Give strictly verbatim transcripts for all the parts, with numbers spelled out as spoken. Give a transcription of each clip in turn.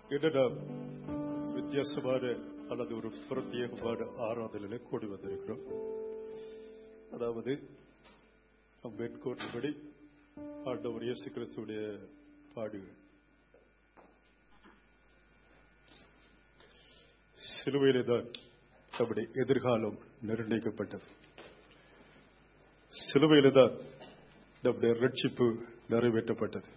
என்னடா வித்தியாசமான அல்லது ஒரு பிரத்யேகமான ஆராதனையில கூடி வந்திருக்கிறோம். அதாவது மேற்கோள்படி ஆண்டவர் இயேசு கிறிஸ்துவுடைய பாடுகள் சிலுவையிலே தான் நம்முடைய எதிர்காலம் நிர்ணயிக்கப்பட்டது. சிலுவையிலே தான் நம்முடைய ரட்சிப்பு நிறைவேற்றப்பட்டது.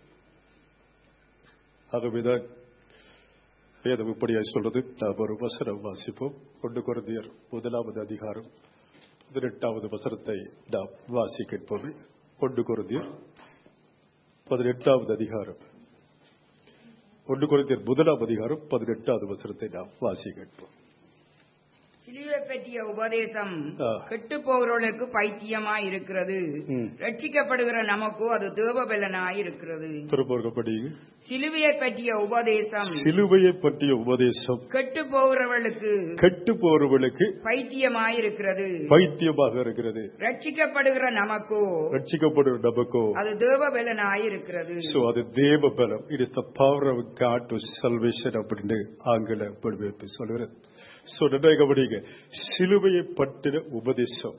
ஆகவேதான் வேதம் இப்படியாய் சொல்றது. நாம் ஒரு வசனம் வாசிப்போம். ஒன்று கொரிந்தியர் முதலாவது அதிகாரம் பதினெட்டாவது வசனத்தை நாம் வாசிக்கின்றோம். ஒன்று கொரிந்தியர் பதினெட்டாவது அதிகாரம் ஒன்று கொரிந்தியர் முதலாவது அதிகாரம் பதினெட்டாவது வசனத்தை நாம் வாசிக்கின்றோம். சிலுவை பற்றிய உபதேசம் கெட்டு போகிறவர்களுக்கு பைத்தியமாய் இருக்கிறது, ரட்சிக்கப்படுகிற நமக்கோ அது தேவபலனாய் இருக்கிறது. சிலுவையை பற்றிய உபதேசம் சிலுவையை பற்றிய உபதேசம் கெட்டு போகிறவர்களுக்கு கெட்டு போகிறவர்களுக்கு பைத்தியமாய் இருக்கிறது, பைத்தியமாக இருக்கிறது. ரட்சிக்கப்படுகிற நமக்கோ ரட்சிக்கப்படுகிற நமக்கோ அது தேவபலனாய் இருக்கிறது. So அது தேவபலம். It is the power of God to salvation அப்படின்னு ஆங்கில மொழிபெயர்ப்பு சொல்கிறது. So கவனிங்க, சிலுவையை பற்றின உபதேசம்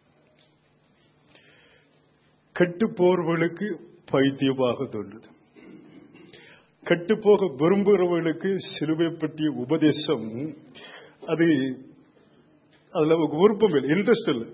கெட்டு போறவர்களுக்கு பைத்தியமாக தோன்றுது. கெட்டு போக விரும்புகிறவர்களுக்கு சிலுவை பற்றிய உபதேசம் அது அதுல விருப்பம் இல்லை, இன்ட்ரெஸ்ட் இல்லை.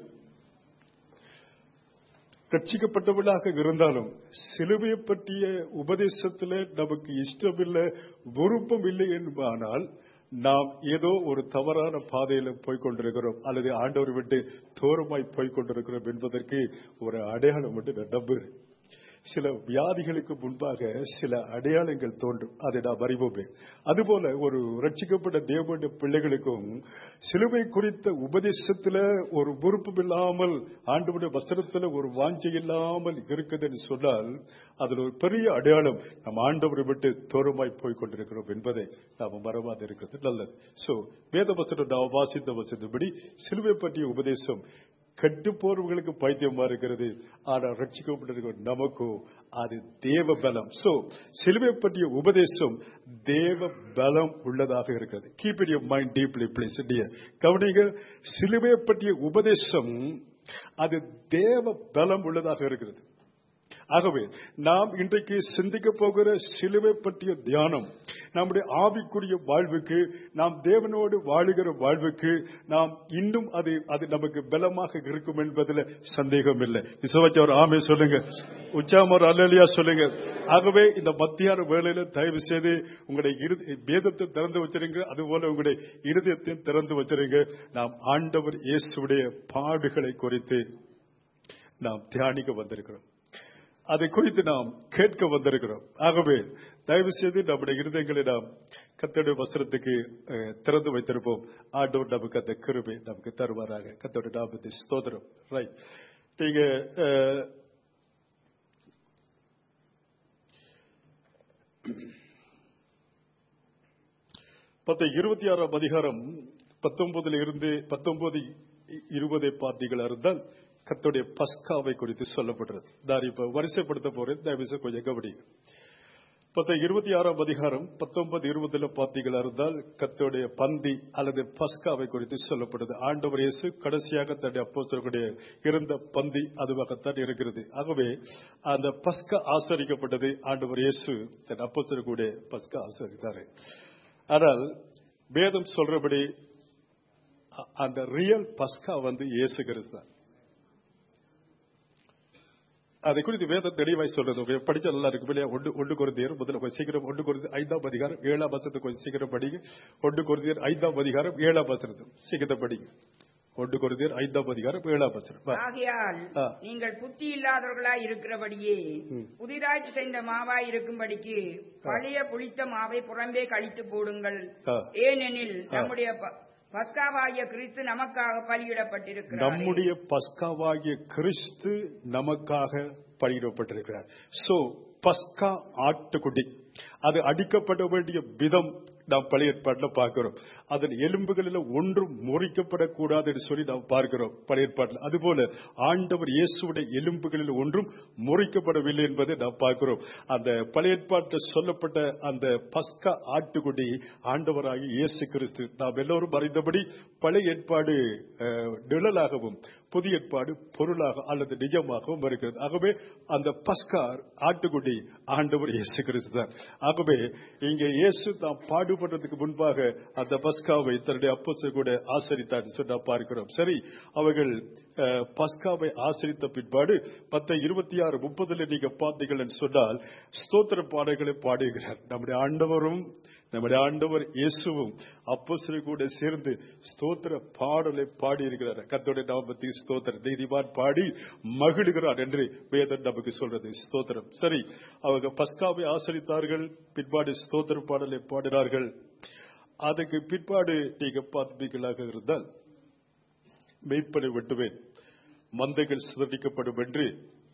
ரட்சிக்கப்பட்டவர்களாக இருந்தாலும் சிலுவையை பற்றிய உபதேசத்தில் நமக்கு இஷ்டமில்லை, விருப்பம் இல்லை என்பானால் நாம் ஏதோ ஒரு தவறான பாதையில போய்கொண்டிருக்கிறோம் அல்லது ஆண்டவர் விட்டு தூரமாய் போய்கொண்டிருக்கிறோம் என்பதற்கு ஒரு அடையாளம் மட்டும் நான் நம்புகிறேன். சில வியாதிகளுக்கு முன்பாக சில அடையாளங்கள் தோன்றும், அதை நாம் அறிவோமே. அதுபோல ஒரு ரட்சிக்கப்பட்ட தேவனுடைய பிள்ளைகளுக்கும் சிலுவை குறித்த உபதேசத்துல ஒரு விருப்பம் இல்லாமல், ஆண்டவருடைய வசனத்துல ஒரு வாஞ்சை இல்லாமல் இருக்குதுன்னு சொன்னால் அதுல ஒரு பெரிய அடையாளம் நம் ஆண்டவரை விட்டு தூரமாய் போய்கொண்டிருக்கிறோம் என்பதை நாம் மறவாத இருக்கிறது நல்லது. சோ வேத வசனம் நாம் வாசித்த வசனப்படி சிலுவை பற்றிய உபதேசம் கெட்டு போறவர்களுக்கு பைத்தியமா இருக்கிறது, ஆனால் ரட்சிக்கப்பட்டிருக்கிற நமக்கு அது தேவ பலம். சோ சிலுவை பற்றிய உபதேசம் தேவ பலம் உள்ளதாக இருக்கிறது. Keep it your mind deeply please. கவனிங்க, சிலுவை பற்றிய உபதேசம் அது தேவ பலம் உள்ளதாக இருக்கிறது. ஆகவே நாம் இன்றைக்கு சிந்திக்க போகிற சிலுவை பற்றிய தியானம் நம்முடைய ஆவிக்குரிய வாழ்வுக்கு, நாம் தேவனோடு வாழுகிற வாழ்வுக்கு நாம் இன்னும் அது அது நமக்கு பலமாக இருக்கும் என்பதில் சந்தேகம் இல்லை. விசுவாசம் ஆமே சொல்லுங்க, உச்சாமர் அல்லேலூயா சொல்லுங்க. ஆகவே இந்த மத்தியான வேளையில தயவு செய்து உங்களுடைய வேதத்தை திறந்து வச்சிருங்க, அதுபோல உங்களுடைய இருதயத்தையும் திறந்து வச்சிருங்க. நாம் ஆண்டவர் இயேசுடைய பாடுகளை குறித்து நாம் தியானிக்க வந்திருக்கிறோம், அதை குறித்து நாம் கேட்க வந்திருக்கிறோம். ஆகவே தயவு செய்து நம்முடைய இருதயங்களை நாம் கர்த்தருடைய வசனத்துக்கு திறந்து வைத்திருப்போம். ஆண்டவர் நமக்கு அந்த கிருபை நமக்கு தருவாராக. கர்த்தருடைய நாமத்தை ஸ்தோத்திரம். ரைட், நீங்க பத்து இருபத்தி ஆறாம் அதிகாரம் பத்தொன்பதுல இருந்து பத்தொன்பது இருபதை பார்த்தீங்களா இருந்தால் கர்த்தருடைய பஸ்காவை குறித்து சொல்லப்படுறது. நான் இப்ப வரிசைப்படுத்த போறேன், தயவுசெய்து கொஞ்சம் கவனிங்க. பத்து இருபத்தி ஆறாம் அதிகாரம் பத்தொன்பது இருபதுல பார்த்தீங்களா இருந்தால் கர்த்தருடைய பந்தி அல்லது பஸ்காவை குறித்து சொல்லப்படுது. ஆண்டவர் இயேசு கடைசியாக தன்னுடைய அப்போஸ்தலர்களுடைய இருந்த பந்தி அதுவாகத்தான் இருக்கிறது. ஆகவே அந்த பஸ்கா ஆசரிக்கப்பட்டது. ஆண்டவர் இயேசு தன் அப்போஸ்தலர்களுடைய பஸ்கா ஆசரித்தாரு. ஆனால் வேதம் சொல்றபடி அந்த ரியல் பஸ்கா வந்து இயேசு கிறிஸ்து தான். அதை குறித்து வேதம் தெளிவாய் சொல்றது. படிச்ச நல்லா இருக்கு இல்லையா? ஒன்று ஒன்று கொரிந்தியர் முதல்ல கொஞ்சம் சீக்கிரம் ஒன்று கொரிந்தியர் ஐந்தாம் அதிகாரம் ஏழாம் வசனத்தை கொஞ்சம் சீக்கிரம் படிங்க. ஒன்று கொரிந்தியர் ஐந்தாம் அதிகாரம் ஏழாம் வசனத்தை சீக்கிரம் படிங்க. ஒன்று கொரிந்தியர் ஐந்தாம் அதிகாரம் ஏழாம் வசனம். ஆகையால் நீங்கள் புத்தி இல்லாதவர்களாய் இருக்கிறபடியே புதிதாய் செய்த மாவாய் இருக்கும்படிக்கு பழைய புளித்த மாவை புறம்பே கழித்து போடுங்கள். ஏனெனில் நம்முடைய பஸ்காவாகிய கிறிஸ்து நமக்காக பலியிடப்பட்டிருக்கிறார். நம்முடைய பஸ்காவாகிய கிறிஸ்து நமக்காக பலியிடப்பட்டிருக்கிறார். சோ பஸ்கா ஆட்டுக்குட்டி அது அடிக்கப்பட வேண்டிய விதம் நாம் பழைய ஏற்பாட்டில் பார்க்கிறோம். அதன் எலும்புகளில் ஒன்றும் முறிக்கப்படக்கூடாது என்று சொல்லி நாம் பார்க்கிறோம் பழைய ஏற்பாட்டில். அதுபோல ஆண்டவர் இயேசுடைய எலும்புகளில் ஒன்றும் முறிக்கப்படவில்லை என்பதை நாம் பார்க்கிறோம். அந்த பழைய ஏற்பாட்டில் சொல்லப்பட்ட அந்த பஸ்கா ஆட்டுக்குடி ஆண்டவராகி இயேசு கிறிஸ்து. நாம் எல்லோரும் அறிந்தபடி பழைய ஏற்பாடு நிழலாகவும் புதிய ஏற்பாடு பொருளாக அல்லது நிஜமாகவும் வருகிறது. ஆகவே அந்த பஸ்கா ஆட்டுக்குடி ஆண்டவர் இயேசு கிறிஸ்து தான். ஆகவே இங்கே இயேசு தாம் பாடுபடுறதுக்கு முன்பாக அந்த பஸ்காவை தன்னுடைய அப்போஸ்தலர் கூட ஆசரித்தார் சொன்னா பார்க்கிறோம். சரி, அவர்கள் பஸ்காவை ஆசரித்த பிற்பாடு பத்து இருபத்தி ஆறு முப்பதுல நீங்க பார்த்தீர்கள் சொன்னால் ஸ்தோத்திர பாடல்களை பாடுகிறார். நம்முடைய ஆண்டவரும் நம்முடைய ஆண்டவர் இயேசுவும் அப்போஸ்தலர் கூட சேர்ந்து ஸ்தோத்திர பாடலை பாடி இருக்கிறார். கர்த்தருடைய நாமத்துக்கு ஸ்தோத்திரம். நீதிமான் பாடி மகிழுகிறார் என்று வேதம் நமக்கு சொல்றது. ஸ்தோத்திரம். சரி, அவங்க பஸ்காவை ஆசரித்தார்கள், பிற்பாடு ஸ்தோத்திர பாடலை பாடினார்கள். அதுக்கு பிற்பாடு நீங்க பார்ப்பீர்களாக இருந்தால் மெய்ப்பனை வெட்டுவேன், மந்தைகள் சிதறிக்கப்படும் என்று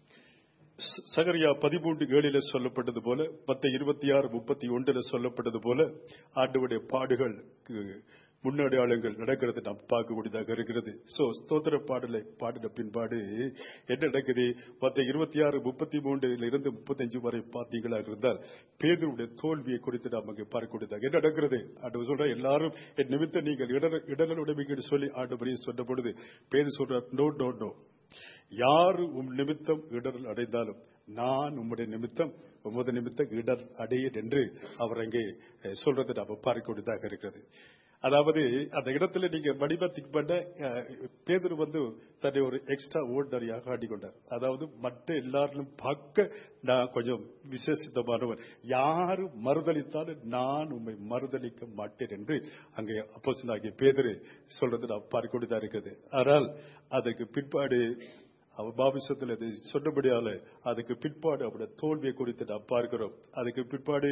சகரியா பதிமூன்று ஏழில சொல்லப்பட்டது போல, பத்து இருபத்தி ஆறு முப்பத்தி ஒன்றுல சொல்லப்பட்டது போல ஆண்டவருடைய பாடுகள் முன்னடையாளங்கள் நடக்கிறது நாம் பார்க்கக்கூடியதாக இருக்கிறது. சோ ஸ்தோத்திர பாடலை பாடின பின்பாடு என்ன நடக்குது? பத்து இருபத்தி ஆறு முப்பத்தி மூன்றுல இருந்து முப்பத்தி அஞ்சு வரை பார்த்தீங்களாக இருந்தால் பேதுருடைய தோல்வியை குறித்து நாம் அங்கே பார்க்கக்கூடியதாக என்ன நடக்கிறது? ஆண்டவர் சொல்ற எல்லாரும் என் நிமித்தம் நீங்கள் இடநல் உடைமைக்கு சொல்லி ஆண்டவரையும் சொன்ன பொழுது பேது சொல்ற நோ நோ நோ, யாரு உம் நிமித்தம் இடர் அடைந்தாலும் நான் உம்முடைய நிமித்தம் உமது நிமித்தம் இடர் அடையேன் என்று அவர் அங்கே சொல்றது நாம பார்க்கக்கூடியதாக இருக்கிறது. அதாவது அந்த இடத்துல நீங்க வடிவத்துக்கு பண்ண பேதுரு வந்து தன்னை ஒரு எக்ஸ்ட்ரா ஓர்டினரியாக ஆடிக்கொண்டார். அதாவது மற்ற எல்லாரும் பார்க்க நான் கொஞ்சம் விசேஷித்தமானவர், யாரு மறுதளித்தாலும் நான் உண்மை மறுதளிக்க மாட்டேன் என்று அங்கே அப்போஸ்தலனாகிய பேதுரு சொல்றது நான் பார்க்கக்கூடியதாக இருக்கிறது. ஆனால் அதற்கு பிற்பாடு அவர் பாபிசத்தில் அதை சொன்னபடியால அதுக்கு பிற்பாடு அவருடைய தோல்வியை குறித்து நாம் பார்க்கிறோம். அதுக்கு பிற்பாடு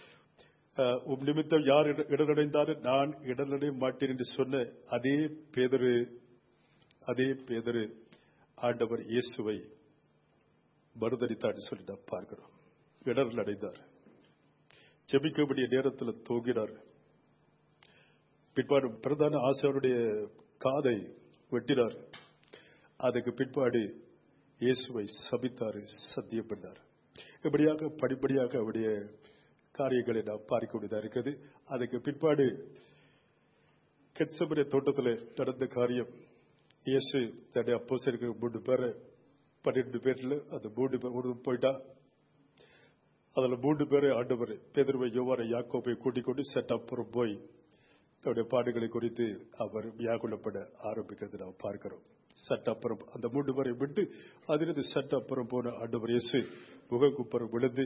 உம் நிமித்தம் யார் இடனடைந்தாலும் நான் இடனடைய மாட்டேன் என்று சொன்ன அதே பேதுரு அதே பேதுரு ஆண்டவர் இயேசுவை மறுதளித்தார் சொல்லி நாம் பார்க்கிறோம். இடர்கள் அடைந்தார், ஜெபிக்கக்கூடிய நேரத்தில் தூங்கினார். பிற்பாடு பிரதான ஆசிரியருடைய காதை வெட்டினார். அதுக்கு பிற்பாடு இயேசுவை சபித்தார், சத்தியம் பண்ணார். இப்படியாக படிப்படியாக அவருடைய காரியங்களை நாம் பார்க்கக்கூடியதாக இருக்கிறது. அதுக்கு பிற்பாடு கெத்செமனே தோட்டத்தில் நடந்த காரியம், இயேசு தன்னுடைய அப்போஸ்தலர்கள் மூன்று பேரை பன்னிரண்டு பேர்ல அந்த மூன்று பேர் போயிட்டா. அதுல மூன்று பேரை ஆண்டவர் பேதுருவை, யோவானை, யாக்கோபை கூட்டிக் கொண்டு சட்டப்புறம் போய் தன்னுடைய பாடுகளை குறித்து அவர் வியாகுலப்பட ஆரம்பிக்கிறது நாம் பார்க்கிறோம். சட்டப்புறம் அந்த மூன்று பேரை விட்டு அதிலிருந்து சட்டப்புறம் போன ஆண்டவர் இயேசு முகக்குப்புறம் விழுந்து,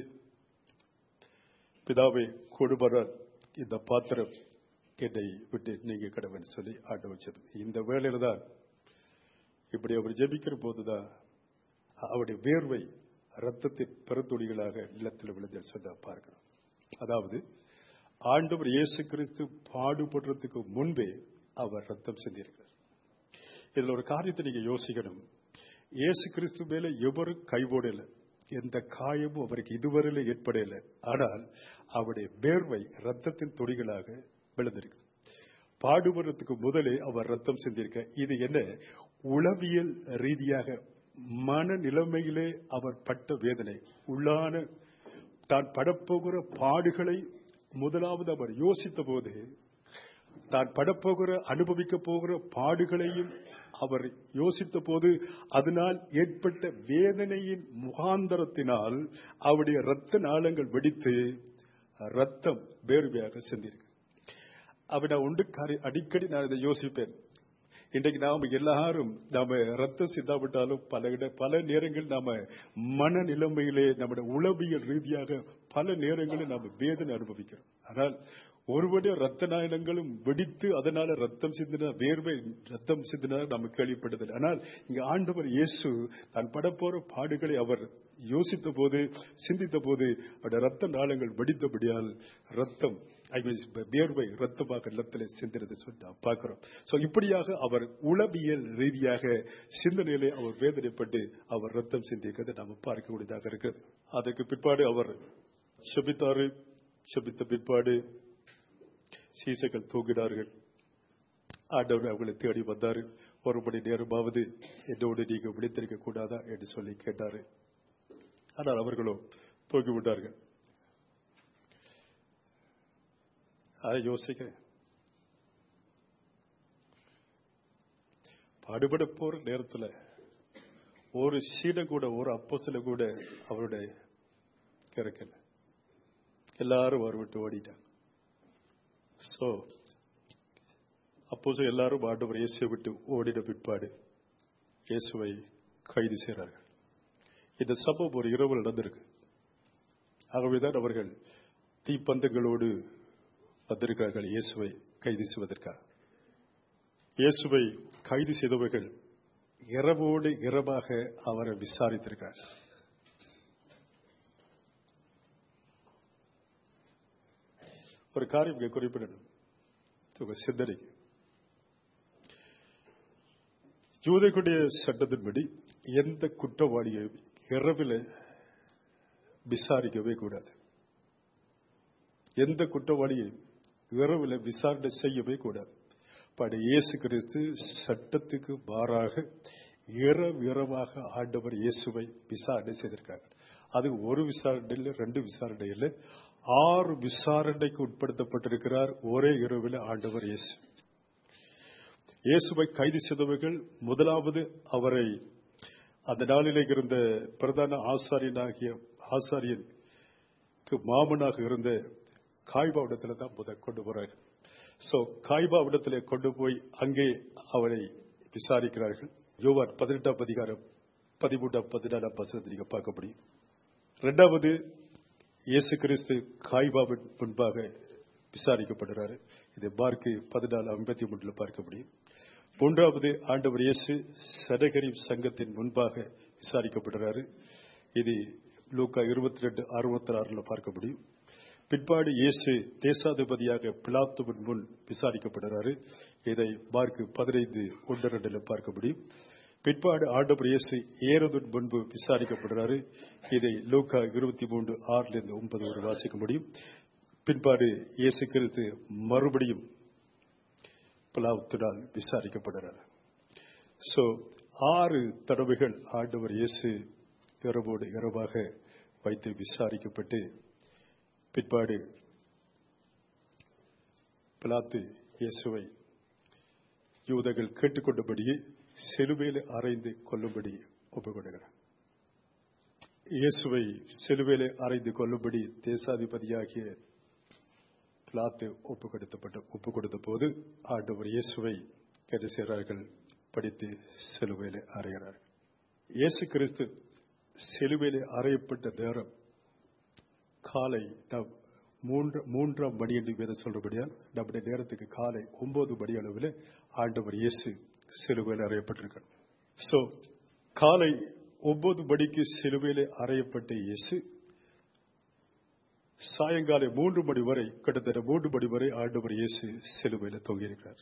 பிதாவை கொடுபரால் இந்த பாத்திரம் என்னை விட்டு நீங்க கடவுள் சொல்லி ஆண்டவர் ஜெபி. இந்த வேளையில தான் இப்படி அவர் ஜெபிக்கிற போதுதான் அவருடைய வேர்வை ரத்தத்தின் பெருந்துளிகளாக நிலத்தில் விழுந்து சொல்ல பார்க்கிறோம். அதாவது ஆண்டவர் இயேசு கிறிஸ்து பாடுபடுறதுக்கு முன்பே அவர் ரத்தம் சிந்தியிருக்கிறார். இதுல ஒரு காரியத்தை நீங்க யோசிக்கணும். இயேசு கிறிஸ்து மேல எவரும் கைவோடல, எந்த காயமும் அவருக்கு இதுவரையில ஏற்படல. ஆனால் அவருடைய வேர்வை ரத்தத்தின் துளிகளாக விழுந்திருக்கு. பாடுபடுறதுக்கு முதலே அவர் ரத்தம் சிந்திருக்க. இது என்ன? உளவியல் ரீதியாக மன நிலைமையிலே அவர் பட்ட வேதனை, உள்ளான தான் படப்போகிற பாடுகளை முதலாவது அவர் யோசித்த போது, தான் படப்போகிற அனுபவிக்க போகிற பாடுகளையும் அவர் யோசித்த போது, அதனால் ஏற்பட்ட வேதனையின் முகாந்தரத்தினால் அவருடைய இரத்த நாளங்கள் வெடித்து ரத்தம் வேர்வையாக சென்றிருக்கு. அவ நான் உண்டு அடிக்கடி நான் இதை யோசிப்பேன். இன்றைக்கு நாம எல்லாரும் நாம ரத்தம் சிந்தாவிட்டாலும் பல பல நேரங்கள் நாம மன நிலைமையிலே நம்முடைய உளவியல் ரீதியாக பல நேரங்களில் நாம வேதனை அனுபவிக்கிறோம். ஆனால் ஒருவருடைய ரத்த நாளங்களும் வெடித்து அதனால ரத்தம் சிந்தின வேர்வை ரத்தம் சிந்தின நம்ம கேள்விப்பட்டது. ஆனால் இங்க ஆண்டவர் இயேசு தான் படப்போற பாடுகளை அவர் யோசித்த போது, சிந்தித்த போது அவருடைய ரத்த நாளங்கள் வெடித்தபடியால் ரத்தம் வேர்வை ரத்தமாக நிலத்திலே சிந்தினது சொல்லி பார்க்கிறோம். சோ இப்படியாக அவர் உளவியல் ரீதியாக சிந்தனையிலே அவர் வேதனைப்பட்டு அவர் ரத்தம் சிந்திக்கிறது நாம பார்க்கக்கூடியதாக இருக்கிறது. அதற்கு பிற்பாடு அவர் செபித்தாரு. செபித்த பிற்பாடு சீசைகள் தூங்கினார்கள். ஆண்டவர் அவர்களை தேடி வந்தாரு. ஒரு மணி நேரமாவது என்னோடு நீங்க விழித்திருக்க கூடாதா என்று சொல்லி கேட்டாரு. ஆனால் அவர்களோ தூங்கி விட்டார்கள். அதை யோசிக்கிறேன். பாடுபட போற நேரத்தில் ஒரு சீட கூட ஒரு அப்போஸ்தல கூட அவருடைய கிடைக்கல. எல்லாரும் அவர் விட்டு ஓடிட்டாங்க. சோ அப்போஸ்தலர் எல்லாரும் ஆண்டவர் இயேசுவை விட்டு ஓடின பிற்பாடு இயேசுவை கைது செய்கிறார்கள். இந்த சம்பவம் ஒரு இரவு நடந்திருக்கு. ஆகவேதான் அவர்கள் தீப்பந்தங்களோடு வந்திருக்கிறார்கள் இயேசுவை கைது செய்வதற்காக. இயேசுவை கைது செய்தவர்கள் இரவோடு இரவாக அவரை விசாரித்திருக்கிறார்கள். ஒரு காரியம் இங்கே குறிப்பிடணும். சிந்தனைக்கு யூதர்களுடைய சட்டத்தின்படி எந்த குற்றவாளியை இரவில் விசாரிக்கவே கூடாது. எந்த குற்றவாளியை இரவில் விசாரணை செய்யவே கூடாது. இயேசு கிறிஸ்து சட்டத்துக்கு மாறாக இரவு இரவாக ஆண்டவர் இயேசுவை விசாரணை செய்திருக்காங்க. அது ஒரு விசாரணை இல்லை, ரெண்டு விசாரணை இல்லை, ஆறு விசாரணைக்கு உட்படுத்தப்பட்டிருக்கிறார் ஒரே இரவில் ஆண்டவர் இயேசு. இயேசுவை கைது செய்தவர்கள் முதலாவது அவரை அந்த நாளிலே இருந்த பிரதான ஆசாரியனாகிய ஆசாரியனுக்கு மாமனாக இருந்த காய்பாவிடத்தில் தான் முதல் கொண்டு போறார்கள். சோ காய்பாவிடத்திலே கொண்டு போய் அங்கே அவரை விசாரிக்கிறார்கள். யோவான் பதினெட்டாம் அதிகாரம் பதிமூன்றாம் பதினாலாம் வசனத்தை நீங்க பார்க்க முடியும். இரண்டாவது இயேசு கிறிஸ்து காய்பாவின் முன்பாக விசாரிக்கப்படுகிறார். இதை மார்க்கு பதினாலு ஐம்பத்தி மூன்றுல பார்க்க முடியும். மூன்றாவது ஆண்டவர் இயேசு சடகரி சங்கத்தின் முன்பாக விசாரிக்கப்படுகிறார். இது லூக்கா இருபத்தி ரெண்டு அறுபத்தி ஆறுல பார்க்க முடியும். பிற்பாடு இயேசு தேசாதிபதியாக பிலாத்துவின் முன் விசாரிக்கப்படுகிறார். இதை மார்க்கு பதினைந்து ஒன்று ரெண்டுல பார்க்க முடியும். பிற்பாடு ஆண்டவர் இயேசு ஏரோதின் முன்பு விசாரிக்கப்படுகிறார். இதை லூக்கா இருபத்தி மூன்று ஆறுல இருந்து ஒன்பது வரை வாசிக்க முடியும். பிற்பாடு இயேசு கிறிஸ்து மறுபடியும் பிலாத்தினால் விசாரிக்கப்படுகிறார். சோ ஆறு தடவைகள் ஆண்டவர் இயேசு இரவோடு இரவாக வைத்து விசாரிக்கப்பட்டு பிற்பாடு பிலாத்து இயேசுவை யூதர்கள் கேட்டுக்கொண்டபடியே சிலுவையில் அறைந்து கொல்லும்படி ஒப்புக்கொடுக்கிறார். இயேசுவை சிலுவையில் அறைந்து கொல்லும்படி தேசாதிபதியாகிய பிலாத்து ஒப்பு கொடுத்தப்பட்ட ஒப்பு கொடுத்த போது ஆண்டவர் இயேசுவை என்ன செய்கிறார்கள்? படித்து சிலுவையில் அறைகிறார்கள். இயேசு கிறிஸ்து சிலுவையில் அறையப்பட்ட நேரம் காலை மூன்று மூன்றாம் மணி என்று வேத சொல்றபடியால் நம்முடைய நேரத்துக்கு காலை ஒன்பது மணி அளவில் ஆண்டவர் இயேசு சிலுவையில் அறையப்பட்டிருக்கிறார். சோ காலை ஒன்பது மணிக்கு சிலுவையில் அறையப்பட்ட இயேசு சாயங்காலம் மூன்று மணி வரை கிட்டத்தட்ட மூன்று மணி வரை ஆண்டவர் இயேசு சிலுவையில் தொங்கியிருக்கிறார்.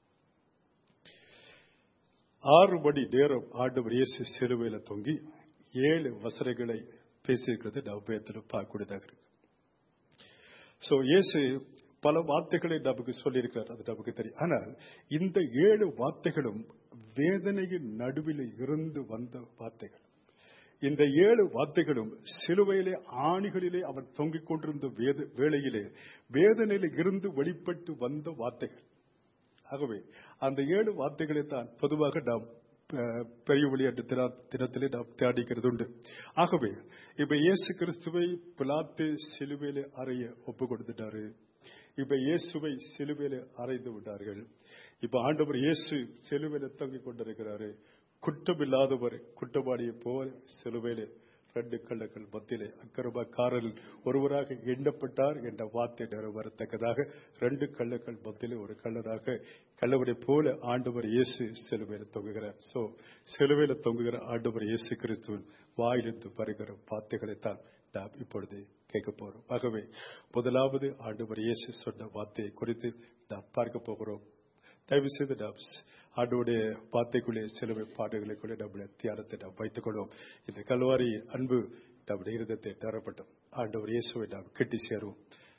ஆறு மணி நேரம் ஆண்டவர் இயேசு சிலுவையில் தொங்கி ஏழு வசனங்களை பேசியிருக்கிறது நாம் வேதத்தில் பார்க்கக்கூடியதாக இருக்கு. சோ இயேசு பல வார்த்தைகளை நமக்கு சொல்லியிருக்கிறார், அது நமக்கு தெரியும். ஆனால் இந்த ஏழு வார்த்தைகளும் வேதனையின் நடுவில் இருந்து வந்த வார்த்தைகள். இந்த ஏழு வார்த்தைகளும் சிலுவையிலே ஆணிகளிலே அவர் தொங்கிக் கொண்டிருந்த வேளையிலே வேதனையில இருந்து வெளிப்பட்டு வந்த வார்த்தைகள். ஆகவே அந்த ஏழு வார்த்தைகளை தான் பொதுவாக நாம் பெரிய விளையாட்டு தினத்திலே நாம் தியானிக்கிறது உண்டு. ஆகவே இப்ப இயேசு கிறிஸ்துவை பிலாத்து சிலுவையிலே அறைய ஒப்பு கொடுத்துட்டாரு. இப்ப இயேசுவை சிலுவையிலே அறைந்து விட்டார்கள். இப்ப ஆண்டவர் இயேசு சிலுவையில தொங்கிக் கொண்டிருக்கிறாரு. குற்றமில்லாதவர் குற்றவாளியை போல சிலுவையிலே ரெண்டு கள்ளக்கள் மத்தியிலே அக்கிரமக்காரரில் ஒருவராக எண்ணப்பட்டார் என்ற வார்த்தை நிறைவேறத்தக்கதாக ரெண்டு கள்ளக்கள் மத்தியிலே ஒரு கள்ளராக கள்ளவரை போல ஆண்டவர் இயேசு சிலுவையில தொங்குகிறார். சோ சிலுவையில தொங்குகிற ஆண்டவர் இயேசு கிறிஸ்துவின் வாயிலிருந்து வருகிற வார்த்தைகளைத்தான் நாம் இப்பொழுது கேட்க போறோம். ஆகவே முதலாவது ஆண்டவர் இயேசு சொன்ன வார்த்தையை குறித்து நாம் பார்க்க போகிறோம். தயவு செய்து நாம் ஆண்டோடைய வார்த்தைக்குள்ளே சிலுவை பாடுகளுக்குள்ளே நம்முடைய தியானத்தை நாம் வைத்துக் கொள்வோம். இந்த கல்வாரி அன்பு நம்முடைய இருதயத்தை நிரப்பட்டும். ஆண்டவர் இயேசுவை நாம் கெட்டி சேருவோம்.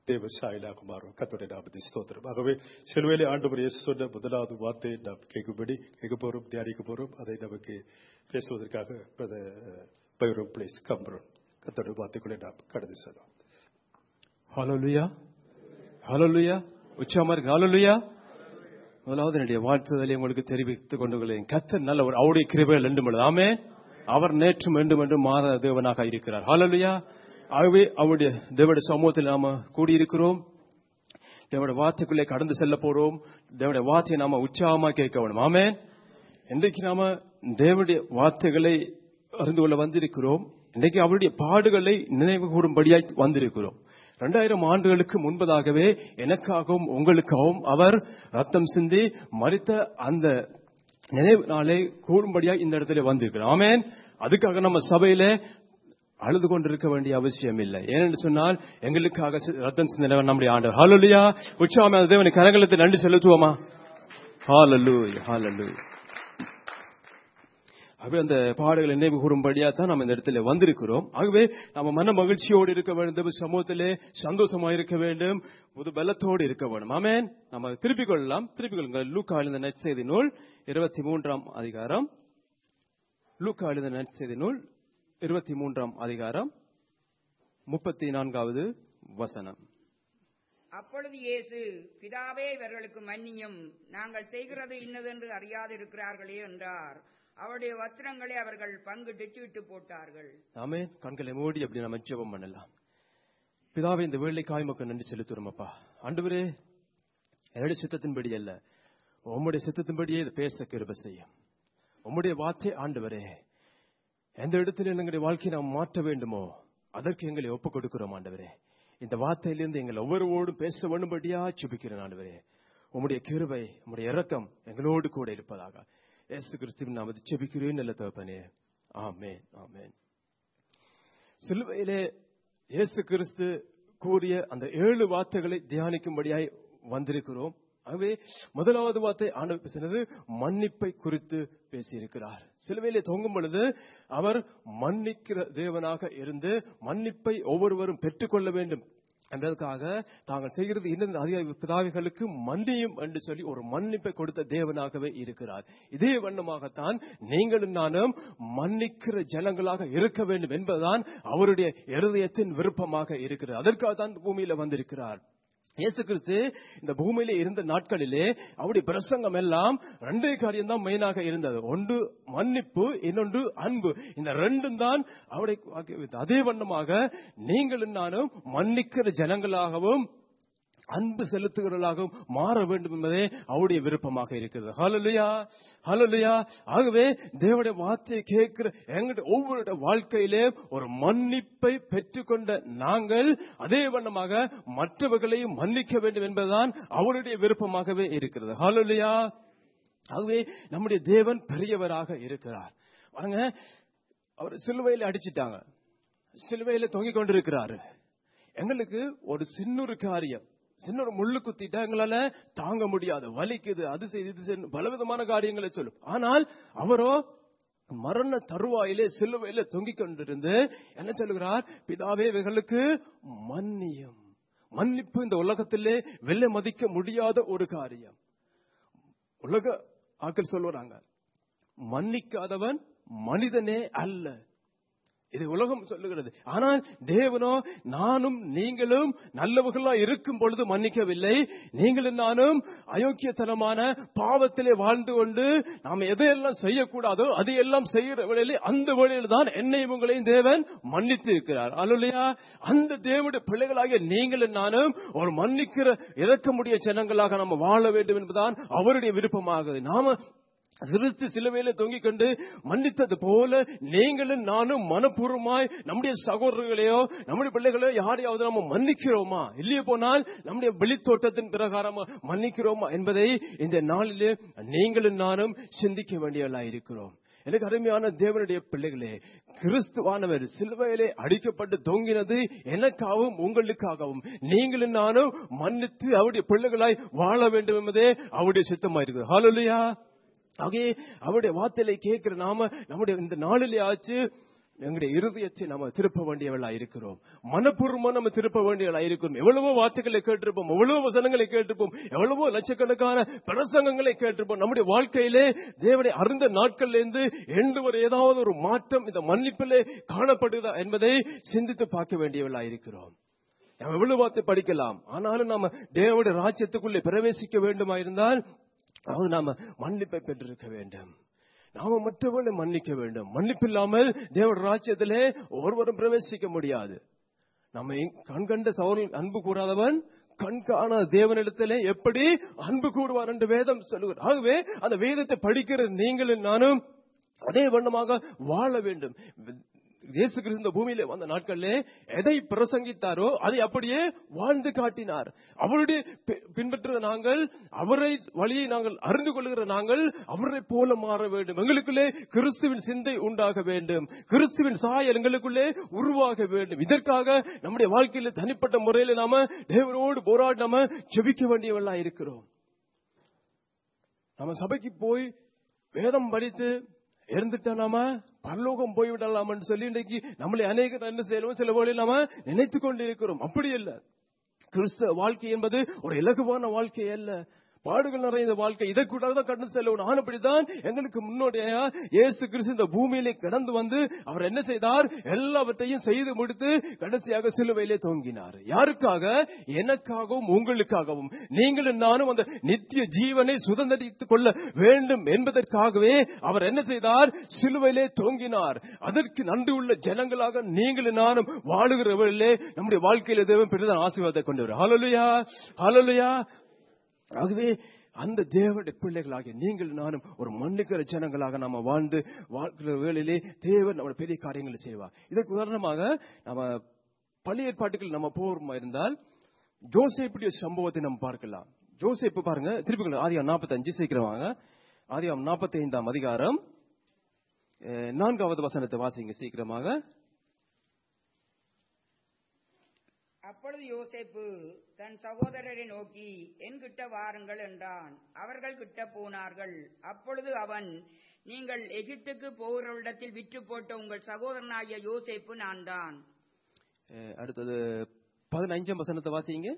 தேவ சாயலாக மாறும். கர்த்தருடைய நாமத்தை ஸ்தோத்திரம். ஆகவே சிலுவையிலே ஆண்டவர் இயேசு சொன்ன முதலாவது வார்த்தையை நாம் கேட்கும்படி கேட்க போறோம், தியானிக்க போறோம். அதை நமக்கு பேசுவதற்காக பைரோன் பிளேஸ் கம்பரோன் கர்த்தருடைய வார்த்தைக்குள்ளே நாம் கடந்து செல்வோம். ஹல்லேலூயா, ஹல்லேலூயா. உச்சமார்க்கு ஹல்லேலூயா. முதலாவது என்னுடைய வாழ்த்துதலை உங்களுக்கு தெரிவித்துக் கொண்டுள்ளேன். கர்த்தர் நல்லவர், அவருடைய கிருபைகள் என்றும் உள்ளது. ஆமென். அவர் நேற்றும் என்றும் என்றும் மாறாத தேவனாக இருக்கிறார். ஹல்லேலூயா. ஆகவே அவருடைய தேவனுடைய சமூகத்தில் நாம கூடியிருக்கிறோம். தேவனுடைய வார்த்தைக்குள்ளே கடந்து செல்ல போறோம். தேவனுடைய வார்த்தையை நாம உற்சாகமா கேட்க வேண்டும். ஆமென். இன்றைக்கு நாம தேவனுடைய வார்த்தைகளை அறிந்து கொள்ள வந்திருக்கிறோம். இன்றைக்கு அவருடைய பாடுகளை நினைவு கூறும்படியாய் வந்திருக்கிறோம். இரண்டாயிரம் ஆண்டுகளுக்கு முன்பதாகவே எனக்காகவும் உங்களுக்காகவும் அவர் ரத்தம் சிந்தி மரித்த அந்த நினைவு நாளை கூறும்படியா இந்த இடத்துல வந்திருக்கிறோம். ஆமென். அதுக்காக நம்ம சபையில அழுது கொண்டிருக்க வேண்டிய அவசியம் இல்லை. ஏனென்று சொன்னால் எங்களுக்காக ரத்தம் சிந்தினவர் நம்முடைய ஆண்டவர். ஹல்லேலூயா. உற்சாகமான தேவனுடைய கரங்களுக்கு நன்றி செலுத்துவோமா? ஹல்லேலூயா, ஹல்லேலூயா. ஆகவே அந்த பாடுகளை நினைவு கூறும்படியா தான் நம்ம இந்த இடத்துல வந்திருக்கிறோம். ஆகவே நம்ம மன மகிழ்ச்சியோடு இருக்க வேண்டும், சமூகத்திலே சந்தோஷமா இருக்க வேண்டும், புது பலத்தோடு இருக்க வேண்டும். ஆமென். நம்ம திருப்பிக் கொள்ளலாம். திருப்பிக் கொள்ளுங்கள். லூக்கா எழுதின நற்செய்தி நூல் இருபத்தி மூன்றாம் அதிகாரம். லூக்கா எழுதின நற்செய்தி நூல் இருபத்தி மூன்றாம் அதிகாரம் முப்பத்தி நான்காவது வசனம். அப்பொழுது இயேசு, பிதாவே இவர்களுக்கு மன்னியும், நாங்கள் செய்கிறது இன்னதென்று அறியாதிருக்கிறார்களே என்றார். அவருடைய வஸ்திரங்களை அவர்கள் பங்கிட்டு சீட்டு போட்டார்கள். ஆமென். கண்களை மூடி அப்படி நம்ம ஜெபம் பண்ணலாம். பிதாவே, இந்த வேளைக்காய் மக்கள் நன்றி செலுத்துறோம். அப்பா ஆண்டவரே, என்னுடைய சித்தத்தின்படி அல்ல, உம்முடைய சித்தத்தின்படியே இதை பேச கிருபை செய்யும். உம்முடைய வார்த்தை ஆண்டவரே, எந்த இடத்துல எங்களுடைய வாழ்க்கையை நாம் மாற்ற வேண்டுமோ அதற்கு எங்களை ஒப்புக் கொடுக்கிறோம். ஆண்டவரே, இந்த வார்த்தையிலிருந்து எங்கள் ஒவ்வொருவோடும் பேச வேண்டும்படியா ஜெபிக்கிறேன். ஆண்டவரே, உம்முடைய கிருபை, உம்முடைய இரக்கம் எங்களோடு கூட இருப்பதாக இயேசு கிறிஸ்துவின் நாமத்தில் ஜெபிக்கிறேன் நல்ல தகப்பனே. ஆமென், ஆமென். சிலுவையிலே இயேசு கிறிஸ்து கூறிய அந்த ஏழு வார்த்தைகளை தியானிக்கும்படியாய் வந்திருக்கிறோம். ஆகவே முதலாவது வார்த்தை ஆண்டவர் பேசினது மன்னிப்பை குறித்து பேசியிருக்கிறார். சிலுவையிலே தொங்கும் பொழுது அவர் மன்னிக்கிற தேவனாக இருந்து மன்னிப்பை ஒவ்வொருவரும் பெற்றுக்கொள்ள வேண்டும் என்பதற்காக தாங்கள் செய்கிறது இன்னும் அதிக பிதாவிகளுக்கு மன்னியும் என்று சொல்லி ஒரு மன்னிப்பை கொடுத்த தேவனாகவே இருக்கிறார். இதே வண்ணமாகத்தான் நீங்களும் நானும் மன்னிக்கிற ஜனங்களாக இருக்க வேண்டும் என்பதுதான் அவருடைய இருதயத்தின் விருப்பமாக இருக்கிறது. அதற்காக தான் பூமியில வந்திருக்கிறார். இயேசு கிறிஸ்து இந்த பூமியிலே இருந்த நாட்களிலே அவருடைய பிரசங்கம் எல்லாம் ரெண்டே காரியம் தான் மெயினாக இருந்தது. ஒன்று மன்னிப்பு, இன்னொன்று அன்பு. இந்த ரெண்டும் தான் அவருடைய. அதே வண்ணமாக நீங்களும் நானும் மன்னிக்கிற ஜனங்களாகவும் அன்பு செலுத்துகிறவர்களாகவும் மாற வேண்டும் என்பதே அவருடைய விருப்பமாக இருக்கிறது. ஹல்லேலூயா, ஹல்லேலூயா. ஆகவே தேவனுடைய வார்த்தையை கேட்கிற எங்களுடைய ஒவ்வொரு வாழ்க்கையிலே ஒரு மன்னிப்பை பெற்றுக்கொண்ட நாங்கள் அதே வண்ணமாக மற்றவர்களையும் மன்னிக்க வேண்டும் என்பதுதான் அவருடைய விருப்பமாகவே இருக்கிறது. ஹல்லேலூயா. ஆகவே நம்முடைய தேவன் பெரியவராக இருக்கிறார். பாருங்க, அவர் சிலுவையில அடிச்சிட்டாங்க, சிலுவையில தொங்கிக் கொண்டிருக்கிறாரு. எங்களுக்கு ஒரு சின்னொரு காரியம், சின்ன ஒரு முள்ளு குத்திட்டா எங்களால தாங்க முடியாது, வலிக்குது, அது செய்து இது செய்து பலவிதமான காரியங்களை சொல்லும். ஆனால் அவரோ மரண தருவாயிலே சிலுவையில தொங்கிக் கொண்டிருந்து என்ன சொல்லுகிறார்? பிதாவே இவர்களுக்கு மன்னியும். மன்னிப்பு இந்த உலகத்திலே வெல்ல மதிக்க முடியாத ஒரு காரியம். உலக ஆட்கள் சொல்லுறாங்க, மன்னிக்காதவன் மனிதனே அல்ல. இது உலகம் சொல்லுகிறது. ஆனால் தேவனோ நானும் நீங்களும் நல்லவர்களா இருக்கும் பொழுது மன்னிக்கவில்லை. நீங்களும் நானும் அயோக்கியத்தனமான பாவத்திலே வாழ்ந்து கொண்டு நாம் எதையெல்லாம் செய்யக்கூடாதோ அதையெல்லாம் செய்கிற வேளையிலே அந்த வேளையில் தான் என்னையும் உங்களையும் தேவன் மன்னித்து இருக்கிறார். அல்லேலூயா. அந்த தேவனுடைய பிள்ளைகளாகிய நீங்களும் நானும் ஒரு மன்னிக்கிற இறக்கமுடைய ஜனங்களாக நாம் வாழ வேண்டும் என்பதுதான் அவருடைய விருப்பமாகுது. நாம கிறிஸ்து சிலுவையில தொங்கிக் கொண்டு மன்னித்தது போல நீங்களும் நானும் மனப்பூர்வமாய் நம்முடைய சகோதரர்களையோ நம்முடைய பிள்ளைகளையோ யாரையாவது நம்ம மன்னிக்கிறோமா? இல்லையே போனால் நம்முடைய வெளித்தோட்டத்தின் பிரகாரமா மன்னிக்கிறோமா என்பதை இந்த நாளிலே நீங்களும் நானும் சிந்திக்க வேண்டியவர்களாக இருக்கிறோம். எனக்கு அருமையான தேவனுடைய பிள்ளைகளே, கிறிஸ்துவானவர் சிலுவையிலே அடிக்கப்பட்டு தொங்கினது எனக்காகவும் உங்களுக்காகவும். நீங்களும் நானும் மன்னித்து அவருடைய பிள்ளைகளாய் வாழ வேண்டும் என்பதே அவருடைய சித்தமாயிருக்கிறது. ஹல்லேலூயா. ஆகவே அவருடைய வார்த்தையை கேட்கிற நாம நம்முடைய இந்த நாளிலே ஆச்சு எங்களுடைய இருதயத்தை நாம திருப்ப வேண்டியவளா இருக்கிறோம். மனப்பூர்வமா நம்ம திருப்ப வேண்டியவளா இருக்கிறோம். எவ்வளவோ வார்த்தைகளை கேட்டிருப்போம், எவ்வளவோ வசனங்களை கேட்டிருப்போம், எவ்வளவோ லட்சக்கணக்கான பிரசங்கங்களை கேட்டிருப்போம். நம்முடைய வாழ்க்கையிலே தேவனை அறிந்த நாட்கள்ல இருந்து என்று ஒரு ஏதாவது ஒரு மாற்றம் இந்த மன்னிப்பிலே காணப்படுதா என்பதை சிந்தித்து பார்க்க வேண்டியவளா இருக்கிறோம். நம்ம எவ்வளவு வார்த்தை படிக்கலாம், ஆனாலும் நாம தேவனுடைய ராஜ்யத்துக்குள்ளே பிரவேசிக்க வேண்டுமா இருந்தால் அதாவது நாம மன்னிப்பை பெற்றிருக்க வேண்டும். நாம மற்றவர்களை மன்னிக்க வேண்டும். மன்னிப்பில்லாமல் தேவனுடைய ராஜ்யத்திலே ஒருவரும் பிரவேசிக்க முடியாது. நம்ம கண்கண்ட சகோதரன் அன்பு கூறாதவன் கண்காண தேவனிடத்திலே எப்படி அன்பு கூறுவார் என்று வேதம் சொல்லுகிறார். ஆகவே அந்த வேதத்தை படிக்கிற நீங்களும் நானும் அதே வண்ணமாக வாழ வேண்டும். இயேசு கிறிஸ்து பூமியிலே வந்த நாட்களிலே எதை பிரசங்கித்தாரோ அதை அப்படியே வாழ்ந்து காட்டினார். அவருடைய பின்பற்ற நாங்கள், அவரை வழியை நாங்கள் அறிந்து கொள்கிற நாங்கள் அவரை போல மாற வேண்டும். எங்களுக்குள்ளே கிறிஸ்துவின் சிந்தை உண்டாக வேண்டும். கிறிஸ்துவின் சாயல் எங்களுக்குள்ளே உருவாக வேண்டும். இதற்காக நம்முடைய வாழ்க்கையில தனிப்பட்ட முறையில் நாம தேவனோடு போராடி நாம ஜெபிக்க வேண்டியவர்களா இருக்கிறோம். நம்ம சபைக்கு போய் வேதம் படித்து இருந்துட்டா நாம பரலோகம் போய்விடலாம் என்று சொல்லி இன்றைக்கு நம்மளை அநேக என்ன செய்யணும் சில வேளையில் நாம நினைத்து கொண்டு இருக்கிறோம். அப்படி இல்லை. கிறிஸ்தவ வாழ்க்கை என்பது ஒரு இலகுவான வாழ்க்கை அல்ல, பாடுகள் நிறைந்த வாழ்க்கை. இதை கூட தான் கடந்து செல்லணும். ஆனப்படிதான் எங்களுக்கு முன்னோடியா இயேசு கிறிஸ்து இந்த பூமியிலே கடந்து வந்து அவர் என்ன செய்தார்? எல்லாவற்றையும் செய்து முடித்து கடைசியாக சிலுவையிலே தொங்கினார். யாருக்காக? எனக்காகவும் உங்களுக்காகவும். நீங்களும் நானும் அந்த நித்திய ஜீவனை சுதந்திரித்துக் கொள்ள வேண்டும் என்பதற்காகவே அவர் என்ன செய்தார்? சிலுவையிலே தொங்கினார். அதற்கு நன்றி உள்ள ஜனங்களாக நீங்களும் நானும் வாழுகிறவர்களே நம்முடைய வாழ்க்கையில தேவன் பெரிதான ஆசீர்வாதத்தை கொண்டு வரும். ஹல்லேலூயா, ஹல்லேலூயா. ஆகவே அந்த தேவனுடைய பிள்ளைகளாகிய நீங்கள் நானும் ஒரு மன்னிக்கிற ஜனங்களாக நாம வாழ்ந்து வாழ்க்கிற வேளையிலே தேவன் நம்ம பெரிய காரியங்களை செய்வார். இதற்கு உதாரணமாக நம்ம பழைய ஏற்பாட்டுகள் நம்ம போர்மா இருந்தால் யோசேப்புடைய சம்பவத்தை நம்ம பார்க்கலாம். யோசேப்பு பாருங்க, திருப்பி ஆதியாம் நாற்பத்தி அஞ்சு சீக்கிரமாக ஆதியாம் நாற்பத்தி ஐந்தாம் அதிகாரம் நான்காவது வசனத்தை வாசிங்க சீக்கிரமாக. அப்பொழுது யோசேப்பு தன் சகோதரரை நோக்கி என்கிட்ட வாருங்கள் என்றான். அவர்கள் கிட்ட போனார்கள். அப்பொழுது அவன், நீங்கள் எகிப்துக்கு போகிறவரிடத்தில் விற்று போட்ட உங்கள் சகோதரனாகிய யோசேப்பு நான் தான். அடுத்தது பதினைஞ்சாம் வசனத்தை வாசிங்க.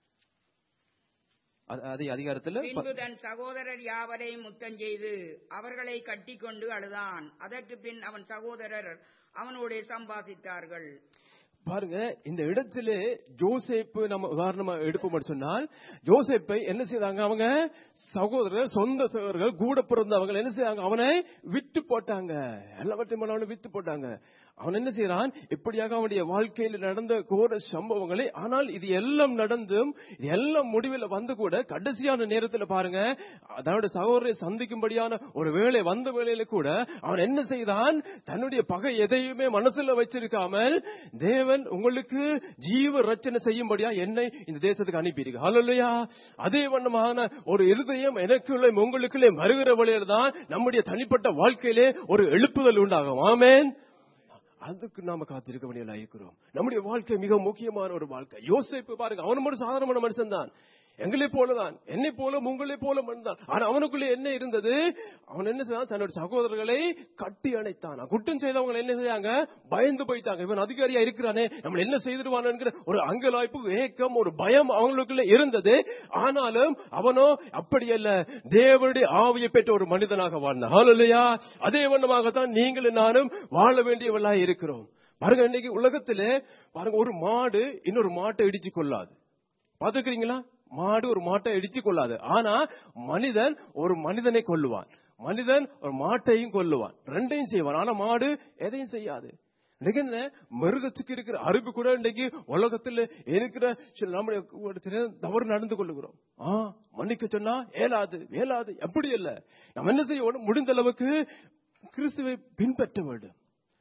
அதே அதிகாரத்தில் பின்பு தன் சகோதரர் யாவரையும் முத்தம் செய்து அவர்களை கட்டி கொண்டு அழுதான். அதற்கு பின் அவன் சகோதரர் அவனோடு சம்பாதித்தார்கள். பாருங்க, இந்த இடத்திலே ஜோசேப்பு நம்ம உதாரணமா எடுப்போம் சொன்னால், ஜோசேப்பை என்ன செய்தாங்க? அவங்க சகோதரர், சொந்த சகோதரர்கள், கூட பிறந்தவங்க என்ன செய்தாங்க? அவனை விட்டு போட்டாங்க. எல்லாவற்றையும் அவனை விட்டு போட்டாங்க. அவன் என்ன செய்யறான்? இப்படியாக அவனுடைய வாழ்க்கையில் நடந்த கோர சம்பவங்களை, ஆனால் இது எல்லாம் நடந்தும் இது எல்லாம் முடிவில் வந்து கூட கடைசியான நேரத்தில் பாருங்க, தன்னுடைய சகோதரரை சந்திக்கும்படியான ஒரு வேளை வந்த வேளையில கூட அவன் என்ன செய்தான்? தன்னுடைய பகை எதையுமே மனசுல வச்சிருக்காமல், தேவன் உங்களுக்கு ஜீவ ரட்சணை செய்யும்படியா என்னை இந்த தேசத்துக்கு அனுப்பியிருக்கு. ஹல்லேலூயா. அதே வண்ணமான ஒரு இருதயம் எனக்குள்ளே உங்களுக்குள்ளே மறுகிற வழியில் தான் நம்முடைய தனிப்பட்ட வாழ்க்கையிலே ஒரு எழுப்புதல் உண்டாகும். ஆமென். அதுக்கு நாம காத்திருக்க வேண்டியதா இருக்கிறோம். நம்முடைய வாழ்க்கை மிக முக்கியமான ஒரு வாழ்க்கை. யோசேப்பு பாருங்க, அவனும் ஒரு சாதாரணமான மனுஷன் தான், எங்களை போலதான், என்னை போல உங்களை போல மனிதன். ஆனா அவனுக்குள்ளே என்ன இருந்தது? அவன் என்ன செய்தான்? தன்னுடைய சகோதரர்களை கட்டி அணைத்தான். குற்றம் செய்தவங்க என்ன செய்யாங்க? பயந்து போயிட்டாங்க. இவன் அதிகாரியா இருக்கிறானே, நம்ம என்ன செய்திருவான் என்கிற ஒரு அங்கலாய்ப்பு, ஏக்கம், ஒரு பயம் அவங்களுக்குள்ள இருந்தது. ஆனாலும் அவனோ அப்படி அல்ல, தேவனுடைய ஆவியை பெற்ற ஒரு மனிதனாக வாழ்ந்தான். ஹல்லேலூயா. அதே வண்ணமாகத்தான் நீங்களும் நானும் வாழ வேண்டியவர்களா இருக்கிறோம். பாருங்க, இன்னைக்கு உலகத்திலே பாருங்க, ஒரு மாடு இன்னொரு மாட்டை இடிச்சு கொள்ளாது. பாத்துக்கிறீங்களா? மாடு ஒரு மாட்டை இடிச்சு கொள்ளாது. ஆனா மனிதன் ஒரு மனிதனை கொல்லுவான், மனிதன் ஒரு மாட்டையும் கொல்லுவான், ரெண்டையும் செய்வான். ஆனா மாடு எதையும் செய்யாது. மிருகத்துக்கு இருக்கிற அறிவு கூட இன்றைக்கு உலகத்தில் இருக்கிற நம்முடைய தவறு நடந்து கொள்ளுகிறோம். ஆ மன்னிக்க சொன்னா ஏலாது ஏலாது அப்படி இல்ல. நம்ம என்ன செய்யணும்? முடிந்த அளவுக்கு கிறிஸ்துவை பின்பற்ற வேண்டும்.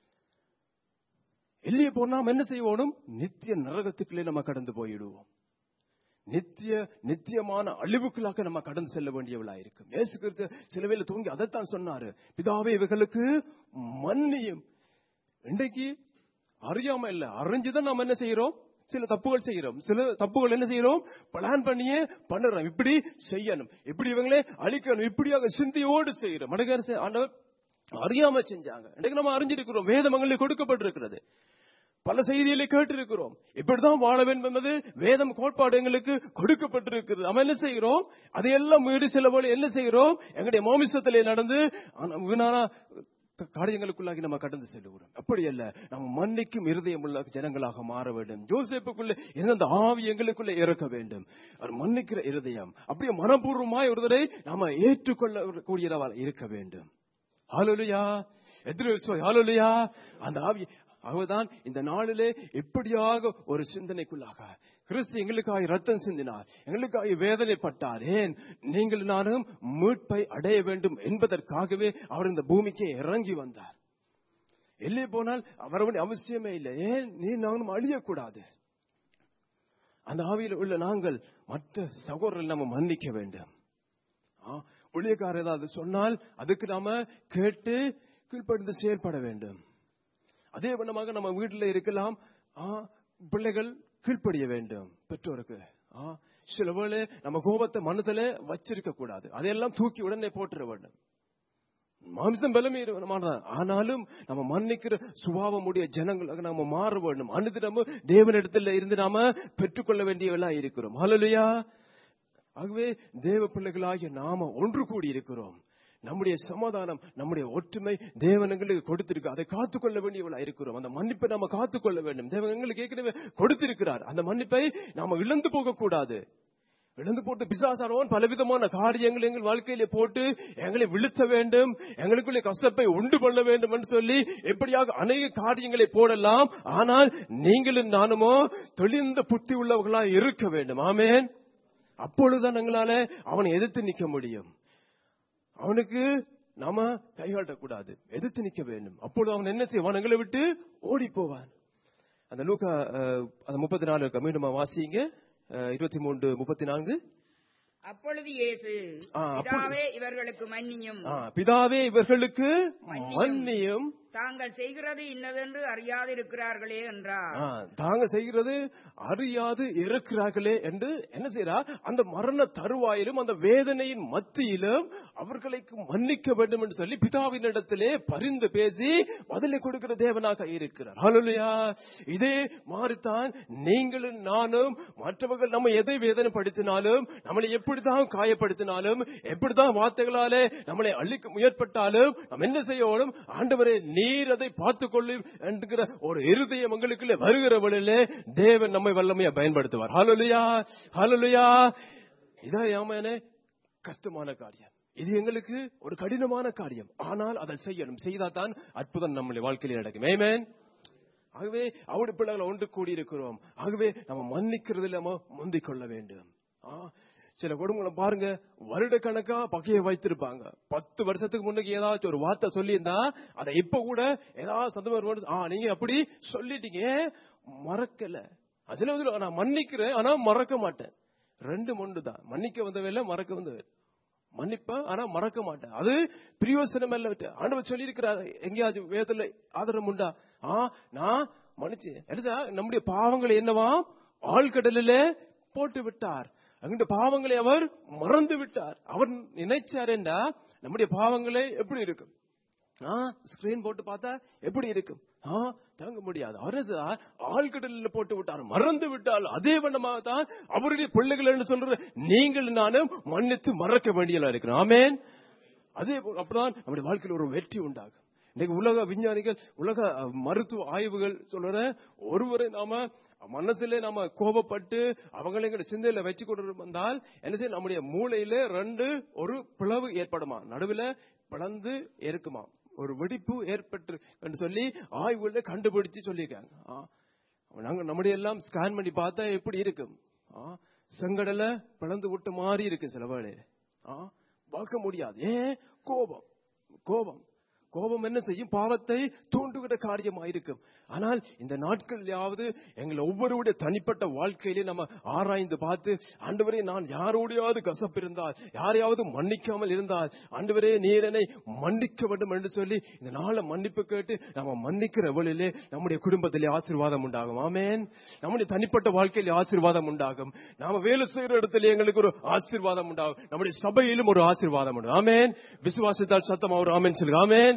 இல்லையே போனா நம்ம என்ன செய்வோம்? நித்திய நரகத்துக்குள்ளே நம்ம கடந்து போயிடுவோம். நித்திய நித்தியமான அழிவுக்குள்ளாக நம்ம கடந்து செல்ல வேண்டியவளா இருக்கும். இயேசு கிறிஸ்து சிலுவையில் தூங்கி அதைத்தான் சொன்னாரு, பிதாவே இவைகளுக்கு மன்னியும். இன்றைக்கு அறியாம இல்ல, அறிஞ்சுதான் நம்ம என்ன செய்யறோம்? சில தப்புகள் செய்யறோம். சில தப்புகள் என்ன செய்யறோம்? பிளான் பண்ணியே பண்ணுறோம். இப்படி செய்யணும், இப்படி இவங்களே அழிக்கணும், இப்படியாக சிந்தையோடு செய்யறோம். ஆண்டவர் அறியாம செஞ்சாங்க. இன்னைக்கு நம்ம அறிஞ்சிருக்கிறோம், வேதம் எங்களுக்கு கொடுக்கப்பட்டிருக்கிறது, பல செய்திகளை கேட்டிருக்கிறோம். இப்படிதான் வாழ வேண்டும் என்பது வேதம் கோட்பாடு எங்களுக்கு கொடுக்கப்பட்டிருக்கிறது. நம்ம என்ன செய்கிறோம்? அதையெல்லாம் மீறி சில போல என்ன செய்கிறோம்? எங்களுடைய மாமிசத்திலே நடந்து வீணான காரியங்களுக்குள்ளாகி நம்ம கடந்து செல்கிறோம். அப்படி அல்ல, நம்ம மன்னிக்கும் இருதயம் உள்ள ஜனங்களாக மாற வேண்டும். யோசேப்புக்குள்ள இருந்த ஆவி எங்களுக்குள்ள இறக்க வேண்டும். மன்னிக்கிற இருதயம், அப்படியே மனப்பூர்வமாய் ஒருவரை நாம ஏற்றுக்கொள்ள கூடியதாக இருக்க வேண்டும். ஹல்லேலூயா, எதிர விசுவாசி, ஹல்லேலூயா. அந்த ஆவி அவதான் இந்த நாளிலே எப்படியாக ஒரு சிந்தனைக்குள்ளாக கிறிஸ்து எங்களுக்காக ரத்தம் சிந்தினார், எங்களுக்காக வேதனைப்பட்டார். ஏன்? நீங்கள் நானும் மீட்பை அடைய வேண்டும் என்பதற்காகவே அவர் இந்த பூமிக்கு இறங்கி வந்தார். எல்லே போனால் அவருடைய அவசியமே இல்லை. ஏன்? நீ நானும் அழியக்கூடாது. அந்த ஆவியில் உள்ள நாங்கள் மற்ற சகோதரர்கள் நம்ம மன்னிக்க வேண்டும். ஊழியக்காரர் ஏதாவது சொன்னால் அதுக்கு நாம கேட்டு கீழ்ப்படிந்து செயல்பட வேண்டும். அதே வண்ணமாக நம்ம வீட்டில் இருக்கலாம், பிள்ளைகள் கீழ்ப்படிய வேண்டும் பெற்றோருக்கு. சில வேளை நம்ம கோபத்தை மனதில் வச்சிருக்க கூடாது, அதையெல்லாம் தூக்கி உடனே போட்டுற வேண்டும். மாம்சம் பலமே, ஆனாலும் நம்ம மன்னிக்கிற சுபாவம் உடைய ஜனங்களாக நாம மாற வேண்டும். அனுதினமும் தேவனிடத்தில் இருந்து நாம பெற்றுக்கொள்ள வேண்டியவெல்லாம் இருக்கிறோம். ஹல்லேலூயா. ஆகவே தேவ பிள்ளைகளாகிய நாம ஒன்று கூடி இருக்கிறோம். நம்முடைய சமாதானம், நம்முடைய ஒற்றுமை தேவன் எங்களுக்கு கொடுத்திருக்கு, அதை காத்துக்கொள்ள வேண்டியவளா இருக்கிறோம். அந்த மன்னிப்பை நாம காத்துக்கொள்ள வேண்டும். தேவன் எங்களுக்கு ஏற்கனவே கொடுத்திருக்கிறார். அந்த மன்னிப்பை நாம இழந்து போக கூடாது. இழந்து போட்டு பிசாசானவன் பலவிதமான காரியங்கள் எங்கள் வாழ்க்கையிலே போட்டு எங்களை விழுத்த வேண்டும், எங்களுக்குள்ளே கசப்பை உண்டு பண்ண வேண்டும் என்று சொல்லி எப்படியாக அநேக காரியங்களை போடலாம். ஆனால் நீங்களும் நானுமோ தெளிந்த புத்தி உள்ளவர்களா இருக்க வேண்டும். ஆமென். அப்பொழுதுதான் எங்களால அவனை எதிர்த்து நிற்க முடியும். அவனுக்கு நாம கைகாட்டக்கூடாது, எதிர்த்து நிற்க வேண்டும். அப்பொழுது அவன் என்ன செய்வான்? எங்களை விட்டு ஓடி போவான். அந்த லூக்கா அந்த முப்பத்தி நாலு இருக்க மீண்டும் வாசிங்க, இருபத்தி மூன்று முப்பத்தி நான்கு. அப்பொழுது இயேசு, பிதாவே இவர்களுக்கு மன்னியும், பிதாவே இவர்களுக்கு மன்னியும், தாங்கள் செய்கிறது இன்னதென்று அறியாது இருக்கிறார்களே என்றார். தாங்கள் செய்கிறது அறியாது இருக்கிறார்களே என்று என்ன செய்யறார்? அந்த மரண தருவாயிலும் அந்த வேதனையின் மத்தியிலும் அவர்களுக்கு மன்னிக்க வேண்டும் என்று சொல்லி பிதாவின் இடத்திலே பரிந்து பேசி பதிலை கொடுக்கிற தேவனாக இருக்கிறார். ஹல்லேலூயா. இதே மாதிரிதான் நீங்களும் நானும் மற்றவர்கள் நம்ம எதை வேதனைப்படுத்தினாலும், நம்மளை எப்படித்தான் காயப்படுத்தினாலும், எப்படித்தான் வார்த்தைகளாலே நம்மளை அழிக்க முயற்பட்டாலும் நம்ம என்ன செய்யணும்? ஆண்டவரே நீர் அதை பார்த்துக் கொள்ளும் என்கிற ஒரு இருதயம் எங்களுக்குள்ளே வருகிறவளிலே தேவன் நம்மை வல்லமையா பயன்படுத்துவார். ஹல்லேலூயா, ஹல்லேலூயா. இதான கஷ்டமான காரியம், இது எங்களுக்கு ஒரு கடினமான காரியம். ஆனால் அதை செய்யணும். செய்தாதான் அற்புதம் நம்முடைய வாழ்க்கையில் நடக்கும். ஆமென். ஆகவே அவருடைய பிள்ளைகளை ஒன்று கூடி இருக்கிறோம். ஆகவே நம்ம மன்னிக்கிறதுல நம்ம முந்திக் கொள்ள வேண்டும். சில குடும்பங்களை பாருங்க, வருட கணக்கா பகையை வைத்திருப்பாங்க. பத்து வருஷத்துக்கு முன்னுக்கு ஏதாச்சும் ஒரு வார்த்தை சொல்லி இருந்தா அதை இப்ப கூட ஏதாவது சந்தோஷம், நீங்க அப்படி சொல்லிட்டீங்க, மறக்கல. சில நான் மன்னிக்கிறேன் ஆனா மறக்க மாட்டேன். ரெண்டு மொண்டு தான். மன்னிக்க வந்தவையில மறக்க வந்தவை. மன்னிப்பேன் ஆனா மறக்க மாட்டேன். அது பிரியோசனம் இல்ல. ஆண்டவர் சொல்லி இருக்கிறார் எங்கேயாச்சும் வேதத்துல ஆதரவு உண்டா? ஆ நான் மன்னிச்சு நம்முடைய பாவங்களை என்னவா ஆழ்கடலில போட்டு விட்டார். அங்க பாவங்களை அவர் மறந்து விட்டார். அவர் நினைச்சார் என்றா நம்முடைய பாவங்களே எப்படி இருக்கும்? ஸ்கிரீன் போட்டு பார்த்தா எப்படி இருக்கும்? தாங்க முடியாது. ஆழ்கடலில் போட்டு விட்டார், மறந்து விட்டால். அதே வண்ணமாக தான் அவருடைய பிள்ளைகள் என்று சொல்ற நீங்கள் நானும் மன்னித்து மறக்க வேண்டியதா இருக்கிறோம். ஆமென். அதே அப்படிதான் நம்முடைய வாழ்க்கையில் ஒரு வெற்றி உண்டாகும். இன்னைக்கு உலக விஞ்ஞானிகள், உலக மருத்துவ ஆய்வுகள் சொல்ற ஒருவரை நாம மனசுல நாம கோபப்பட்டு அவங்களை எங்க சிந்தையில வச்சு கொண்டு வந்தால் என்ன செய்ய? நம்முடைய மூளையில ரெண்டு ஒரு பிளவு ஏற்படுமா, நடுவில் பிளந்து இருக்குமா, ஒரு வெடிப்பு ஏற்பட்டு என்று சொல்லி ஆய்வுல கண்டுபிடிச்சு சொல்லியிருக்காங்க. நாங்க நம்முடைய எல்லாம் ஸ்கேன் பண்ணி பார்த்தா எப்படி இருக்கும்? செங்கடல பிளந்து விட்டு மாறி இருக்கு. சில வேளை பார்க்க முடியாது. ஏன்? கோபம். கோபம் கோபம் என்ன செய்யும்? பாவத்தை தூண்டுகிற காரியமாயிருக்கும். ஆனால் இந்த நாட்கள்யாவது எங்களை ஒவ்வொருடைய தனிப்பட்ட வாழ்க்கையிலே நம்ம ஆராய்ந்து பார்த்து, ஆண்டவரே நான் யாரோடையாவது கசப்பு இருந்தால், யாரையாவது மன்னிக்காமல் இருந்தால், ஆண்டவரே நீர் என்னை மன்னிக்க வேண்டும் என்று சொல்லி இந்த நாளை மன்னிப்பு கேட்டு நம்ம மன்னிக்கிற வழியிலே நம்முடைய குடும்பத்திலே ஆசீர்வாதம் உண்டாகும். ஆமென். நம்முடைய தனிப்பட்ட வாழ்க்கையிலே ஆசீர்வாதம் உண்டாகும். நாம வேலை செய்கிற இடத்துல எங்களுக்கு ஒரு ஆசீர்வாதம் உண்டாகும். நம்முடைய சபையிலும் ஒரு ஆசீர்வாதம் உண்டு. ஆமென். விசுவாசத்தால் சத்தம் அவர் ஆமென் சொல்லுங்க. ஆமென்.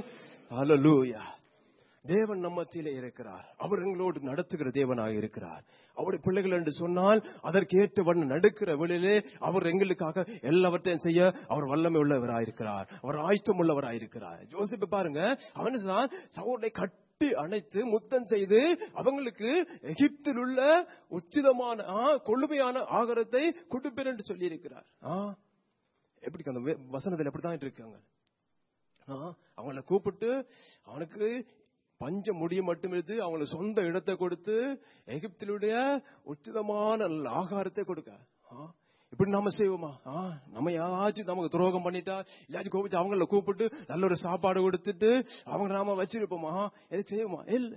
ஹல்லேலூயா. தேவன் நம்ம மத்தியிலே இருக்கிறார். அவர் எங்களோடு நடத்துகிற தேவனாக இருக்கிறார். அவருடைய பிள்ளைகள் என்று சொன்னால் அதற்கேற்றவன் நடக்கிற வழியிலே அவர் எங்களுக்காக எல்லாவற்றையும் செய்ய அவர் வல்லமை உள்ளவராயிருக்கிறார். அவர் ஆயத்தம் உள்ளவராயிருக்கிறார். ஜோசப் பாருங்க, அவன் சகோதரனை கட்டி அணைத்து முத்தம் செய்து அவங்களுக்கு எகிப்தில் உள்ள உச்சிதமான கொழுமையான ஆகாரத்தை கொடுப்பேன் என்று சொல்லி இருக்கிறார். எப்படி அந்த வசனத்தில் எப்படிதான் இருக்காங்க. அவங்களை கூப்பிட்டு அவனுக்கு பஞ்ச முடிய மட்டும் எடுத்து அவங்களுக்கு சொந்த இடத்தை கொடுத்து எகிப்திலுடைய உச்சிதமான ஆகாரத்தை கொடுக்க. இப்படி நாம செய்வோமா? நம்ம யாராச்சும் நமக்கு துரோகம் பண்ணிட்டா யாச்சும் கோபிச்சு அவங்கள கூப்பிட்டு நல்ல ஒரு சாப்பாடு கொடுத்துட்டு அவங்க நாம வச்சிருப்போமா? எது செய்வோமா? இல்ல.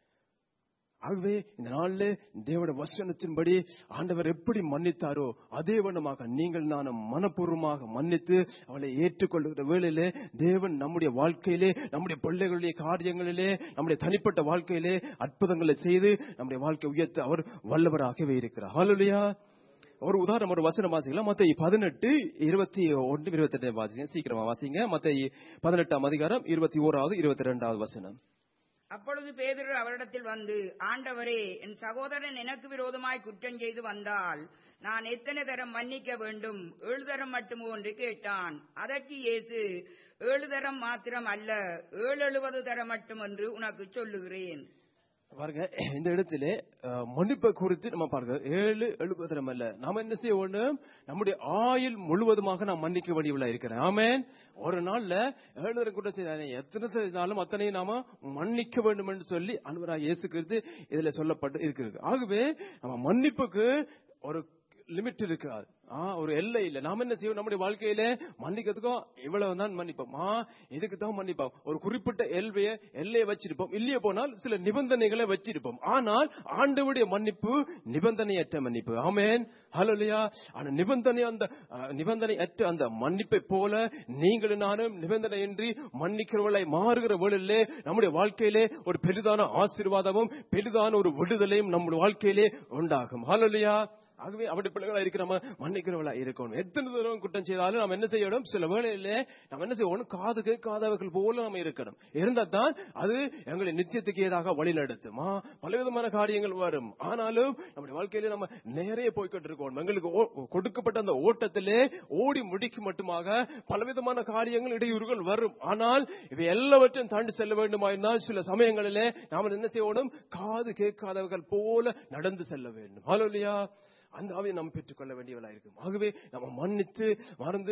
ஆகவே இந்த நாள்ல தேவனுடைய வசனத்தின்படி ஆண்டவர் எப்படி மன்னித்தாரோ அதே வண்ணமாக நீங்கள் நானும் மனப்பூர்வமாக மன்னித்து அவளை ஏற்றுக்கொள்ளுகிற வேளையிலே தேவன் நம்முடைய வாழ்க்கையிலே நம்முடைய பிள்ளைகளுடைய காரியங்களிலே நம்முடைய தனிப்பட்ட வாழ்க்கையிலே அற்புதங்களை செய்து நம்முடைய வாழ்க்கை உயர்த்த அவர் வல்லவராகவே இருக்கிறார். ஹல்லேலூயா. ஒரு உதாரணம், ஒரு வசனம் வாசிக்கலாம். மத்தேயு பதினெட்டு இருபத்தி ஒன்று இருபத்தி எட்டு வாசிங்க, சீக்கிரமா வாசிங்க. மத்தேயு பதினெட்டாம் அதிகாரம் இருபத்தி ஓராவது இருபத்தி இரண்டாவது வசனம். அப்பொழுது பேதுரு அவரிடத்தில் வந்து, ஆண்டவரே, என் சகோதரன் எனக்கு விரோதமாய் குற்றம் செய்து வந்தால் நான் எத்தனை தரம் மன்னிக்க வேண்டும்? ஏழு தரம் மட்டுமோ என்று கேட்டான். அதற்கு இயேசு, ஏழு தரம் மாத்திரம் அல்ல, ஏழு எழுபது தரம் மட்டும் என்று உனக்கு சொல்லுகிறேன். பாருங்க, இந்த இடத்திலே மன்னிப்பை குறித்து நம்ம பாருங்க, ஏழு எழுபது தரம் அல்ல. நாம என்ன செய்ய வேண்டும்? நம்முடைய ஆயுள் முழுவதுமாக நாம் மன்னிக்க வேண்டியவளா இருக்கிறேன். ஆமென். ஒரு நாள்ல ஏழு தரம் கூட எத்தனை செய்தாலும் அத்தனையும் நாம மன்னிக்க வேண்டும் என்று சொல்லி ஆண்டவராகிய இயேசு கிறிஸ்து இதுல சொல்லப்பட்டு இருக்கிறது. ஆகவே நம்ம மன்னிப்புக்கு ஒரு லிமிட் இருக்காது, ஒரு எல்லை இல்லை. நாம என்ன செய்வோம்? நம்முடைய வாழ்க்கையில மன்னிக்கிறதுக்கும் இவ்வளவுதான் மன்னிப்போம், இதுக்கு தான் மன்னிப்போம். ஒரு குறிப்பிட்ட எல்வைய எல்லையை வச்சிருப்போம். இல்லையே போனால் சில நிபந்தனைகளை வச்சிருப்போம். ஆனால் ஆண்டவருடைய மன்னிப்பு நிபந்தனையற்ற மன்னிப்பு. ஆமென். ஹல்லேலூயா. ஆனா நிபந்தனை அந்த நிபந்தனையற்ற அந்த மன்னிப்பை போல நீங்களும் நானும் நிபந்தனையின்றி மன்னிக்கிறவர்களை மாறுகிற வேளையிலே நம்முடைய வாழ்க்கையிலே ஒரு பெரிதான ஆசீர்வாதமும் பெரிதான ஒரு விடுதலையும் நம்முடைய வாழ்க்கையிலே உண்டாகும். ஹல்லேலூயா. ஆகவே அவருடைய பிள்ளைகளா இருக்க நம்ம மன்னிக்கிறவளா இருக்கணும். எத்தனை தூரம் குற்றம் செய்தாலும் நம்ம என்ன செய்யணும்? சில வேளையிலே நம்ம என்ன செய்யணும்? காது கேட்காதவர்கள் போல நம்ம இருக்கணும். இருந்தா தான் அது எங்களை நிச்சயத்துக்கு ஏதாக வழி நடத்துமா. பலவிதமான காரியங்கள் வரும், ஆனாலும் நம்முடைய வாழ்க்கையில நம்ம நேரையே போய்கிட்டு இருக்கோம். எங்களுக்கு கொடுக்கப்பட்ட அந்த ஓட்டத்திலே ஓடி முடிக்கும் மட்டுமாக பலவிதமான காரியங்கள் இடையூறுகள் வரும். ஆனால் இவை எல்லாவற்றையும் தாண்டி செல்ல வேண்டுமா இருந்தால் சில சமயங்களிலே நாம் என்ன செய்யணும்? காது கேட்காதவர்கள் போல நடந்து செல்ல வேண்டும். ஹல்லேலூயா. அந்த ஆவியை நாம் பெற்றுக்கொள்ள வேண்டியவளா இருக்கும். ஆகவே நம்ம மன்னித்து மறந்து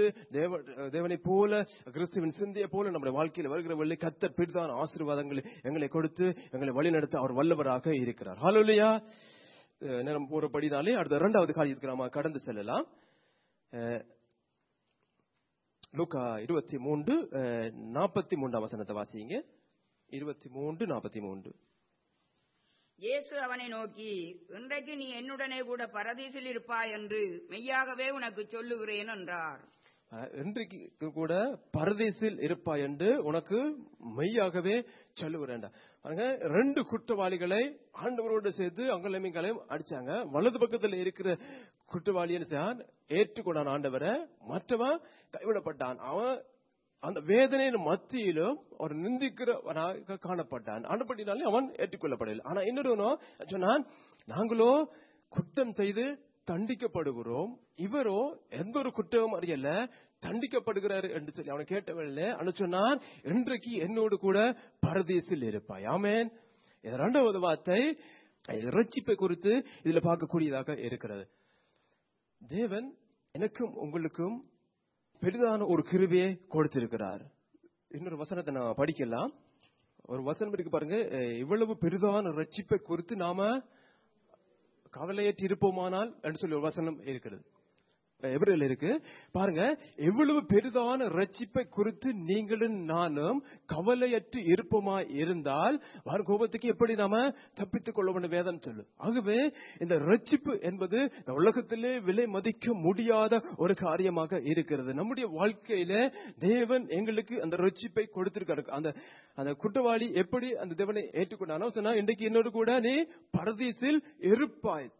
தேவனை போல கிறிஸ்துவின் சிந்தையை போல நம்முடைய வாழ்க்கையில் வருகிற வழி கர்த்தர் பெரிதான ஆசீர்வாதங்களை எங்களை கொடுத்து எங்களை வழிநடத்த அவர் வல்லவராக இருக்கிறார். ஹல்லேலூயா. நேரம் போறபடினாலே அடுத்த இரண்டாவது காரியத்துக்கு நாம கடந்து செல்லலாம். லூக்கா இருபத்தி மூன்று நாற்பத்தி மூன்றாம் வசனத்தை வாசிங்க. இருபத்தி மூன்று நாற்பத்தி மூன்று. இயேசு அவனை நோக்கி, இன்றைக்கு நீ என்னுடனே கூட பரதீசில் இருப்பாய் என்று மெய்யாகவே உனக்கு சொல்லுகிறேன் என்றார். இன்றைக்கு கூட பரதீசில் இருப்பாய் என்று உனக்கு மெய்யாகவே சொல்லுகிறேன். ரெண்டு குற்றவாளிகளை ஆண்டவரோடு சேர்த்து அங்கலமிங்களையும் அடிச்சாங்க. வலது பக்கத்தில் இருக்கிற குற்றவாளியை ஏற்றுக்கொண்டான் ஆண்டவரை, மற்றவன் கைவிடப்பட்டான். அவன் அந்த வேதனையின் மத்தியிலும் ஒரு நிந்திக்கிறவனாக காணப்பட்டான். ஆனப்படினாலே அவன் ஏற்றுக்கொள்ளப்படவில்லை. ஆனா இன்னொரு சொன்னான், நாங்களோ குற்றம் செய்து தண்டிக்கப்படுகிறோம், இவரோ எந்த ஒரு குற்றமும் அறியல, தண்டிக்கப்படுகிறார் என்று சொல்லி அவனை கேட்டவர்களே அனு சொன்னான், இன்றைக்கு என்னோடு கூட பரதீசில் இருப்பாய். ஆமென். இரண்டாவது வார்த்தை இரட்சிப்பை குறித்து இதுல பார்க்கக்கூடியதாக இருக்கிறது. தேவன் எனக்கும் உங்களுக்கும் பெரிதான ஒரு கிருபையை கொடுத்திருக்கிறார். இன்னொரு வசனத்தை நான் படிக்கலாம். ஒரு வசனம் இருக்கு பாருங்க, இவ்வளவு பெரிதான ரட்சிப்பை குறித்து நாம கவலையற்று இருப்போமானால் என்று சொல்லி ஒரு வசனம் இருக்கிறது. எபிரேயர்ல இருக்கு பாருங்க, எவ்வளவு பெரிதான ரட்சிப்பை குறித்து நீங்களும் நானும் கவலையற்று இருப்போமா இருந்தால் கோபத்துக்கு எப்படி நாம தப்பித்துக் கொள்ள வேண்டும் வேதம் சொல்லு. ஆகவே இந்த ரட்சிப்பு என்பது இந்த உலகத்திலே விலை மதிக்க முடியாத ஒரு காரியமாக இருக்கிறது. நம்முடைய வாழ்க்கையில தேவன் எங்களுக்கு அந்த ரட்சிப்பை கொடுத்திருக்காரு. அந்த அந்த குற்றவாளி எப்படி அந்த தேவனை ஏற்றுக்கொண்டானோ சொன்னா, இன்றைக்கு என்னோடு கூட நீ பரதீசில் இருப்பாய்.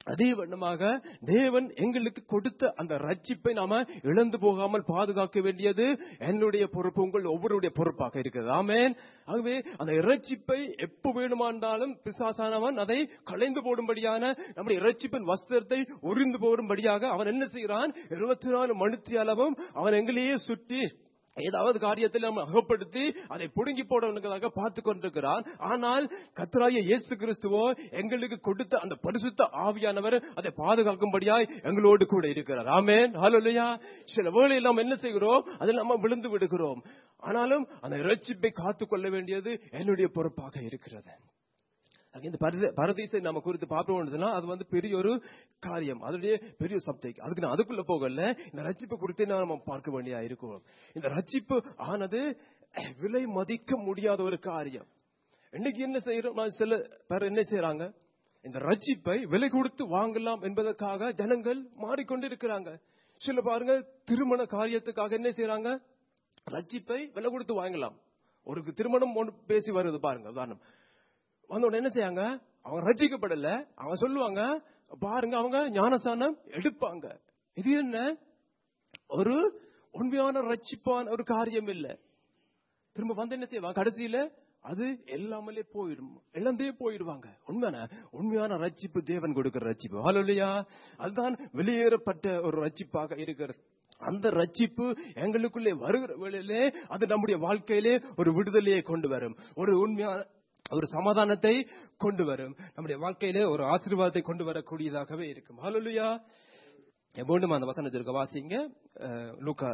அதே வண்ணமாக தேவன் எங்களுக்கு கொடுத்த அந்த ரட்சிப்பை நாம இழந்து போகாமல் பாதுகாக்க வேண்டியது என்னுடைய பொறுப்பு, உங்கள் ஒவ்வொருடைய பொறுப்பாக இருக்கிறது. ஆமென். ஆகவே அந்த இரட்சிப்பை எப்ப வேணுமானாலும் பிசாசானவன் அதை களைந்து போடும்படியான நம்முடைய இரட்சிப்பின் வஸ்திரத்தை உரிந்து போடும்படியாக அவன் என்ன செய்கிறான்? இருபத்தி நாலு மணித்தியாலமும் அவன் எங்களையே சுற்றி ஏதாவது காரியத்தில் நம்ம அகப்படுத்தி அதை புடுங்கி போடவனுக்காக பார்த்து கொண்டிருக்கிறான். ஆனால் கர்த்தராகிய இயேசு கிறிஸ்துவோ எங்களுக்கு கொடுத்த அந்த பரிசுத்த ஆவியானவர் அதை பாதுகாக்கும்படியாய் எங்களோடு கூட இருக்கிறார். ஆமென். ஹல்லேலூயா. சில வேளையில் நாம் என்ன செய்கிறோம்? அதில் நம்ம விழுந்து விடுகிறோம். ஆனாலும் அந்த இரட்சிப்பை காத்துக் கொள்ள வேண்டியது என்னுடைய பொறுப்பாக இருக்கிறது. இந்த பரதீசை நாம குறித்து பார்ப்போம்னா அது வந்து பெரிய ஒரு காரியம், அதனுடைய பெரிய சப்ஜெக்ட். அதுக்கு நான் அதுக்குள்ள போகல. இந்த ரட்சிப்பு குறித்து நம்ம பார்க்க வேண்டியதா இருக்கும். இந்த ரட்சிப்பு ஆனது விலை மதிக்க முடியாத ஒரு காரியம். இன்னைக்கு என்ன செய்யறோம்? சில பேர் என்ன செய்யறாங்க? இந்த ரட்சிப்பை விலை கொடுத்து வாங்கலாம் என்பதற்காக ஜனங்கள் மாறிக்கொண்டிருக்கிறாங்க. சில பாருங்க, திருமண காரியத்துக்காக என்ன செய்யறாங்க? ரட்சிப்பை விலை கொடுத்து வாங்கலாம். ஒரு திருமணம் ஒன்று பேசி வருது பாருங்க, உதாரணம் வந்தோட என்ன செய்யாங்க? அவங்க ரட்சிக்கப்படல. அவங்க சொல்லுவாங்க பாருங்க, அவங்க ஞானஸ்நானம் எடுப்பாங்க. இது என்ன ஒரு உண்மையான ரட்சிப்பான ஒரு காரியம் இல்ல. திரும்ப வந்து என்ன செய்வாங்க? கடைசியில அது எல்லாமே போயிடும், இழந்தே போயிடுவாங்க. உண்மையான உண்மையான ரட்சிப்பு தேவன் கொடுக்கிற ரட்சிப்பு. ஹல்லேலூயா. அதுதான் வெளியேறப்பட்ட ஒரு ரட்சிப்பாக இருக்கிறது. அந்த ரட்சிப்பு எங்களுக்குள்ளே வருகிற வேளையிலே அது நம்முடைய வாழ்க்கையிலே ஒரு விடுதலையை கொண்டு வரும், ஒரு உண்மையான ஒரு சமாதானத்தை கொண்டு வரும், நம்முடைய வாழ்க்கையிலே ஒரு ஆசீர்வாதத்தை கொண்டு வரக்கூடியதாகவே இருக்கும். ஹல்லேலூயா. மீண்டும் அந்த வசனத்திற்கு வாசிங்க. லூக்கா.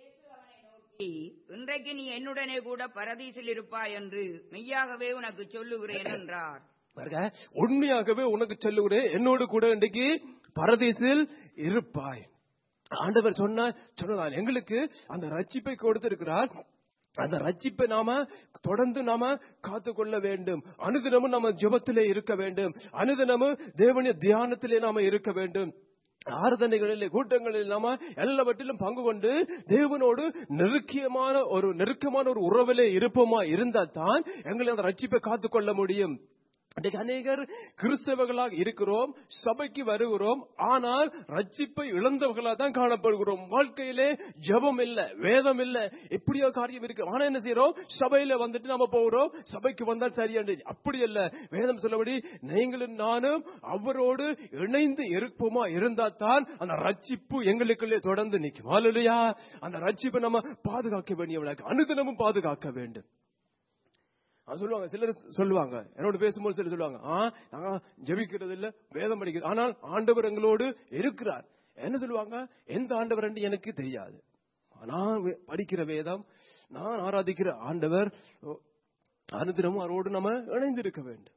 இன்றைக்கு நீ என்னுடனே கூட பரதீசில் இருப்பாய் என்று மெய்யாகவே உனக்கு சொல்லுகிறேன் என்றார். உண்மையாகவே உனக்கு சொல்லுகிறேன், என்னோடு கூட இன்றைக்கு பரதீசில் இருப்பாய். ஆண்டவர் சொன்ன சொன்ன எங்களுக்கு அந்த ரட்சிப்பை கொடுத்திருக்கிறார். அந்த ரட்சிப்பை நாம தொடர்ந்து நாம காத்துக்கொள்ள வேண்டும். அனுதினமும் நாம ஜெபத்திலே இருக்க வேண்டும். அனுதினமும் தேவனுடைய தியானத்திலே நாம இருக்க வேண்டும். ஆராதனைகளிலே கூட்டங்களில் நாம எல்லாவற்றிலும் பங்கு கொண்டு தேவனோடு நெருக்கியமான ஒரு நெருக்கமான ஒரு உறவிலே இருப்போமா இருந்தால் தான் எங்களை அந்த ரட்சிப்பை காத்துக்கொள்ள முடியும். அநேகர் கிறிஸ்தவர்களாக இருக்கிறோம், சபைக்கு வருகிறோம், ஆனால் ரட்சிப்பை இழந்தவர்களாக தான் காணப்படுகிறோம். வாழ்க்கையிலே ஜெபம் இல்ல, வேதம் இல்ல, எப்படியோ காரியம் இருக்கு. ஆனா என்ன செய்யறோம்? சபையில வந்துட்டு நாம போகிறோம், சபைக்கு வந்தால் சரியாண்டு. அப்படி அல்ல. வேதம் சொல்லபடி நீங்களும் நானும் அவரோடு இணைந்து இருப்போமா இருந்தால் தான் அந்த ரட்சிப்பு எங்களுக்குள்ளே தொடர்ந்து நிற்கும். ஹல்லேலூயா. அந்த ரட்சிப்பை நம்ம பாதுகாக்க வேண்டியவளாக அனுதினமும் பாதுகாக்க வேண்டும். சொல்லுவாங்க, சிலர் சொல்லுவாங்க, என்னோட பேசும்போது சிலர் சொல்லுவாங்க, ஆ நாங்க ஜெபிக்கிறது இல்ல, வேதம் படிக்கிறது, ஆனால் ஆண்டவர் எங்களோடு இருக்கிறார். என்ன சொல்லுவாங்க? எந்த ஆண்டவர் என்று எனக்கு தெரியாது, நான் படிக்கிற வேதம், நான் ஆராதிக்கிற ஆண்டவர், அனுதினமும் அவரோடு நம்ம இணைந்து இருக்க வேண்டும்.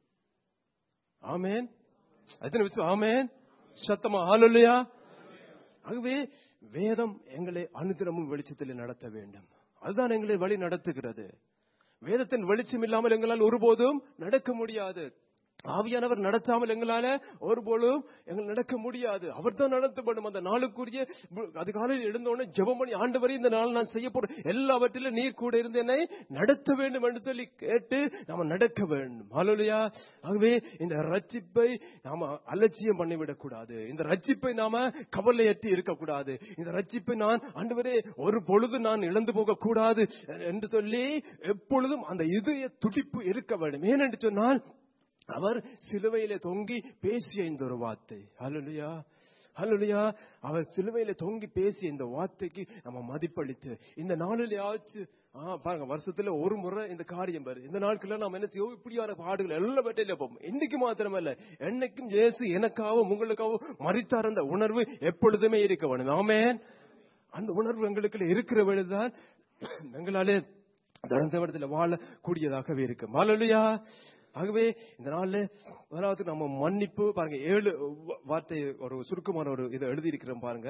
ஆமென். எத்தனை விஷயம்? ஆமென். சத்தமா ஹல்லேலூயா. ஆகவே வேதம் எங்களை அனுதினமும் வெளிச்சத்தில் நடத்த வேண்டும். அதுதான் எங்களை வழி நடத்துகிறது. வேதத்தின் வெளிச்சம் இல்லாமல் எங்களால் ஒருபோதும் நடக்க முடியாது. ஆவியானவர் நடத்தாமல் எங்களால ஒருபோதும் எங்கள் நடக்க முடியாது. அவர் தான் நடத்தப்படும். அந்த நாளுக்குரிய அதிகாலையில் எழுந்தோடனே ஜெபம் பண்ணி, ஆண்டவரே இந்த நாள் நான் செய்ய போற எல்லாவற்றிலும் நீர் கூட இருந்து என்னை நடத்த வேண்டும் என்று சொல்லி கேட்டு நாம நடக்க வேண்டும். ஹல்லேலூயா. ஆகவே இந்த ரட்சிப்பை நாம அலட்சியம் பண்ணிவிடக் கூடாது. இந்த ரட்சிப்பை நாம கவலையற்றி இருக்கக்கூடாது. இந்த ரட்சிப்பை நான் ஆண்டவரே ஒரு பொழுது நான் இழந்து போக கூடாது என்று சொல்லி எப்பொழுதும் அந்த இதய துடிப்பு இருக்க வேண்டும். ஏனென்று சொன்னால் அவர் சிலுவையிலே தொங்கி பேசிய இந்த ஒரு வார்த்தை, ஹல்லேலூயா ஹல்லேலூயா, அவர் சிலுவையிலே தொங்கி பேசிய இந்த வார்த்தைக்கு நம்ம மதிப்பளித்து இந்த நாளிலே ஆச்சு பாருங்க, வருஷத்துல ஒரு முறை இந்த காரியம் பாரு. இந்த நாட்கள்ல நம்ம என்ன செய்வோம்? இப்படியான பாடுகள் எல்லாம் வெட்டையில போவோம். இன்னைக்கு மாத்திரமல்ல, என்னைக்கும் இயேசு எனக்காகவும் உங்களுக்காகவும் மரித்தார் என்ற உணர்வு எப்பொழுதுமே இருக்க வேண்டும். ஆமென். அந்த உணர்வு எங்களுக்கு இருக்கிற வேளைதான் எங்களாலே தனசேவனத்தில் வாழக்கூடியதாகவே இருக்கு. ஹல்லேலூயா. ஆகவே இந்த நாள்ல முதலாவது நம்ம மன்னிப்பு பாருங்க, ஏழு வார்த்தை ஒரு சுருக்கமான ஒரு இதை எழுதி இருக்கிறோம் பாருங்க.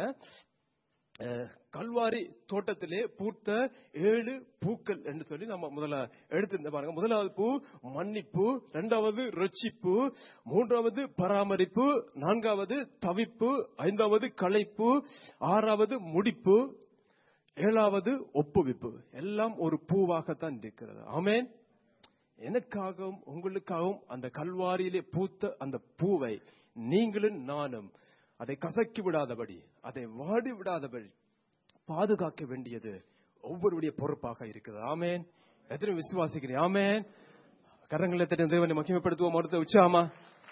கல்வாரி தோட்டத்திலே பூத்த ஏழு பூக்கள் என்று சொல்லி நம்ம முதல்ல எடுத்திருந்த பாருங்க. முதலாவது பூ மன்னிப்பு, இரண்டாவது ரட்சிப்பு, மூன்றாவது பராமரிப்பு, நான்காவது தவிப்பு, ஐந்தாவது களைப்பு, ஆறாவது முடிப்பு, ஏழாவது ஒப்புவிப்பு. எல்லாம் ஒரு பூவாகத்தான் இருக்கிறது. ஆமென். எனக்காகவும் உங்களுக்காகவும் அந்த கல்வாரியிலே பூத்த அந்த பூவை நீங்களும் நானும் அதை கசக்கி விடாதபடி, அதை வாடி விடாதபடி பாதுகாக்க வேண்டியது ஒவ்வொருடைய பொறுப்பாக இருக்குது. ஆமேன். எத்தனை விசுவாசிக்கிறேன்? ஆமேன். கரங்களை தட்டி தேவனை மகிமைப்படுத்துவோம். அடுத்த உச்சாமா.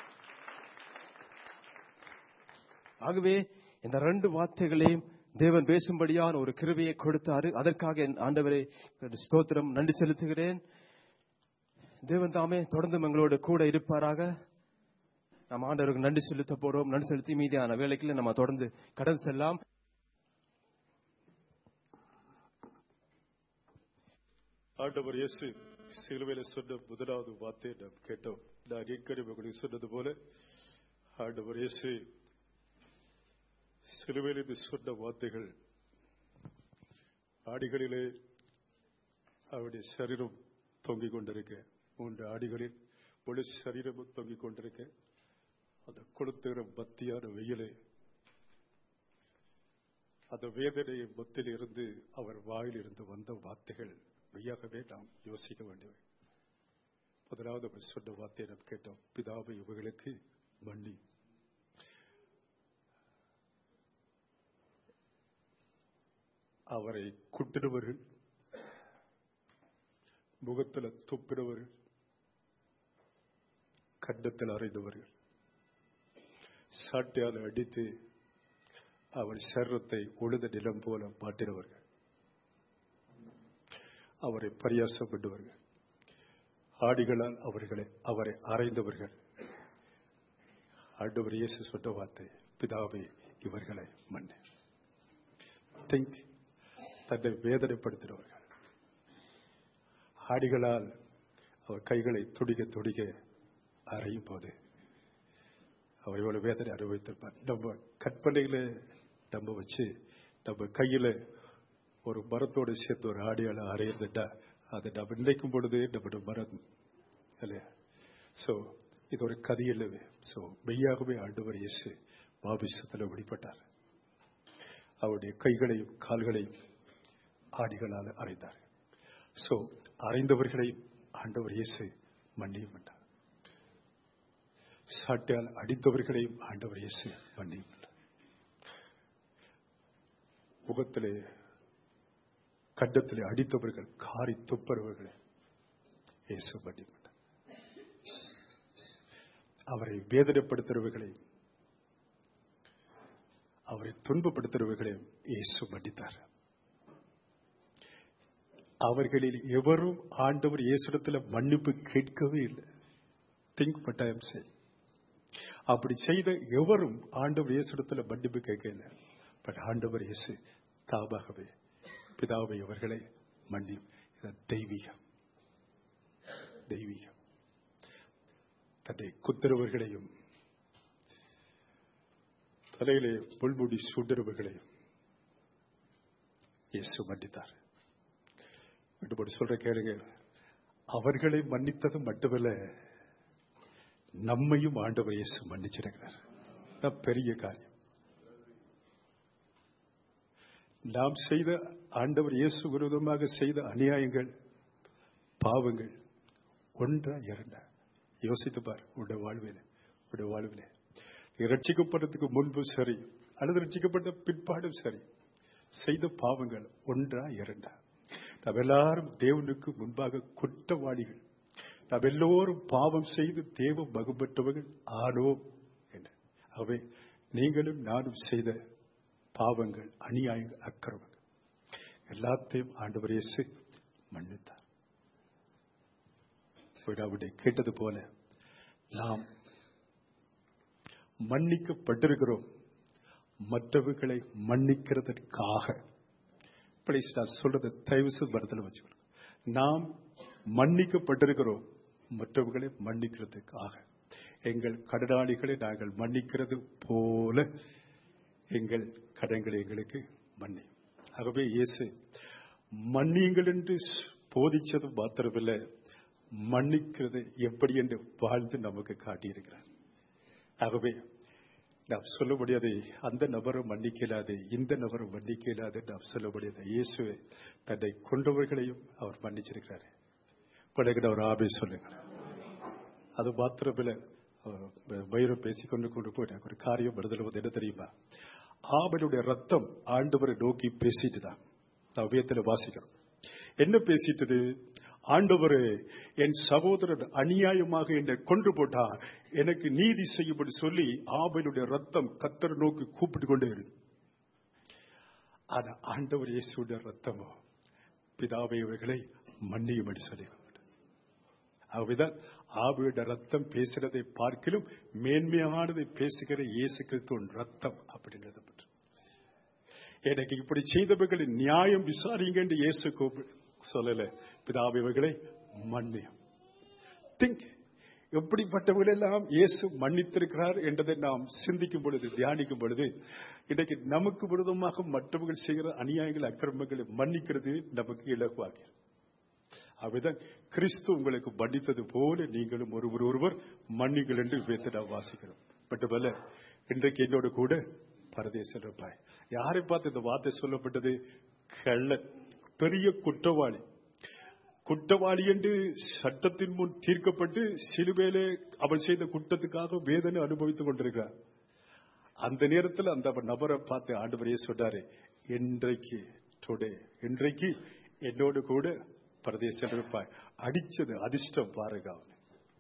ஆகவே இந்த ரெண்டு வார்த்தைகளையும் தேவன் பேசும்படியான ஒரு கிருபையை கொடுத்தாரு. அதற்காக என் ஆண்டவரை ஸ்தோத்திரம், நன்றி செலுத்துகிறேன். தேவன் தாமே தொடர்ந்து எங்களோடு கூட இருப்பாராக. நாம் ஆண்டவருக்கு நன்றி செலுத்த போறோம். நன்றி செலுத்தி மீதியான வேலைக்குள்ள நம்ம தொடர்ந்து கடந்து செல்லாம். ஆண்டவர் இயேசு சிலுவையில சொன்ன முதலாவது வார்த்தையை நாம் கேட்டோம். நான் ஏற்கனவே உங்களுக்கு சொன்னது போல ஆண்டவர் இயேசு சிலுவையிலிருந்து சொன்ன வார்த்தைகள் ஆடிகளிலே அவருடைய சரீரம் தொங்கிக் கொண்டிருக்க, மூன்று ஆடிகளில் முழு சரீரமும் தொங்கிக் கொண்டிருக்க, அந்த கொளுத்துகிற பத்தியான வெயிலே அந்த வேதனையை மத்தியில் இருந்து அவர் வாயில் இருந்து வந்த வார்த்தைகள் மெய்யாகவே நாம் யோசிக்க வேண்டியவை. முதலாவது அவர் சொன்ன வார்த்தையை நாம் கேட்டோம். பிதாவை இவர்களுக்கு மன்னி. அவரை குட்டினவர்கள், முகத்தில் துப்பினவர்கள், கண்டத்தில் அறைந்தவர்கள், சாட்டையால் அடித்து அவர் சரீரத்தை உழுத நிலம் போல மாட்டினவர்கள், அவரை பரியாசப்பட்டவர்கள், ஆடிகளால் அவர்களை அவரை அறைந்தவர்கள். ஆண்டவர் இயேசு சொன்ன வார்த்தை, பிதாவே இவர்களை மன்னி. திங்க், தன்னை வேதனைப்படுத்தினவர்கள், ஆடிகளால் அவர் கைகளை துடிக்க துடிக்க அறையும் போது அவர் இவ்வளவு வேதனை அனுபவித்திருப்பார். நம்ம கற்பனையில நம்ம வச்சு நம்ம கையில ஒரு மரத்தோடு சேர்த்து ஒரு ஆடியால அறையிருந்துட்டா அதை நம்ம நினைக்கும் பொழுது நம்ம மரம் இல்லையா? சோ இது ஒரு கதை இல்லவே. சோ மெய்யாகவே ஆண்டவர் இயேசு பாபிசத்தில் வெளிப்பட்டார். அவருடைய கைகளையும் கால்களையும் ஆடிகளால் அறைந்தார். சோ அறைந்தவர்களையும் ஆண்டவர் இயேசு மன்னியும் என்றார். சாட்டையால் அடித்தவர்களையும் ஆண்டவர் இயேசு மன்னியும் என்றார். முகத்திலே கண்டத்திலே அடித்தவர்கள், காரி துப்பறவர்களை இயேசு மன்னியும் என்றார். அவரை வேதனைப்படுத்துறவர்களையும் அவரை துன்பப்படுத்துறவர்களையும் இயேசு மன்னித்தார். அவர்களில் எவரும் ஆண்டவர் இயேசுவிடத்தில் மன்னிப்பு கேட்கவே இல்லை. திங்க் பட்டாயம் செய். அப்படி செய்த எவரும் ஆண்டவர் இயேசுவிடத்தில் மன்னிப்பு கேட்கல. பட் ஆண்டவர் இயேசு தாபாகவே பிதாவை அவர்களை மன்னியும். தெய்வீகம், தெய்வீகம். தன்னை குத்துறவர்களையும் தலையிலே புல்முடி சூடுறவர்களையும் இயேசு மன்னித்தார். விட்டுப்படி சொல்ற கேளுங்க, அவர்களை மன்னித்தது மட்டுமல்ல, நம்மையும் ஆண்டவர் இயேசு மன்னிச்சிருக்கிறார். பெரிய காரியம். நாம் செய்த ஆண்டவர் இயேசு விரோதமாக செய்த அநியாயங்கள், பாவங்கள் ஒன்றா இரண்டா யோசித்து பார். உடைய வாழ்விலே உடைய வாழ்விலே நீ ரட்சிக்கப்படுறதுக்கு முன்பு சரி அல்லது ரட்சிக்கப்பட்ட பிற்பாடும் சரி செய்த பாவங்கள் ஒன்றா இரண்டா? நாம் எல்லாரும் தேவனுக்கு முன்பாக குற்றவாளிகள். நாம் எல்லோரும் பாவம் செய்து தேவ மகிமைப்பட்டவர்கள் ஆனோம் என்று. ஆகவே நீங்களும் நானும் செய்த பாவங்கள், அநியாயங்கள், அக்கிரமங்கள் எல்லாத்தையும் ஆண்டவர் இயேசு மன்னித்தார். விடாவிடை கேட்டது போல நாம் மன்னிக்கப்பட்டிருக்கிறோம் மற்றவர்களை மன்னிக்கிறதற்காக. நான் சொல்றது தயவு செய்து மனதில் வச்சுக்கணும். நாம் மன்னிக்கப்பட்டிருக்கிறோம் மற்றவர்களை மன்னிக்கிறதுக்காக. எங்கள் கடனாளிகளை நாங்கள் மன்னிக்கிறது போல எங்கள் கடன்களை எங்களுக்கு மன்னி. ஆகவே இயேசு மன்னியுங்கள் என்று போதிச்சது மாத்திரமில்லை, மன்னிக்கிறது எப்படி என்று வாழ்ந்து நமக்கு காட்டியிருக்கிறார். ஆகவே நாம் சொல்ல முடியாது அந்த நபரும் மன்னிக்கலாது, இந்த நபரும் மன்னிக்கலாது நாம் சொல்ல முடியாது. இயேசுவை தன்னை கொண்டவர்களையும் அவர் மன்னிச்சிருக்கிறார். பழகின ஒரு ஆபே சொல்லுங்க. அது மாத்திரமில்லை, பைரவ் பேசிக்கொண்டு கொண்டு போய் ஒரு காரியம் விடுதலை வந்து என்ன தெரியுமா? ஆபனுடைய ரத்தம் ஆண்டவரை நோக்கி பேசிட்டு தான் நான் வேதத்துல வாசிக்கிறோம். என்ன பேசிட்டது? ஆண்டவரே, என் சகோதரன் அநியாயமாக என்னை கொன்று போட்டார், எனக்கு நீதி செய்யும்படி சொல்லி ஆபனுடைய ரத்தம் கர்த்தரை நோக்கி கூப்பிட்டு கொண்டே இருக்கு. ஆனா ஆண்டவர் இயேசுடைய ரத்தமோ பிதாவே இவர்களை மன்னியும்படி சொல்லி ஆகவேதான் ஆவியுடைய ரத்தம் பேசுறதை பார்க்கிலும் மேன்மையானதை பேசுகிற இயேசு கிறிஸ்துவின் ரத்தம் அப்படின்றது. எனக்கு இப்படி செய்தவர்களை நியாயம் விசாரிங்க என்று இயேசு சொல்லல, பிதாவே இவர்களை மன்னியும். திங்க், எப்படிப்பட்டவர்கள் எல்லாம் இயேசு மன்னித்திருக்கிறார் என்றதை நாம் சிந்திக்கும் பொழுது, தியானிக்கும் பொழுது, இன்றைக்கு நமக்கு விரோதமாக மற்றவர்கள் செய்கிற அநியாயங்கள் அக்கிரமங்களை மன்னிக்கிறது நமக்கு இலகுவாகிறது. அப்படிதான் கிறிஸ்து உங்களுக்கு மன்னித்தது போல நீங்களும் ஒருவர் ஒருவர் மன்னிகள் என்று வேதத்தை நாம் வாசிக்கிறோம். மட்டுமல்ல, இன்றைக்கு என்னோட கூட பரதேசம் இருப்பாய். யாரை பார்த்து இந்த வார்த்தை சொல்லப்பட்டது? கள்ளன், பெரிய குற்றவாளி. குற்றவாளி என்று சட்டத்தின் முன் தீர்க்கப்பட்டு சிலுவையிலே அவன் செய்த குற்றத்துக்காக வேதனை அனுபவித்துக் கொண்டிருக்கிறார். அந்த நேரத்தில் அந்த நபரை பார்த்து ஆண்டவரே சொன்னாரு, இன்றைக்கு டுடே இன்றைக்கு என்னோடு கூட பரதேசம் இருப்பாய். அடிச்சது அதிர்ஷ்டம் பாருங்க. அவன்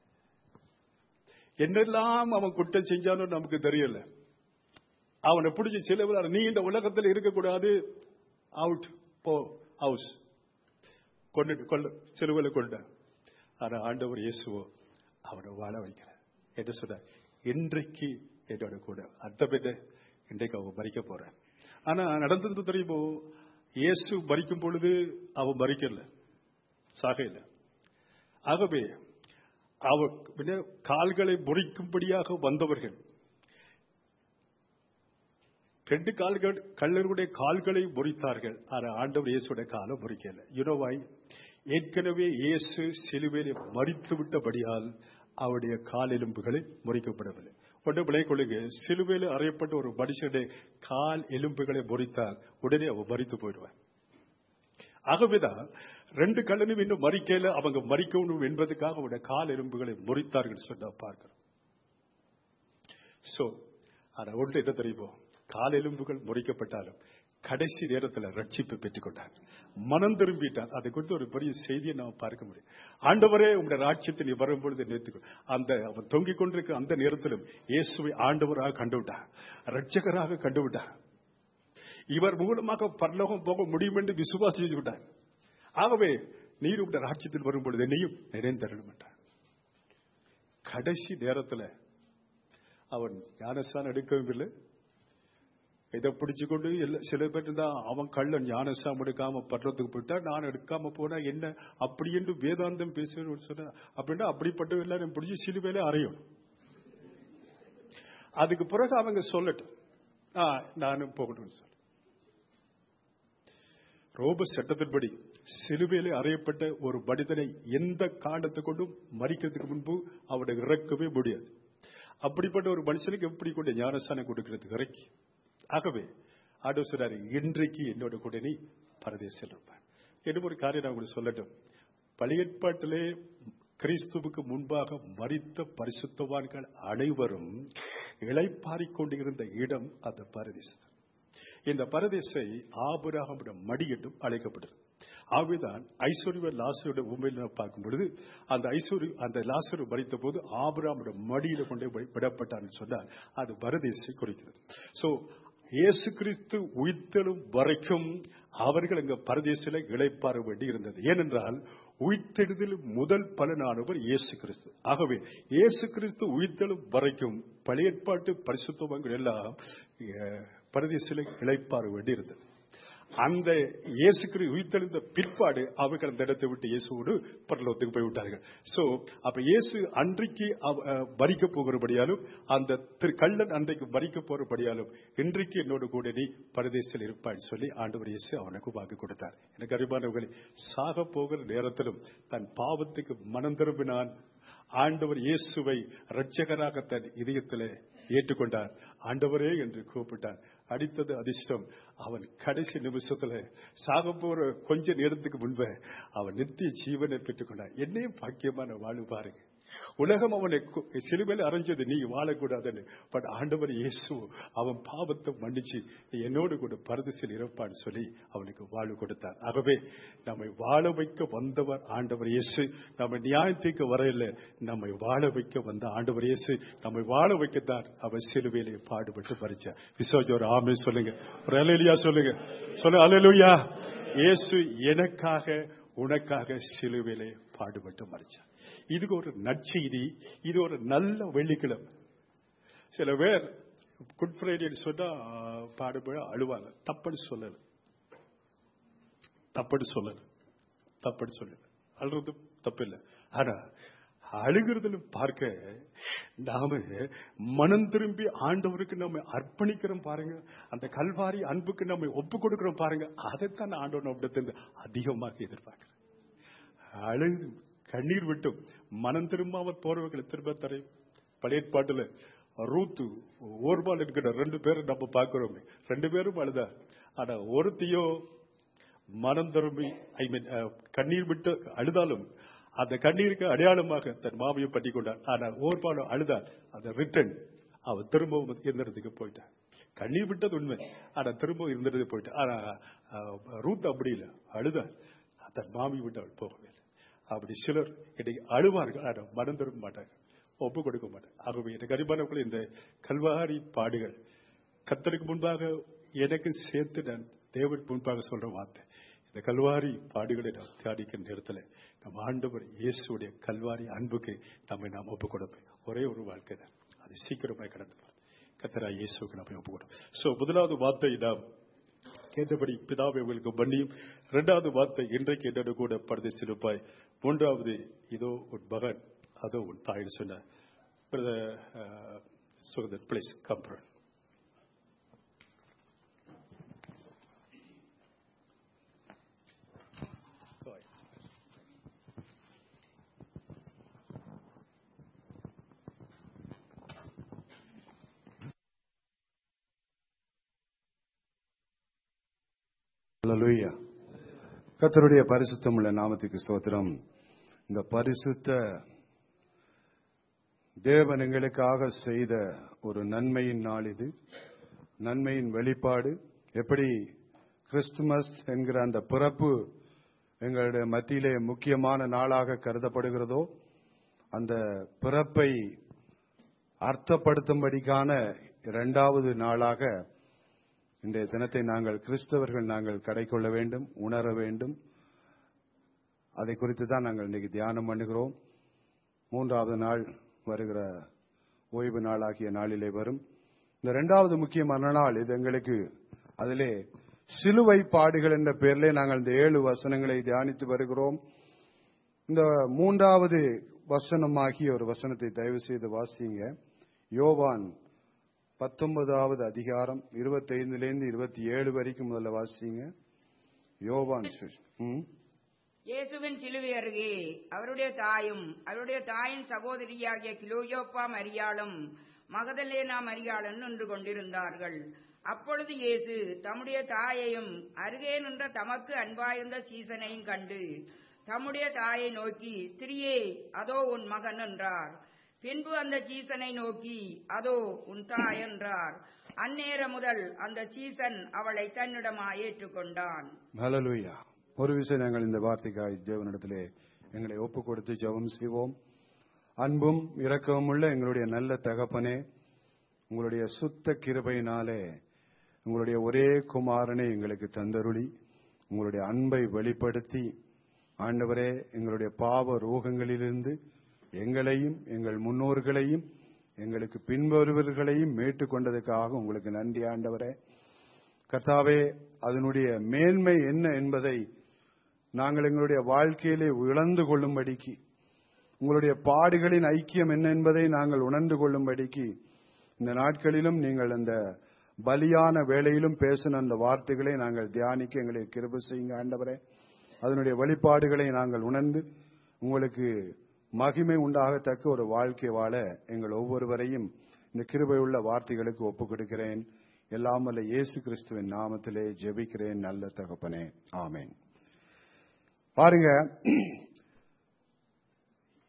என்னெல்லாம் அவன் குற்றம் செஞ்சானோ நமக்கு தெரியல. அவனை பிடிச்சி சில நீ இந்த உலகத்தில் இருக்கக்கூடாது, அவுட் போ, ஹவுஸ் கொண்டு கொள்ள சிலுவையில் கொண்ட. ஆனா ஆண்டவர் இயேசுவோ அவனை வாழ வைக்கிறார். என்ன சொன்னார்? இன்றைக்கு என்னோட கூட. அர்த்தம் என்ன? இன்றைக்கு அவன் மறிக்க போறான். ஆனா நடந்தது தெரியுமோ? இயேசு மறிக்கும் பொழுது அவன் மறிக்கல, சாகையில. ஆகவே அவ கால்களை முறிக்கும்படியாக வந்தவர்கள் ரெண்டு கால்கள் கள்ளருடைய கால்களை முறித்தார்கள். ஆனால் ஆண்டவர் இயேசுடைய காலை முறிக்கல. யுனோவாய், ஏற்கனவே இயேசு சிலுவையிலே மறித்து விட்டபடியால் அவருடைய கால் எலும்புகளை முறிக்கப்படவில்லை. ஒன்று விளை கொள்ளுங்க, சிலுவையில் அறையப்பட்ட ஒரு மனுஷனுடைய கால் எலும்புகளை முறித்தால் உடனே அவன் மறித்து போயிடுவான். ஆகவேதான் ரெண்டு கல்லனும் இன்னும் மறிக்கல, அவங்க மறிக்கணும் என்பதற்காக அவருடைய கால் எலும்புகளை முறித்தார்கள் சொன்ன பார்க்கிறோம். சோ ஆனா ஒன்று என்ன தெரியுமோ? கால் எலும்புகள் முறிக்கப்பட்டாலும் கடைசி நேரத்தில் ரட்சிப்பை பெற்றுக் கொண்டார், மனம் திரும்பிட்டார். அதை கொண்டு ஒரு பெரிய செய்தியை நாம் பார்க்க முடியும். ஆண்டவரே உங்களுடைய ராஜ்யத்தை நீ வரும்பொழுது நேர்த்துக்கோ. அந்த அவன் தொங்கிக் கொண்டிருக்க அந்த நேரத்திலும் இயேசுவை ஆண்டவராக கண்டுவிட்டார், ரட்சகராக கண்டுவிட்டார். இவர் மூலமாக பரலோகம் போக முடியும் என்று விசுவாசி செய்து விட்டார். ஆகவே நீர் உங்களுடைய ராஜ்யத்தில் வரும்பொழுது என்னையும் நினைந்தருளும் என்றார். கடைசி நேரத்தில் அவன் ஞானஸ்தானம் எடுக்கவும் இல்லை. இதை பிடிச்சுக்கொண்டு சில பேர் தான் அவன் கள்ளன் ஞானஸ்தானம் எடுக்காம படுறதுக்கு போயிட்டா, நான் எடுக்காம போனா என்ன அப்படி என்று வேதாந்தம் பேசுவேன் சொன்ன. அப்படின்னா அப்படிப்பட்ட எல்லாரும் பிடிச்சி சிலுவையில அறையும். அதுக்கு பிறகு அவங்க சொல்லட்டும், நானும் போகணும்னு சொல்ல. ரோம சட்டத்தின்படி சிலுவையிலே அறையப்பட்ட ஒரு மனிதனை எந்த காரணத்தை கொண்டும் மறிக்கிறதுக்கு முன்பு அவனை இறக்கவே முடியாது. அப்படிப்பட்ட ஒரு மனுஷனுக்கு எப்படி கொண்டு ஞானஸ்தானம் கொடுக்கிறது இறக்கி? ஆகவே ஆண்டவர் சொல்றாரு, இன்றைக்கு என்னோட கூட நீ பரதேசில் இருப்பான். என்ன ஒரு காரியம் நான் உங்களுக்கு சொல்லட்டும். பழைய ஏற்பாட்டிலே கிறிஸ்துவுக்கு முன்பாக மரித்த பரிசுத்தவான்கள் அனைவரும் இளைப்பாறிக் கொண்டிருந்த இடம் அந்த பரதேசம். இந்த பரதேசை ஆபிரகாமுடைய மடி என்றும் அழைக்கப்படுகிறது. ஆகவேதான் ஐஸ்வர்ய லாசருடைய உண்மையில் பார்க்கும் பொழுது அந்த ஐஸ்வர்ய அந்த லாசரு மரித்த போது ஆபிரகாமுடைய மடியில கொண்டே விடப்பட்டான்னு சொன்னால் அது பரதேசை குறிக்கிறது. சோ இயேசு கிறிஸ்து உயிர்த்தெழும் வரைக்கும் அவர்கள் அங்க பரதேசில இளைப்பாற வேண்டி இருந்தது. ஏனென்றால் உயிர்த்தெழுதல் முதல் பலனானவர் இயேசு கிறிஸ்து. ஆகவே இயேசு கிறிஸ்து உயிர்த்தெழும் வரைக்கும் பழைய ஏற்பாட்டு பரிசுத்தவங்கள் எல்லாம் பரதேசில இளைப்பாற வேண்டி இருந்தது. அந்த இயேசு கிறிஸ்து உயிர்த்தெழுந்த பிற்பாடு அவர்கள் அந்த இடத்தை விட்டு இயேசுவோடு பரலோகத்துக்கு போய்விட்டார்கள். சோ அப்ப இயேசு அன்றைக்கு மரிக்க போகிறபடியாலும் அந்த கள்ளன் அன்றைக்கு மரிக்க போறபடியாலும் இன்றைக்கு என்னோடு கூட நீ பரதேசில் இருப்பான்னு சொல்லி ஆண்டவர் இயேசு அவனுக்கு வாக்கு கொடுத்தார். எனக்கு அறிவானவர்களை, சாக போகிற நேரத்திலும் தன் பாவத்துக்கு மனம் திரும்பினான். ஆண்டவர் இயேசுவை இரட்சகராக தன் இதயத்தில் ஏற்றுக்கொண்டார். ஆண்டவரே என்று கூப்பிட்டார். அடித்தது அதிர்ஷ்டம். அவன் கடைசி நிமிஷத்துல சாக போற கொஞ்ச நேரத்துக்கு முன்பு அவன் நித்திய ஜீவனை பெற்றுக் கொண்டான். என்னையும் பாக்கியமான வாழ்வு பாருங்க. உலகம் அவனை சிலுவையில் அரைஞ்சது நீ வாழக்கூடாதுன்னு. பட் ஆண்டவர் இயேசு அவன் பாவத்தை மன்னிச்சு என்னோடு கூட பரதேசில் இருப்பான்னு சொல்லி அவனுக்கு வாழ்வு கொடுத்தார். ஆகவே நம்மை வாழ வைக்க வந்தவர் ஆண்டவர் இயேசு. நம்ம நியாயத்துக்கு வரையில நம்மை வாழ வைக்க வந்த ஆண்டவர் இயேசு நம்மை வாழ வைக்கத்தான் அவர் சிலுவையிலே பாடுபட்டு மரிச்சார். விசுவாசி ஒரு ஆமே சொல்லுங்க, ஒரு அல்லேலூயா சொல்லுங்க, சொல்லுங்க அல்லேலூயா. இயேசு எனக்காக உனக்காக சிலுவையிலே பாடுபட்டு மரிச்சார். இதுக்கு ஒரு நற்செய்தி, இது ஒரு நல்ல வெள்ளிக்கிழமை. சில பேர் குட் ஃப்ரைடே சொன்னா பாடுபட அழுவாங்க. தப்புன்னு சொல்லல, தப்புன்னு சொல்லல, தப்புன்னு சொல்லல. அழுறது தப்பு இல்லை. ஆனா அழுகிறதுல பார்க்க நாம மனம் திரும்பி ஆண்டவருக்கு நம்ம அர்ப்பணிக்கிறோம் பாருங்க, அந்த கல்வாரி அன்புக்கு நம்ம ஒப்பு கொடுக்கிறோம் பாருங்க, அதைத்தான் ஆண்டவர் நம்மிடத்திலிருந்து அதிகமாக எதிர்பார்க்கிறேன். அழுது கண்ணீர் விட்டும் மனம் திரும்பாம போறவர்களை திரும்ப தரை. பழைய பாட்டுல ரூத்து ஓர்பால் இருக்கிற ரெண்டு பேரும் நம்ம பார்க்கிறோம். ரெண்டு பேரும் அழுதா. ஆனா ஒருத்தையோ மனம் திரும்பி ஐ மீன் கண்ணீர் விட்டு அழுதாலும் அந்த கண்ணீருக்கு அடையாளமாக தன் மாமியை பற்றி கொண்டார். ஆனா ஓர்பாலும் அழுதார். அந்த ரிட்டர்ன் அவ திரும்பவும் இருந்ததுக்கு போயிட்டான். கண்ணீர் விட்டது உண்மை, ஆனா திரும்பவும் இருந்தது போயிட்டான். ஆனா ரூத் அப்படி இல்லை, அழுதார். தன் மாமி விட்டு அவள் போகவே இல்லை. அப்படி சிலர் இன்னைக்கு அழுவார்கள், ஆனா மனம் திரும்ப மாட்டாங்க, ஒப்பு கொடுக்க மாட்டாங்க. ஆகவே எனக்கு அறிவானவர்கள் இந்த கல்வாரி பாடுகள் கர்த்தருக்கு முன்பாக எனக்கு சேர்த்து நான் தேவனுக்கு முன்பாக சொல்ற வார்த்தை. இந்த கல்வாரி பாடுகளை நாம் தியானிக்கிற நேரத்தில் நம் ஆண்டவர் இயேசுடைய கல்வாரி அன்புக்கு நம்மை நாம் ஒப்பு கொடுப்போம். ஒரே ஒரு வாழ்க்கை தான், அது சீக்கிரமாய் கடந்து கர்த்தராகிய இயேசுவுக்கு நம்ம ஒப்பு கொடுப்போம். சோ முதலாவது வார்த்தை நாம் கேட்டபடி பிதாவை உங்களுக்கு பண்ணியும். இரண்டாவது வார்த்தை இன்றைக்கு என்னோட கூட பரதேசில் இருப்பாய். மூன்றாவது இதோ உன் மகன் அதோ உன் தாய் சொன்ன சுகதன் பிளீஸ் கம்பரன். அல்லேலூயா. கர்த்தருடைய பரிசுத்தமுள்ள நாமத்துக்கு ஸ்தோத்திரம். இந்த பரிசுத்த தேவன் எங்களுக்காக செய்த ஒரு நன்மையின் நாள் இது, நன்மையின் வெளிப்பாடு. எப்படி கிறிஸ்துமஸ் என்கிற அந்த பிறப்பு எங்களுடைய மத்தியிலே முக்கியமான நாளாக கருதப்படுகிறதோ, அந்த பிறப்பை அர்த்தப்படுத்தும்படிக்கான இரண்டாவது நாளாக இன்றைய தினத்தை நாங்கள் கிறிஸ்தவர்கள் நாங்கள் கடைக்கொள்ள வேண்டும், உணர வேண்டும். அதை குறித்து தான் நாங்கள் இன்னைக்கு தியானம் பண்ணுகிறோம். மூன்றாவது நாள் வருகிற ஓய்வு நாளாகிய நாளிலே வரும். இந்த இரண்டாவது முக்கியமான நாள் இது எங்களுக்கு. அதிலே சிலுவை பாடுகள் என்ற பெயரிலே நாங்கள் இந்த ஏழு வசனங்களை தியானித்து வருகிறோம். இந்த மூன்றாவது வசனமாகிய ஒரு வசனத்தை தயவு செய்து வாசிங்க. யோவான் பத்தொன்பதாவது அதிகாரம் இருபத்தி ஐந்துலேருந்து இருபத்தி ஏழு வரைக்கும் முதல்ல வாசிங்க. யோவான் இயேசுவின் சிலுவை அருகே அவருடைய தாயும் அவருடைய தாயின் சகோதரியாகிய கிலோயோப்பா மரியாளும் மகதலேனா மரியாளும் நின்று கொண்டிருந்தார்கள். அப்பொழுது இயேசு தம்முடைய தாயையும் அருகே நின்ற தமக்கு அன்பாயிருந்த சீசனையும் கண்டு தம்முடைய தாயை நோக்கி, ஸ்திரியே, அதோ உன் மகன் என்றார். பின்பு அந்த சீசனை நோக்கி, அதோ உன் தாய் என்றார். அந்நேர முதல் அந்த சீசன் அவளை தன்னிடமாய் ஏற்றுக்கொண்டான். ஹல்லேலூயா. ஒரு விஷயம் நாங்கள் இந்த வார்த்தைக்காய் தேவனிடத்திலே எங்களை ஒப்பு கொடுத்து ஜெபம் செய்வோம். அன்பும் இரக்கமும் உள்ள எங்களுடைய நல்ல தகப்பனே, உங்களுடைய சுத்த கிருபையினாலே உங்களுடைய ஒரே குமாரனை எங்களுக்கு தந்தருளி உங்களுடைய அன்பை வெளிப்படுத்தி, ஆண்டவரே, எங்களுடைய பாவ ரோகங்களிலிருந்து எங்களையும் எங்கள் முன்னோர்களையும் எங்களுக்கு பின்வருவர்களையும் மீட்டுக் கொண்டதுக்காக உங்களுக்கு நன்றி ஆண்டவரே. கர்த்தாவே, அதனுடைய மேன்மை என்ன என்பதை நாங்கள் எங்களுடைய வாழ்க்கையிலே உணர்ந்து கொள்ளும்படிக்கு, உங்களுடைய பாடுகளின் ஐக்கியம் என்ன என்பதை நாங்கள் உணர்ந்து கொள்ளும்படிக்கு இந்த நாட்களிலும் நீங்கள் அந்த பலியான வேளையிலும் பேசின அந்த வார்த்தைகளை நாங்கள் தியானிக்க எங்களுக்கு கிருபை செய்யுங்க ஆண்டவரே. அதனுடைய வெளிப்பாடுகளை நாங்கள் உணர்ந்து உங்களுக்கு மகிமை உண்டாகத்தக்க ஒரு வாழ்க்கை வாழ எங்கள் ஒவ்வொருவரையும் இந்த கிருபையுள்ள வார்த்தைகளுக்கு ஒப்புக் கொடுக்கிறேன். எல்லாம் வல்ல இயேசு கிறிஸ்துவின் நாமத்திலே ஜெபிக்கிறேன் நல்ல தகப்பனே, ஆமென். பாருங்க,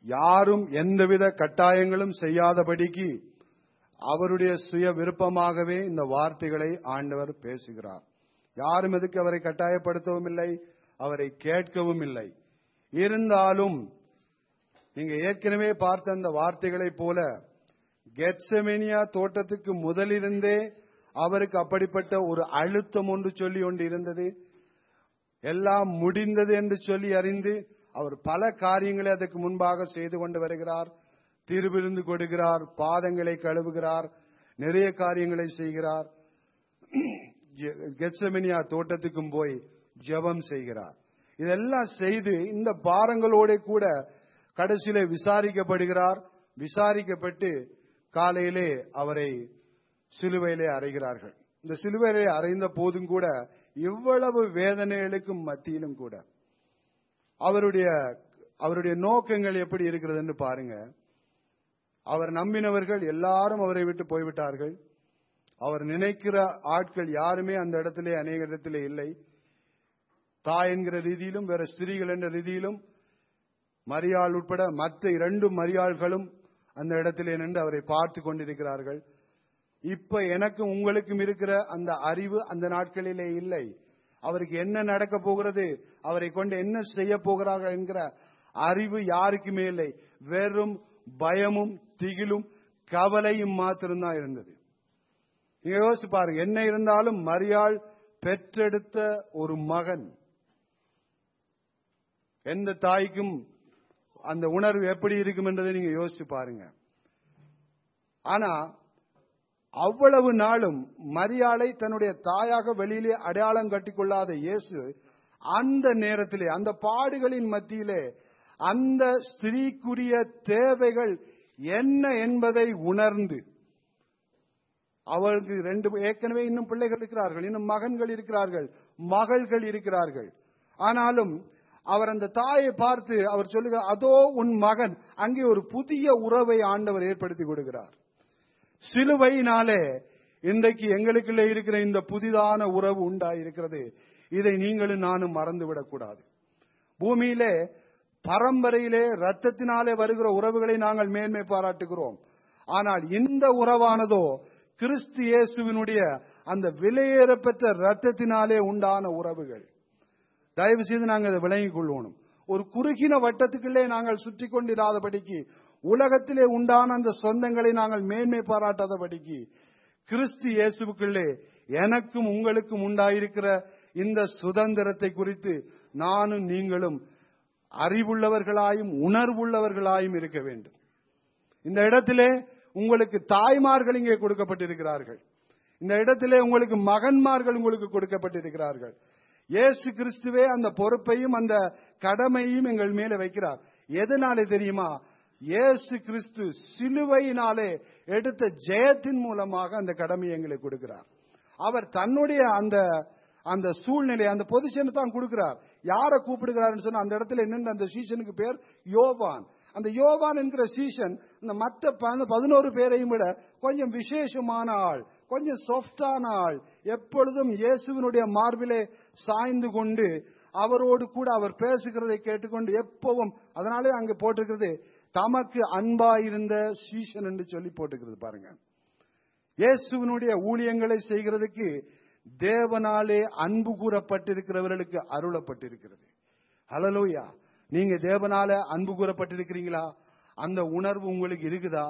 யாரும் எந்தவித கட்டாயங்களும் செய்யாதபடிக்கு அவருடைய சுய விருப்பமாகவே இந்த வார்த்தைகளை ஆண்டவர் பேசுகிறார். யாரும் எதுக்கு அவரை கட்டாயப்படுத்தவும் இல்லை, அவரை கேட்கவும் இல்லை. இருந்தாலும் நீங்க ஏற்கனவே பார்த்த அந்த வார்த்தைகளைப் போல கெத்செமனியா தோட்டத்துக்கு முதலிருந்தே அவருக்கு அப்படிப்பட்ட ஒரு அழுத்தம் ஒன்று சொல்லி கொண்டு இருந்தது. எல்லாம் முடிந்தது என்று சொல்லி அறிந்து அவர் பல காரியங்களை அதற்கு முன்பாக செய்து கொண்டு வருகிறார். திருவிருந்து கொடுக்கிறார், பாதங்களை கழுவுகிறார், நிறைய காரியங்களை செய்கிறார். கெத்செமனியா தோட்டத்துக்கும் போய் ஜெபம் செய்கிறார். இதெல்லாம் செய்து இந்த பாரங்களோட கூட கடைசியிலே விசாரிக்கப்படுகிறார். விசாரிக்கப்பட்டு காலையிலே அவரை சிலுவையிலே அறைகிறார்கள். இந்த சிலுவையிலே அறைந்த போதும் கூட இவ்வளவு வேதனைகளுக்கும் மத்தியிலும் கூட அவருடைய அவருடைய நோக்கங்கள் எப்படி இருக்கிறது என்று பாருங்க. அவர் நம்பினவர்கள் எல்லாரும் அவரை விட்டு போய்விட்டார்கள். அவர் நினைக்கிற ஆட்கள் யாருமே அந்த இடத்திலே அநேக இடத்திலே இல்லை. தாய் என்கிற ரீதியிலும் வேற ஸ்திரீகள் என்ற ரீதியிலும் மரியாள் உட்பட மற்ற இரண்டு மரியாள்களும் அந்த இடத்திலே நின்று அவரை பார்த்து கொண்டிருக்கிறார்கள். இப்ப எனக்கும் உங்களுக்கும் இருக்கிற அந்த அறிவு அந்த நாட்களிலே இல்லை. அவருக்கு என்ன நடக்க போகிறது, அவரை கொண்டு என்ன செய்ய போகிறார்கள் என்கிற அறிவு யாருக்குமே இல்லை. வெறும் பயமும் திகிலும் கவலையும் மாத்திரம்தான் இருந்தது. நீங்க யோசிச்சு பாருங்க, என்ன இருந்தாலும் மரியாள் பெற்றெடுத்த ஒரு மகன், எந்த தாய்க்கும் அந்த உணர்வு எப்படி இருக்கும் என்றதை நீங்க யோசிச்சு பாருங்க. ஆனா அவ்வளவு நாளும் மரியாளை தன்னுடைய தாயாக வெளியிலே அடையாளம் கட்டிக்கொள்ளாத இயேசு அந்த நேரத்திலே அந்த பாடுகளின் மத்தியிலே அந்த ஸ்திரீக்குரிய தேவைகள் என்ன என்பதை உணர்ந்து, அவருக்கு ரெண்டு ஏற்கனவே இன்னும் பிள்ளைகள் இருக்கிறார்கள், இன்னும் மகன்கள் இருக்கிறார்கள், மகள்கள் இருக்கிறார்கள். ஆனாலும் அவர் அந்த தாயை பார்த்து அவர் சொல்லுகிறார், அதோ உன் மகன். அங்கே ஒரு புதிய உறவை ஆண்டவர் ஏற்படுத்தி கொடுக்கிறார். சிலுவையினாலே இன்றைக்கு எங்களுக்குள்ளே இருக்கிற இந்த புதிதான உறவு உண்டாயிருக்கிறது. இதை நீங்களும் நானும் மறந்துவிடக் கூடாது. பூமியிலே பரம்பரையிலே ரத்தத்தினாலே வருகிற உறவுகளை நாங்கள் மேன்மை பாராட்டுகிறோம். ஆனால் இந்த உறவானதோ கிறிஸ்து இயேசுவினுடைய அந்த விலையேறப்பெற்ற ரத்தத்தினாலே உண்டான உறவுகள். தயவு செய்து நாங்கள் அதை விளங்கிக் கொள்ளணும். ஒரு குறுகின வட்டத்துக்குள்ளே நாங்கள் சுற்றி கொண்டிராதபடிக்கு, உலகத்திலே உண்டான அந்த சொந்தங்களை நாங்கள் மேன்மை பாராட்டாதபடிக்கு, கிறிஸ்து இயேசுவுக்குள்ளே எனக்கும் உங்களுக்கும் உண்டாயிருக்கிற இந்த சுதந்திரத்தை குறித்து நானும் நீங்களும் அறிவுள்ளவர்களாயும் உணர்வுள்ளவர்களாயும் இருக்க வேண்டும். இந்த இடத்திலே உங்களுக்கு தாய்மார்கள் இங்கே கொடுக்கப்பட்டிருக்கிறார்கள். இந்த இடத்திலே உங்களுக்கு மகன்மார்கள் உங்களுக்கு கொடுக்கப்பட்டிருக்கிறார்கள். இயேசு கிறிஸ்துவே அந்த பொறுப்பையும் அந்த கடமையும் எங்கள் மேல வைக்கிறார். எதனாலே தெரியுமா? இயேசு கிறிஸ்து சிலுவையினாலே எடுத்த ஜெயத்தின் மூலமாக அந்த கடமையை எங்களுக்கு கொடுக்கிறார். அவர் தன்னுடைய அந்த அந்த சூழ்நிலை, அந்த பொசிஷனை தான் கொடுக்கிறார். யாரை கூப்பிடுகிறார்னு சொன்னா அந்த இடத்துல என்னென்ன அந்த சீசனுக்கு பேர் யோவான். அந்த யோவான் என்கிற சீசன் இந்த மற்ற பதினோரு பேரையும் விட கொஞ்சம் விசேஷமான ஆள், கொஞ்சம் சாஃப்டான ஆள். எப்பொழுதும் இயேசுவினுடைய மார்பிலே சாய்ந்து கொண்டு அவரோடு கூட அவர் பேசுகிறதை கேட்டுக்கொண்டு எப்பவும், அதனாலே அங்க போட்டிருக்கிறது தமக்கு அன்பாயிருந்த சீசன் என்று சொல்லி போட்டுக்கிறது. பாருங்க, இயேசுவினுடைய ஊழியங்களை செய்கிறதுக்கு தேவனாலே அன்பு கூறப்பட்டிருக்கிறவர்களுக்கு அருளப்பட்டிருக்கிறது. ஹல்லேலூயா! நீங்க தேவனால அன்பு கூறப்பட்டிருக்கிறீங்களா? அந்த உணர்வு உங்களுக்கு இருக்குதா?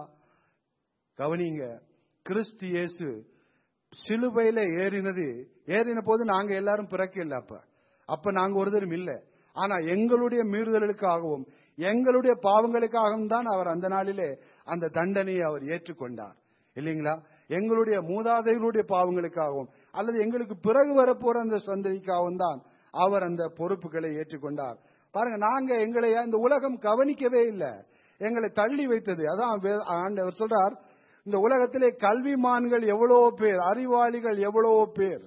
கவனிங்க, கிறிஸ்து இயேசு சிலுவையில ஏறினது, ஏறின போது நாங்க எல்லாரும் பிறக்க இல்லை. அப்ப அப்ப நாங்க ஒருத்தரும் இல்லை. ஆனா எங்களுடைய மீறுதலுக்காகவும் எங்களுடைய பாவங்களுக்காகவும் தான் அவர் அந்த நாளிலே அந்த தண்டனையை அவர் ஏற்றுக்கொண்டார், இல்லைங்களா? எங்களுடைய மூதாதைகளுடைய பாவங்களுக்காகவும் அல்லது எங்களுக்கு பிறகு வரப்போற அந்த சந்ததிக்காகவும் தான் அவர் அந்த பொறுப்புகளை ஏற்றுக்கொண்டார். பாருங்க, நாங்க எங்களை இந்த உலகம் கவனிக்கவே இல்லை, எங்களை தள்ளி வைத்தது. அதான் ஆண்டவர் சொல்றார், இந்த உலகத்திலே கல்விமான்கள் எவ்வளவோ பேர், அறிவாளிகள் எவ்வளவோ பேர்,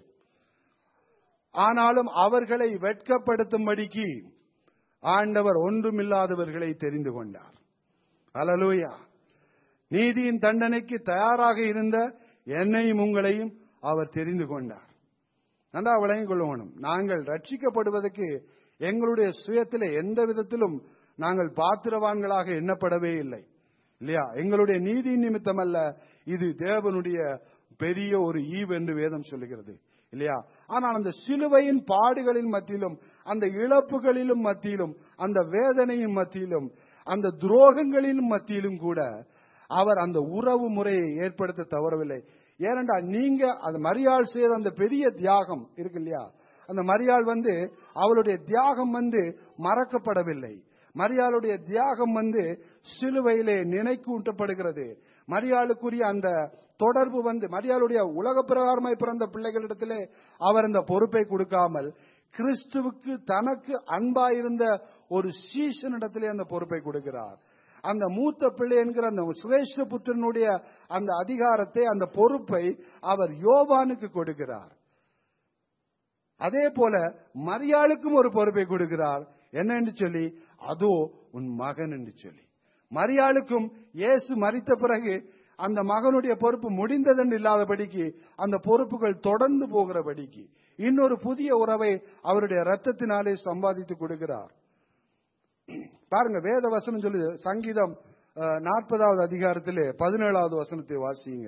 ஆனாலும் அவர்களை வெட்கப்படுத்தும்படிக்கு ஆண்டவர் ஒன்றுமில்லாதவர்களை தெரிந்து கொண்டார். ஹல்லேலூயா! நீதியின் தண்டனைக்கு தயாராக இருந்த என்னையும் உங்களையும் அவர் தெரிந்து கொண்டார். நன்றா விளங்கிக் கொள்ளணும். நாங்கள் ரட்சிக்கப்படுவதற்கு எங்களுடைய சுயத்திலே எந்த விதத்திலும் நாங்கள் பாத்திரவான்களாக எண்ணப்படவே இல்லை இல்லையா? எங்களுடைய நீதி நிமித்தம் அல்ல, இது தேவனுடைய பெரிய ஒரு ஈவு என்று வேதம் சொல்லுகிறது இல்லையா? ஆனால் அந்த சிலுவையின் பாடுகளின் மத்தியிலும், அந்த இழப்புகளிலும் மத்தியிலும், அந்த வேதனையின் மத்தியிலும், அந்த துரோகங்களின் மத்தியிலும் கூட அவர் அந்த உறவு முறையை ஏற்படுத்த தவறவில்லை. ஏனென்றால் நீங்க அந்த மரியாள் செய்த அந்த பெரிய தியாகம் இருக்கு இல்லையா? அந்த மரியாள் வந்து அவளுடைய தியாகம் வந்து மறக்கப்படவில்லை. மரியாளுடைய தியாகம் வந்து சிலுவையிலே நினைக்கூட்டப்படுகிறது. மரியாளுக்குரிய அந்த தொடர்பு வந்து மரியாளுடைய உலக பிரகாரமாய் பிறந்த பிள்ளைகளிடத்திலே அவர் அந்த பொறுப்பை கொடுக்காமல் கிறிஸ்துவுக்கு தனக்கு அன்பாயிருந்த ஒரு சீஷனிடத்திலே அந்த பொறுப்பை கொடுக்கிறார். அந்த மூத்த பிள்ளை என்கிற அந்த சிரேஷ்ட புத்திரனுடைய அந்த அதிகாரத்தை, அந்த பொறுப்பை அவர் யோவானுக்கு கொடுக்கிறார். அதே போல மரியாளுக்கும் ஒரு பொறுப்பை கொடுக்கிறார். என்ன என்று சொல்லி, அதோ உன் மகன் என்று சொல்லி. மரியாளுக்கும் இயேசு மரித்த பிறகு அந்த மகனுடைய பொறுப்பு முடிந்ததென்று இல்லாதபடிக்கு அந்த பொறுப்புகள் தொடர்ந்து போகிறபடிக்கு இன்னொரு புதிய உறவை அவருடைய ரத்தத்தினாலே சம்பாதித்து கொடுக்கிறார். பாருங்க, வேத வசனம் சொல்லு. சங்கீதம் நாற்பதாவது அதிகாரத்திலே பதினேழாவது வசனத்தை வாசிங்க.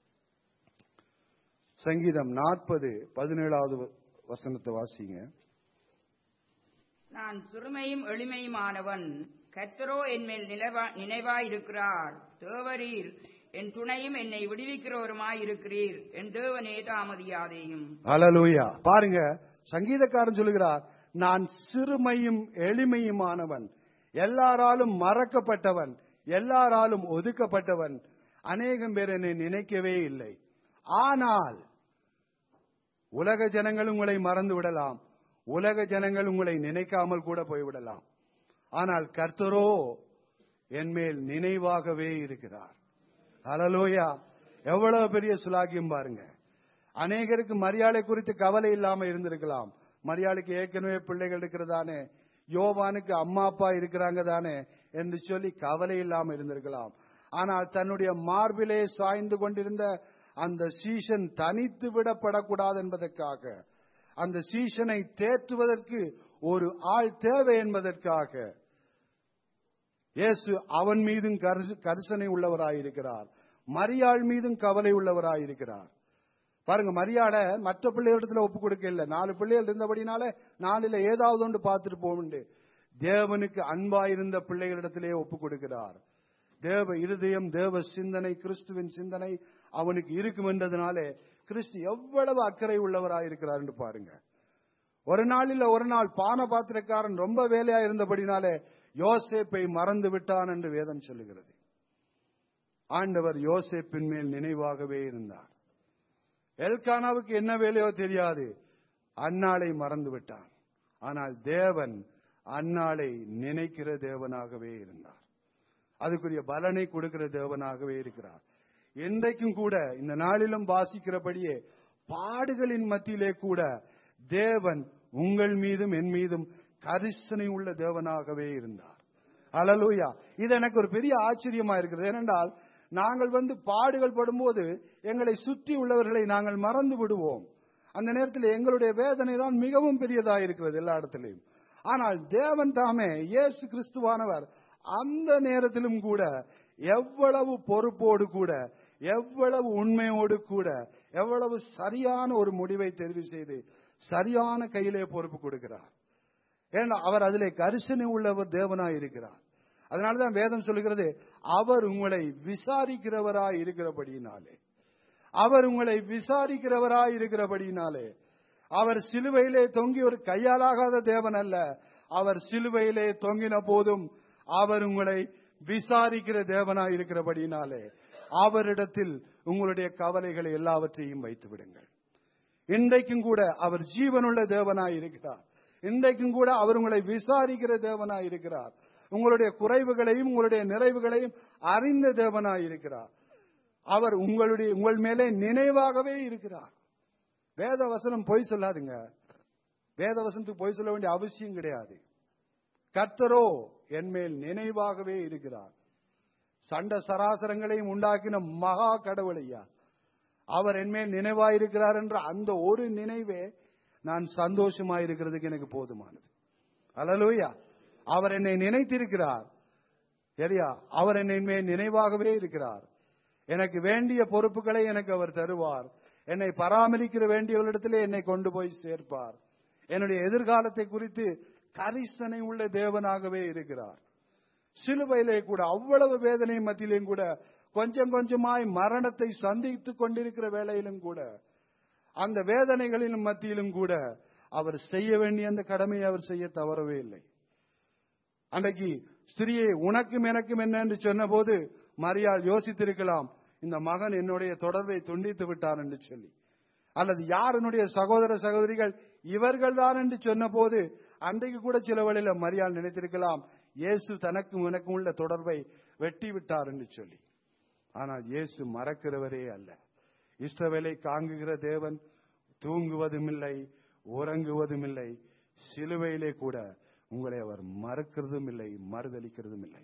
சங்கீதம் நாற்பது பதினேழாவது வசனத்தை வாசிங்க. நான் சிறுமையும் எளிமையுமானவன், கர்த்தரோ என் மேல் நினைவாயிருக்கிறார். தேவரீர் என் துணையும் என்னை விடுவிக்கிறவருமாய் இருக்கிறீர். என் தேவனே தாமதியாதேயும். அல்லேலூயா. பாருங்க, சங்கீதக்காரன் சொல்லுகிறார், நான் சிறுமையும் எளிமையுமானவன், எல்லாராலும் மறக்கப்பட்டவன், எல்லாராலும் ஒதுக்கப்பட்டவன், அநேகம் பேர் என்னை நினைக்கவே இல்லை. ஆனால் உலக ஜனங்கள் உங்களை மறந்து விடலாம், உலக ஜனங்கள் உங்களை நினைக்காமல் கூட போய்விடலாம். ஆனால் கர்த்தரோ என் மேல் நினைவாகவே இருக்கிறார். அல்லேலூயா. எவ்வளவு பெரிய சுலாகியம் பாருங்க. அநேகருக்கு மரியாதை குறித்து கவலை இல்லாம இருந்திருக்கலாம். மரியாதைக்கு ஏற்கனவே பிள்ளைகள் இருக்கிறதானே, யோவானுக்கு அம்மா அப்பா இருக்கிறாங்க தானே என்று சொல்லி கவலை இல்லாம இருந்திருக்கலாம். ஆனால் தன்னுடைய மார்பிலே சாய்ந்து கொண்டிருந்த அந்த சீஷன் தனித்து விடப்படக்கூடாது என்பதற்காக, அந்த சீஷனை தேற்றுவதற்கு ஒரு ஆள் தேவை என்பதற்காக இயேசு அவன் மீதும் கரிசனை உள்ளவராயிருக்கிறார், மரியாள் மீதும் கவலை உள்ளவராயிருக்கிறார். பாருங்க, மரியாள மற்ற பிள்ளைகளிடத்துல ஒப்பு கொடுக்க இல்லை. நாலு பிள்ளைகள் இருந்தபடினால நாளில ஏதாவது ஒன்று பார்த்துட்டு போகுண்டு. தேவனுக்கு அன்பாயிருந்த பிள்ளைகளிடத்திலே ஒப்பு கொடுக்கிறார். தேவ இருதயம், தேவ சிந்தனை, கிறிஸ்துவின் சிந்தனை அவனுக்கு இருக்கும் என்றதுனாலே கிறிஸ்து எவ்வளவு அக்கறை உள்ளவராயிருக்கிறார் என்று பாருங்க. ஒரு நாளில் ஒரு நாள் பான பாத்திரக்காரன் ரொம்ப வேலையா இருந்தபடினாலே யோசேப்பை மறந்து விட்டான் என்று வேதம் சொல்லுகிறது. ஆண்டவர் யோசேப்பின் மேல் நினைவாகவே இருந்தார். எல்கானாவுக்கு என்ன வேலையோ தெரியாது, அன்னாளை மறந்து விட்டான். ஆனால் தேவன் அன்னாளை நினைக்கிற தேவனாகவே இருந்தார். அதுக்குரிய பலனை கொடுக்கிற தேவனாகவே இருக்கிறார். இன்றைக்கும் கூட இந்த நாளிலும் வாசிக்கிறபடியே பாடுகளின் மத்தியிலே கூட தேவன் உங்கள் மீதும் என் மீதும் கரிசனை உள்ள தேவனாகவே இருந்தார். அல்லேலூயா. இது எனக்கு ஒரு பெரிய ஆச்சரியமா இருக்கிறது. ஏனென்றால் நாங்கள் வந்து பாடுகள் படும்போது எங்களை சுற்றி உள்ளவர்களை நாங்கள் மறந்து விடுவோம். அந்த நேரத்தில் எங்களுடைய வேதனை தான் மிகவும் பெரியதாக இருக்கிறது எல்லா இடத்திலையும். ஆனால் தேவன் தாமே, இயேசு கிறிஸ்துவானவர் அந்த நேரத்திலும் கூட எவ்வளவு பொறுப்போடு கூட, எவ்வளவு உண்மையோடு கூட, எவ்வளவு சரியான ஒரு முடிவை தெரிவு செய்து சரியான கையிலே பொறுப்பு கொடுக்கிறார். ஏன்னா அவர் அதிலே கரிசனை உள்ளவர் தேவனாய் இருக்கிறார். அதனாலதான் வேதம் சொல்லுகிறது, அவர் உங்களை விசாரிக்கிறவராய் இருக்கிறபடியினாலே, அவர் உங்களை விசாரிக்கிறவராய் இருக்கிறபடியினாலே, அவர் சிலுவையிலே தொங்கி ஒரு கையாலாகாத தேவன் அல்ல. அவர் சிலுவையிலே தொங்கின போதும் அவர் உங்களை விசாரிக்கிற தேவனாய் இருக்கிறபடியினாலே அவரிடத்தில் உங்களுடைய கவலைகளை எல்லாவற்றையும் வைத்து விடுங்கள். இன்றைக்கும் கூட அவர் ஜீவனுள்ள தேவனாய் இருக்கிறார். இன்றைக்கும் கூட அவர் உங்களை விசாரிக்கிற தேவனாய் இருக்கிறார். உங்களுடைய குறைவுகளையும் உங்களுடைய நிறைவுகளையும் அறிந்த தேவனாய் இருக்கிறார். அவர் உங்களுடைய உங்கள் மேலே நினைவாகவே இருக்கிறார். வேத வசனம் பொய் சொல்லாதுங்க. வேத வசனத்துக்கு பொய் சொல்ல வேண்டிய அவசியம் கிடையாது. கர்த்தரோ என் மேல் நினைவாகவே இருக்கிறார். சண்ட சராசரங்களையும் உண்டாக்கின மகா கடவுளையா, அவர் என் மேல் நினைவாயிருக்கிறார் என்ற அந்த ஒரு நினைவே நான் சந்தோஷமாயிருக்கிறதுக்கு எனக்கு போதுமானது. அல்லேலூயா. அவர் என்னை நினைத்திருக்கிறார். சரியா? அவர் என்னை மேல் நினைவாகவே இருக்கிறார். எனக்கு வேண்டிய பொறுப்புகளை எனக்கு அவர் தருவார். என்னை பராமரிக்கிற வேண்டியவர்களிடத்திலே என்னை கொண்டு போய் சேர்ப்பார். என்னுடைய எதிர்காலத்தை குறித்து கரிசனை உள்ள தேவனாகவே இருக்கிறார். சிலுவையிலே கூட அவ்வளவு வேதனை மத்தியிலும் கூட கொஞ்சம் கொஞ்சமாய் மரணத்தை சந்தித்துக் கொண்டிருக்கிற வேளையிலும் கூட அந்த வேதனைகளின் மத்தியிலும் கூட அவர் செய்ய வேண்டிய அந்த கடமையை அவர் செய்ய தவறவே இல்லை. அன்றைக்கு ஸ்திரியை உனக்கும் எனக்கும் என்ன என்று சொன்ன போது மரியாள் யோசித்திருக்கலாம், இந்த மகன் என்னுடைய தொடர்பை துண்டித்து விட்டார் என்று சொல்லி. அல்லது யார் என்னுடைய சகோதர சகோதரிகள் இவர்கள் தான் என்று சொன்ன போது அன்றைக்கு கூட சில வேளையில மரியாள் நினைத்திருக்கலாம், இயேசு தனக்கும் எனக்கும் உள்ள தொடர்பை வெட்டி விட்டார் என்று சொல்லி. ஆனால் இயேசு மறக்கிறவரே அல்ல. இஸ்ரவேலை காங்குகிற தேவன் தூங்குவதும் இல்லை, உறங்குவதும் இல்லை. சிலுவையிலே கூட உங்களை அவர் மறக்கிறதும் இல்லை, மறுதலிக்கிறதும் இல்லை.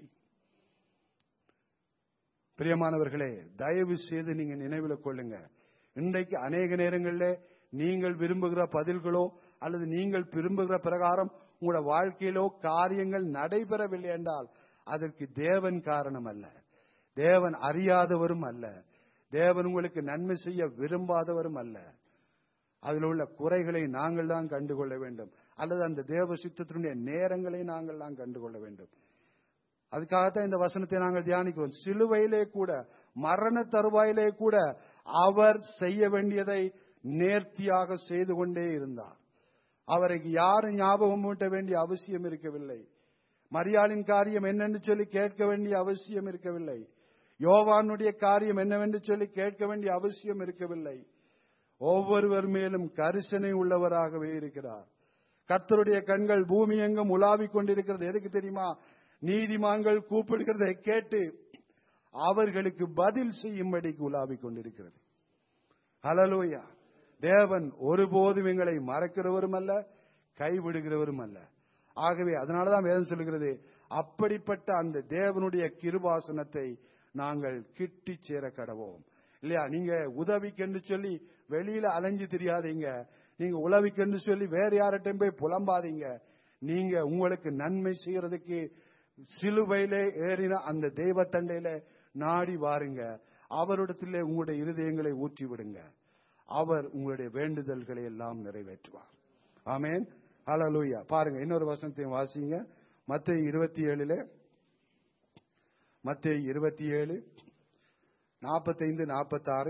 பிரியமானவர்களே, தயவு செய்து நீங்க நினைவில் கொள்ளுங்க. இன்றைக்கு அநேக நேரங்களில் நீங்கள் விரும்புகிற பதில்களோ அல்லது நீங்கள் விரும்புகிற பிரகாரம் உங்களோட வாழ்க்கையிலோ காரியங்கள் நடைபெறவில்லை என்றால் அதற்கு தேவன் காரணம் அல்ல, தேவன் அறியாதவரும் அல்ல, தேவன் உங்களுக்கு நன்மை செய்ய விரும்பாதவரும் அல்ல. அதில் உள்ள குறைகளை நாங்கள் தான் கண்டுகொள்ள வேண்டும், அல்லது அந்த தேவ சித்தத்தினுடைய நேரங்களை நாங்கள் தான் கண்டுகொள்ள வேண்டும். அதுக்காகத்தான் இந்த வசனத்தை நாங்கள் தியானிக்கிறோம். சிலுவையிலே கூட, மரண தருவாயிலே கூட அவர் செய்ய வேண்டியதை நேர்த்தியாக செய்து கொண்டே இருந்தார். அவருக்கு யாரும் ஞாபகம் ஊட்ட வேண்டிய அவசியம் இருக்கவில்லை. மரியாளின் காரியம் என்னென்று சொல்லி கேட்க வேண்டிய அவசியம் இருக்கவில்லை. யோவானுடைய காரியம் என்னவென்று சொல்லி கேட்க வேண்டிய அவசியம் இருக்கவில்லை. ஒவ்வொருவர் மேலும் கரிசனை உள்ளவராகவே இருக்கிறார். கர்த்தருடைய கண்கள் பூமி எங்கும் உலாவிக் கொண்டிருக்கிறது. எதுக்கு தெரியுமா? நீதிமான்கள் கூப்பிடுகிறதை கேட்டு அவர்களுக்கு பதில் செய்யும்படிக்கு உலாவிக் கொண்டிருக்கிறது. ஹல்லேலூயா. தேவன் ஒருபோதும் எங்களை மறக்கிறவரும் அல்ல, கைவிடுகிறவரும் அல்ல. ஆகவே அதனாலதான் வேதம் சொல்லுகிறது, அப்படிப்பட்ட அந்த தேவனுடைய கிருபாசனத்தை நாங்கள் கிட்டி சேர கடவோம். இல்லையா? நீங்க உதவிக்கென்று சொல்லி வெளியில அலைஞ்சு தெரியாதீங்க. நீங்க உதவிக்கென்று சொல்லி வேற யார்கிட்டையும் போய் புலம்பாதீங்க. நீங்க உங்களுக்கு நன்மை செய்யறதுக்கு சிலுவையிலே ஏறின அந்த தெய்வ தண்டையில நாடி வாருங்க. அவரிடத்திலே உங்களுடைய இருதயங்களை ஊற்றி விடுங்க. அவர் உங்களுடைய வேண்டுதல்களை எல்லாம் நிறைவேற்றுவார். ஆமென். ஹல்லேலூயா. பாருங்க, இன்னொரு வசனத்தையும் வாசிங்க. மத்தேயு இருபத்தி ஏழுல மத்தேயு இருபத்தி ஏழு நாற்பத்தைந்து நாற்பத்தாறு.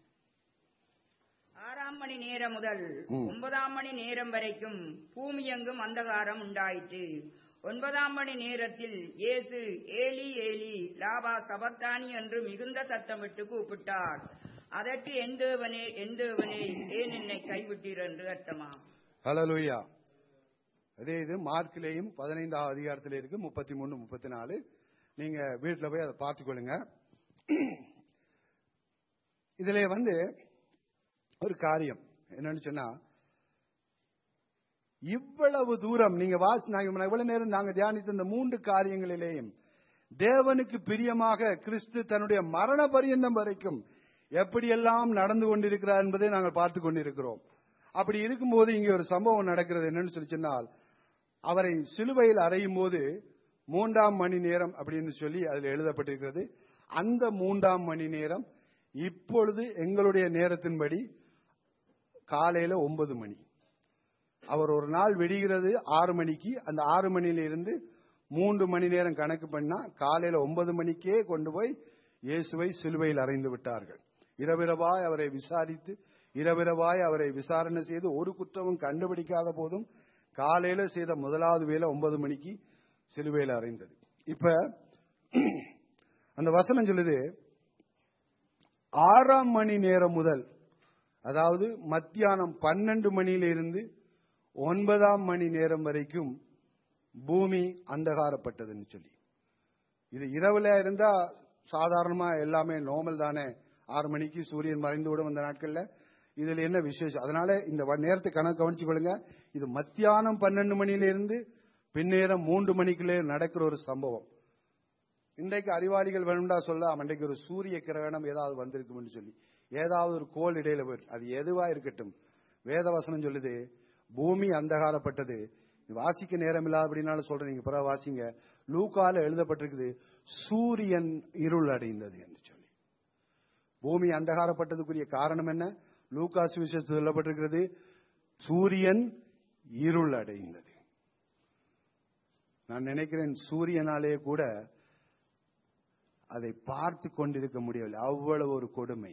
ஆறாம் மணி நேரம் முதல் ஒன்பதாம் மணி நேரம் வரைக்கும் பூமி எங்கும் அந்தகாரம் உண்டாயிற்று. ஒன்பதாம் மணி நேரத்தில் இயேசு ஏலி ஏலி லாபா சபத்தானி என்று மிகுந்த சத்தமிட்டு கூப்பிட்டார். அதற்கு என் தேவனே என் தேவனே ஏன் என்னை கைவிட்டீர் என்று அர்த்தமா. ஹல்லேலூயா. அதே இது மார்க்கிலேயும் பதினைந்தாவது அதிகாரத்தில் இருக்கு, முப்பத்தி மூணு முப்பத்தி நாலு. நீங்க வீட்டில் போய் அதை பார்த்துக்கொள்ளுங்க. இதுல வந்து ஒரு காரியம் என்னன்னு சொன்னா, இவ்வளவு தூரம் நீங்க இவ்வளவு நேரம் நாங்க தியானித்த இந்த மூன்று காரியங்களிலேயும் தேவனுக்கு பிரியமாக கிறிஸ்து தன்னுடைய மரண பரியந்தம் வரைக்கும் எப்படியெல்லாம் நடந்து கொண்டிருக்கிறார் என்பதை நாங்கள் பார்த்து கொண்டிருக்கிறோம். அப்படி இருக்கும்போது இங்கே ஒரு சம்பவம் நடக்கிறது. என்னன்னு சொல்லி சொன்னால், அவரை சிலுவையில் அறையும் போது மூன்றாம் மணி நேரம் அப்படின்னு சொல்லி அதில் எழுதப்பட்டிருக்கிறது. அந்த மூன்றாம் மணி நேரம் இப்பொழுது எங்களுடைய நேரத்தின்படி காலையில ஒன்பது மணி. அவர் ஒரு நாள் வெடிகிறது ஆறு மணிக்கு. அந்த ஆறு மணியில இருந்து மூன்று மணி நேரம் கணக்கு பண்ணா காலையில ஒன்பது மணிக்கே கொண்டு போய் இயேசுவை சிலுவையில் அறைந்து விட்டார்கள். இரவிரவாய் அவரை விசாரித்து இரவிரவாய் அவரை விசாரணை செய்து ஒரு குற்றமும் கண்டுபிடிக்காத போதும் காலையில செய்த முதலாவது வேலை ஒன்பது மணிக்கு சிலுவையில் அறைந்தது. இப்ப அந்த வசனம் சொல்லுது, ஆறாம் மணி நேரம் முதல், அதாவது மத்தியானம் பன்னெண்டு மணியில இருந்து ஒன்பதாம் மணி நேரம் வரைக்கும் பூமி அந்தகாரப்பட்டதுன்னு சொல்லி. இது இரவுல இருந்தா சாதாரணமா எல்லாமே நார்மல் தானே. ஆறு மணிக்கு சூரியன் மறைந்து விடும் அந்த நாட்கள்ல. இதுல என்ன விசேஷம்? அதனால இந்த நேரத்தை கணக்கு கவனிச்சு கொள்ளுங்க. இது மத்தியானம் பன்னெண்டு மணியில இருந்து பின்னேரம் மூன்று மணிக்குள்ளே நடக்கிற ஒரு சம்பவம். இன்றைக்கு அறிவாளிகள் வேணும்டா சொல்ல, அன்றைக்கு ஒரு சூரிய கிரகணம் ஏதாவது வந்திருக்கும் சொல்லி, ஏதாவது ஒரு கோள் இடையில போயிட்டு, அது எதுவா இருக்கட்டும், வேதவசனம் சொல்லுது பூமி அந்தகாரப்பட்டது. வாசிக்க நேரம் இல்லாத அப்படின்னாலும் சொல்றேன், நீங்க பிறகு வாசிங்க. லூக்கால எழுதப்பட்டிருக்குது சூரியன் இருள் அடைந்தது என்று சொல்லி. பூமி அந்தகாரப்பட்டதுக்குரிய காரணம் என்ன? லூக்கா சுவிசேஷத்தில் சொல்லப்பட்டிருக்கிறது சூரியன் இருள் அடைந்தது. நான் நினைக்கிறேன் சூரியனாலே கூட அதை பார்த்து கொண்டிருக்க முடியவில்லை, அவ்வளவு ஒரு கொடுமை.